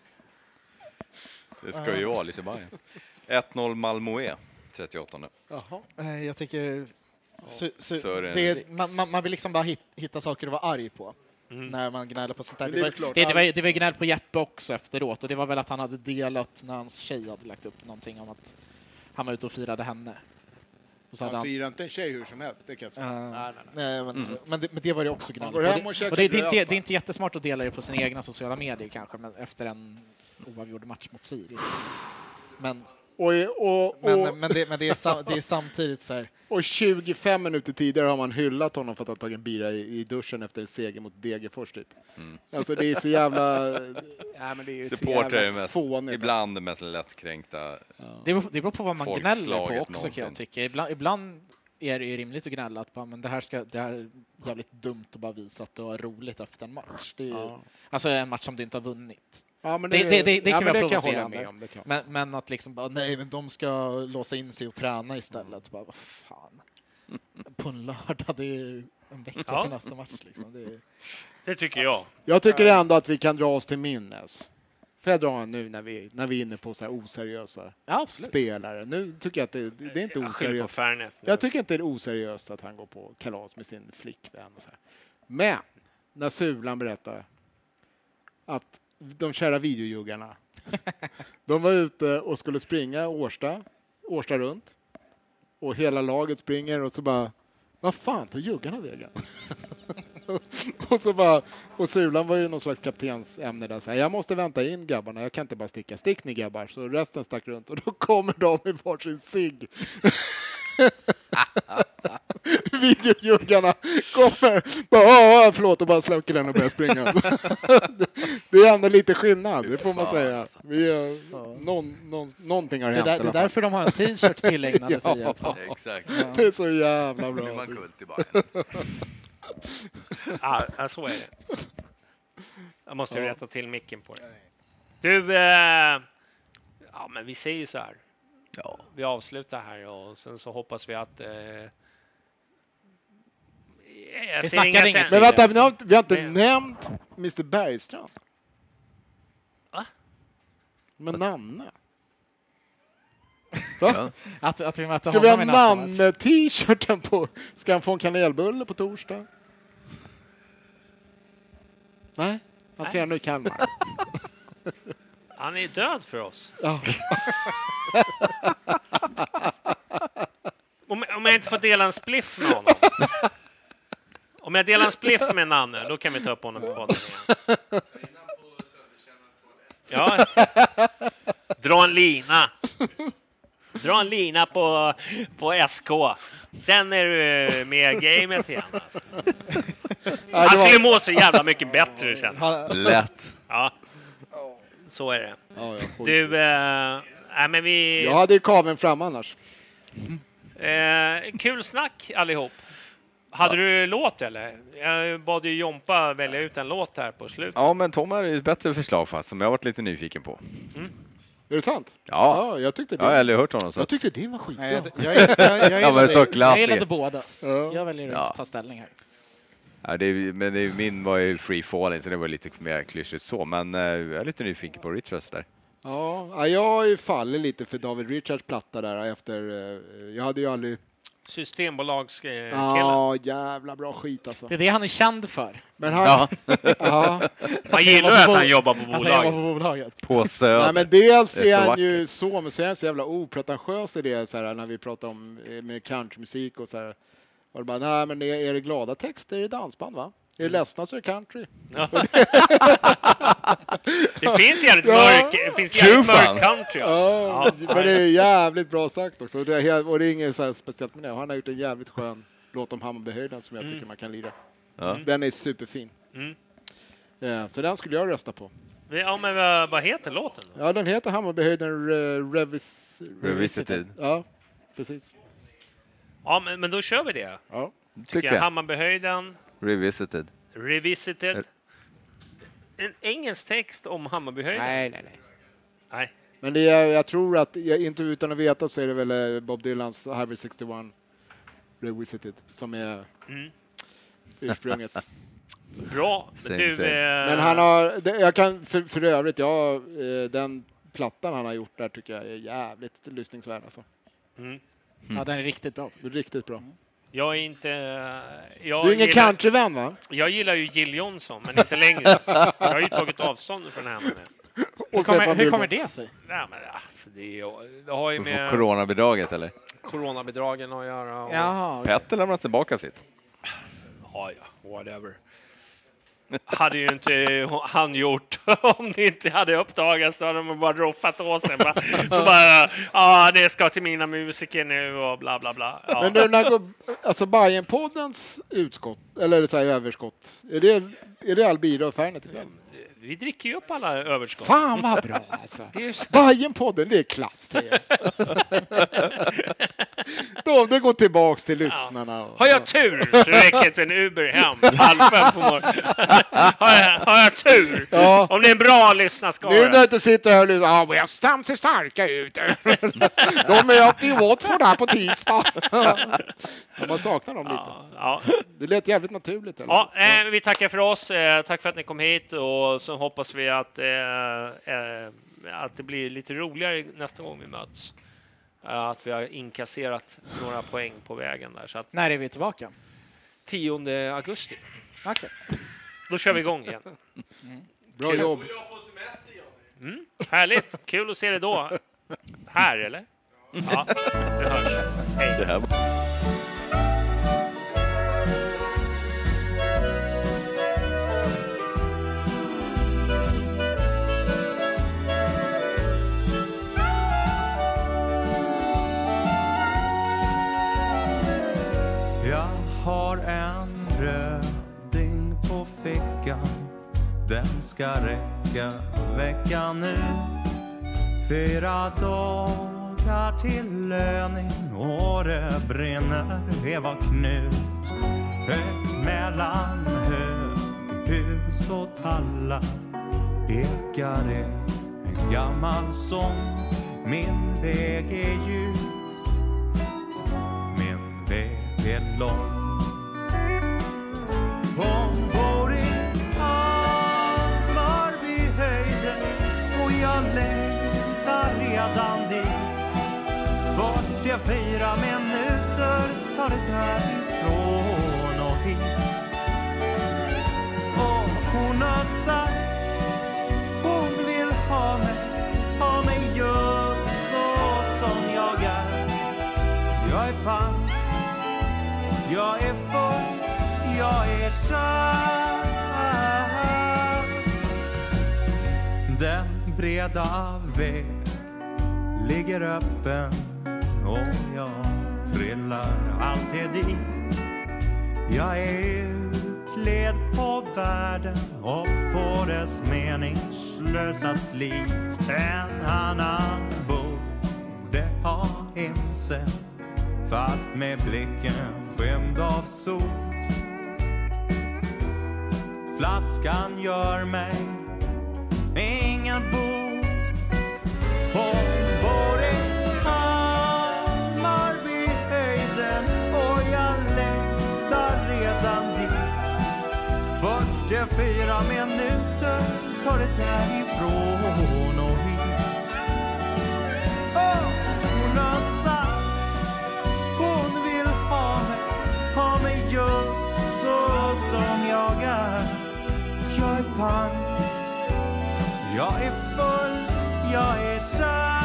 Det ska ju vara lite Bayer. ett noll Malmö, trettioåttonde. Jaha. Jag tycker... Su, su, det, man, man, man vill liksom bara hit, hitta saker att vara arg på. Mm. När man gnäller på sånt där. Det, det, var, det, det, var, det var gnäll på Jeppe också efteråt, och det var väl att han hade delat när hans tjej hade lagt upp någonting om att han var ute och firade henne. Och så han han firar inte en tjej hur som helst, det kan jag säga. Uh, nej, nej, nej. Men, mm. men, det, men det var det också gnäll på. Det, och det, och det, det, är inte, det är inte jättesmart att dela det på sina egna sociala medier kanske, men efter en oavgjord match mot Sirius. Men Och, och, och, men, men, det, men det, är sam, det är samtidigt så här. Och tjugofem minuter tidigare har man hyllat honom för att ha tagit en bira i, i duschen efter en seger mot Degerfors typ. Mm. Alltså det är så jävla... ja, men det är supporter är mest, ibland det mest lättkränkta. Ja. Det, beror, det beror på vad man gnäller på också, kan jag tycka. Ibland, ibland är det ju rimligt att gnälla att men det, här ska, det här är jävligt dumt att bara visa att du har roligt efter en match. Det är ju, ja. Alltså en match som du inte har vunnit. Ja, men det, det, det, det ja, kan men vara det kan jag hålla provocerande. med om. Det kan. Men, men att liksom bara, nej, men de ska låsa in sig och träna istället. Bara, vad fan. På en lördag, det är ju en vecka Ja. till nästa match. Liksom. Det, är... Det tycker jag. Jag tycker ändå att vi kan dra oss till minnes. Får jag dra nu när vi, när vi är inne på så här oseriösa ja, absolut. spelare? Nu tycker jag att det, det är inte Jag skyller på oseriöst. Fernet. Jag tycker inte det är oseriöst att han går på kalas med sin flickvän. Och så här. Men när Sulan berättar att de kära videojuggarna, de var ute och skulle springa Årsta, Årsta runt. Och hela laget springer och så bara, vad fan tog juggarna vägen? och så bara, och Sulan var ju någon slags kaptensämne där. Så här, jag måste vänta in grabbarna, jag kan inte bara sticka. Stick ni grabbar. Så resten stack runt och då kommer de i varsin cigg. Videojuggarna kommer bara, förlåt, och bara släcker den och börjar springa. Det är ändå lite skillnad, det får man säga. Vi är, ja. någon, någon, någonting har det, hänt. där, det är därför de har en t-shirt tillägnade sig ja, också. Exakt. Ja. Det är så jävla bra. Nu är man kult i Bayern. Ja, så är det. Jag måste ju rätta till micken på det. Du, eh, ja men vi säger så här. Ja. Vi avslutar här och sen så hoppas vi att... Eh, jag Vi ser snackar inga inget. Men vänta, vi har, vi har inte Men- nämnt mister Bergstrand. Va? Men Nanne. Ja. Att, att vi möter Ska vi ha honom i nästa match. Nanne-t-shirten på? Ska han få en kanelbulle på torsdag? Nej, han Nej. tränar nu i Kalmar. Han är död för oss. Ja. Om, om jag inte får dela en spliff med honom. Om jag delar en spliff med Nanne, då kan vi ta upp honom på podden igen. Ja. Dra en lina. Dra en lina på, på S K. Sen är du med i gamet igen. Alltså. Han skulle må så jävla mycket bättre, känner jag. Lätt. Ja. Så är det. Ja, ja, Du, eh, nej men vi... jag hade ju kaven fram annars. Eh, kul snack allihop. Hade du låt eller? Jag bad ju Jompa välja ut en låt här på slutet. Ja, men Tom har ett bättre förslag fast som jag har varit lite nyfiken på. Är det sant? Ja, Ja, jag tyckte det. jag har aldrig hört honom. Så Jag att... tyckte din var skitbra. Nej, jag, jag, jag, jag, Ja, men så jag, jag klassiker. gillade bådas. Ja. Jag väljer Ja. att ta ställning här. Ja, det är, men det är, min var ju free falling så det var lite mer klyschigt så. Men eh, jag är lite nyfiken på Richards där. Ja, ja, jag har ju fallit lite för David Richards platta där efter. eh, Jag hade ju aldrig... Systembolagskillen. Ja, jävla bra skit alltså. Det är det han är känd för. Men han... Ja, Ja. Man gillar ju att han jobbar på Att han jobbar på bolaget. bolaget. på Söder. Nej, men dels Det är är så han vackert. ju så, men så är han så jävla opretentiös i det så här, när vi pratar om eh, med countrymusik och så här. Och det bara, nej men är, är det glada texter är det dansband va? Är det ledsna så är det country. Ja. Det finns jävligt Ja. mörk, det finns jävligt True fan. mörk country alltså. Ja, Ja. men det är jävligt bra sagt också. Och det är, helt- och det är inget så här speciellt med det. Han har gjort en jävligt skön låt om Hammarbyhöjden som jag Mm. tycker man kan lira. Ja. Den är superfin. Mm. Ja, så den skulle jag rösta på. Ja, men vad, vad heter låten då? Ja, den heter Hammarbyhöjden uh, Revis... Revisited. Ja, precis. Ja, men, men då kör vi det. Ja. Tycker jag. jag. Hammarbyhöjden, Revisited. Revisited. En engelsk text om Hammarbyhöjden? Nej, nej, nej. Nej. Men det är, jag tror att, jag, inte utan att veta så är det väl eh, Bob Dylans Highway sextioett Revisited som är Mm. ursprunget. Bra. Same, du, same. eh, Men han har, det, jag kan för, för övrigt, ja, eh, den plattan han har gjort där tycker jag är jävligt lyssningsvärd alltså. Mm. Ja, den är riktigt bra. Riktigt bra. Jag är inte... Jag Du är ingen gillar, countryvän va? jag gillar ju Jill Johnson, men inte längre. Jag har ju tagit avstånd från henne. Hur Och kommer, Stefan hur Billborn. kommer det sig? Nej, men alltså, det, är, ju- det har ju Du får med coronabidraget eller? coronabidragen att göra. Och, Jaha, okej. Petter lämnat tillbaka sitt. Ja, ja, whatever. Hade ju inte han gjort om det inte hade uppdagats. Då hade de bara roffat åt sig. Bara, så bara, ja, det ska till mina musiker nu och bla bla bla. Ja. Men nu när går, alltså Bajenpoddens utskott, eller så här överskott, är det, är det all bira och Fernet ikväll? vi dricker ju upp alla överskott. Fan vad bra alltså. Det är så... Bajenpodden, det är klass. Då, det går tillbaks till lyssnarna. Ja. Har jag tur så räcker det en Uber hem halv fem på morgonen. har, jag, har jag tur? Ja. Om det är en bra lyssnarskara. Nu när du sitter här och lyssnar, ja, West Ham ser starka ut. De möter ju Watford här på tisdag. Man saknar dem lite. Ja, ja. Det lät jävligt naturligt. Eller? Ja, eh, vi tackar för oss. Eh, tack för att ni kom hit och så hoppas vi att, eh, eh, att det blir lite roligare nästa gång vi möts. Eh, att vi har inkasserat några poäng på vägen där. Så att när är vi tillbaka? tionde augusti. Okay. Då kör vi igång igen. Mm. Bra Kul. Jobb. Mm, härligt. Kul att se dig då. Här, eller? Ja, det hörs. Hej. Jag har en röding på fickan. Den ska räcka veckan nu. Fyra dagar till löning. Och det brinner Eva Knut. Högt mellan höghus och tallar ekar det en gammal sång. Min väg är ljus. Min väg är lång. Hon bor i Hammarbyhöjden och jag längtar redan dit. fyrtiofyra minuter tar det därifrån och hit. Och hon har sagt hon vill ha mig, ha mig just så som jag är. Jag är pann, jag är full, jag är kär. Den breda väg ligger öppen och jag trillar alltid dit. Jag är utled på världen och på dess meningslösa slit. En annan borde ha insett, fast med blicken skymd av sot. Flaskan gör mig ingen bot. Hon bor i Hammarbyhöjden och jag längtar redan dit. fyrtiofyra minuter tar det därifrån och hit. Oh, hon har sagt hon vill ha mig, ha mig just så som jag är. Jag är pann, jag är full, jag är kär.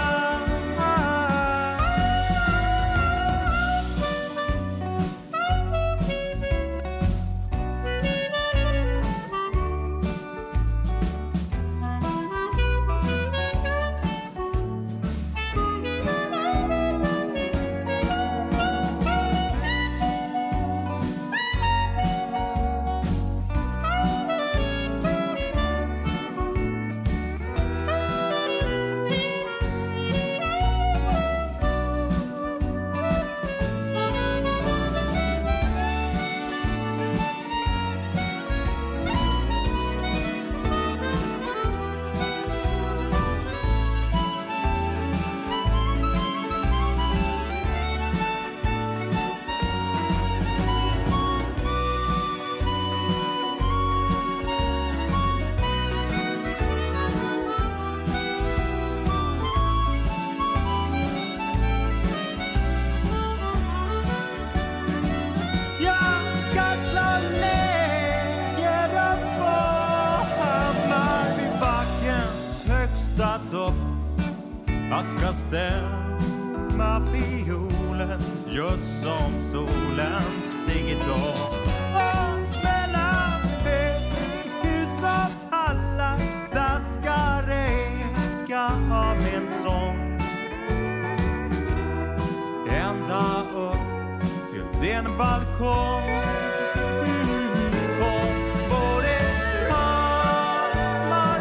Jag ska stämma fiolen just som solen stigit upp. Och mellan hus och tallar där ska räcka av min sång. Ända upp till din balkong. Mm, och både hammar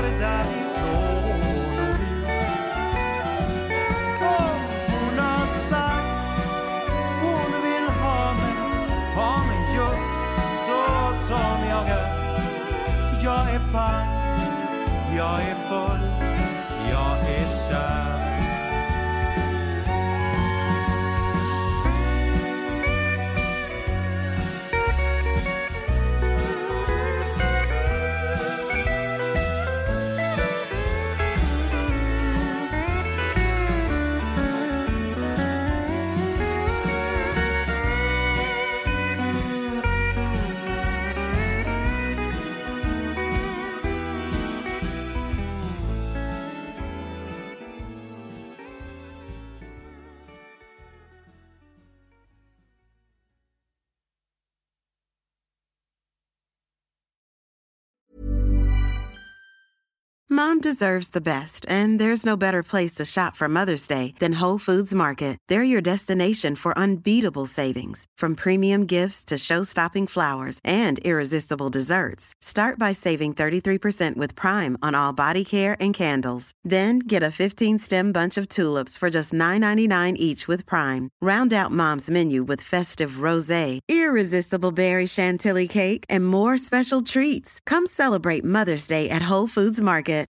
det därifrån och hit. Och hon har sagt hon vill ha mig, ha mig just så som jag är. Jag är pang, jag är full, jag är kär. Mom deserves the best, and there's no better place to shop for Mother's Day than Whole Foods Market. They're your destination for unbeatable savings, from premium gifts to show-stopping flowers and irresistible desserts. Start by saving thirty-three percent with Prime on all body care and candles. Then get a fifteen-stem bunch of tulips for just nine ninety-nine each with Prime. Round out Mom's menu with festive rosé, irresistible berry chantilly cake, and more special treats. Come celebrate Mother's Day at Whole Foods Market.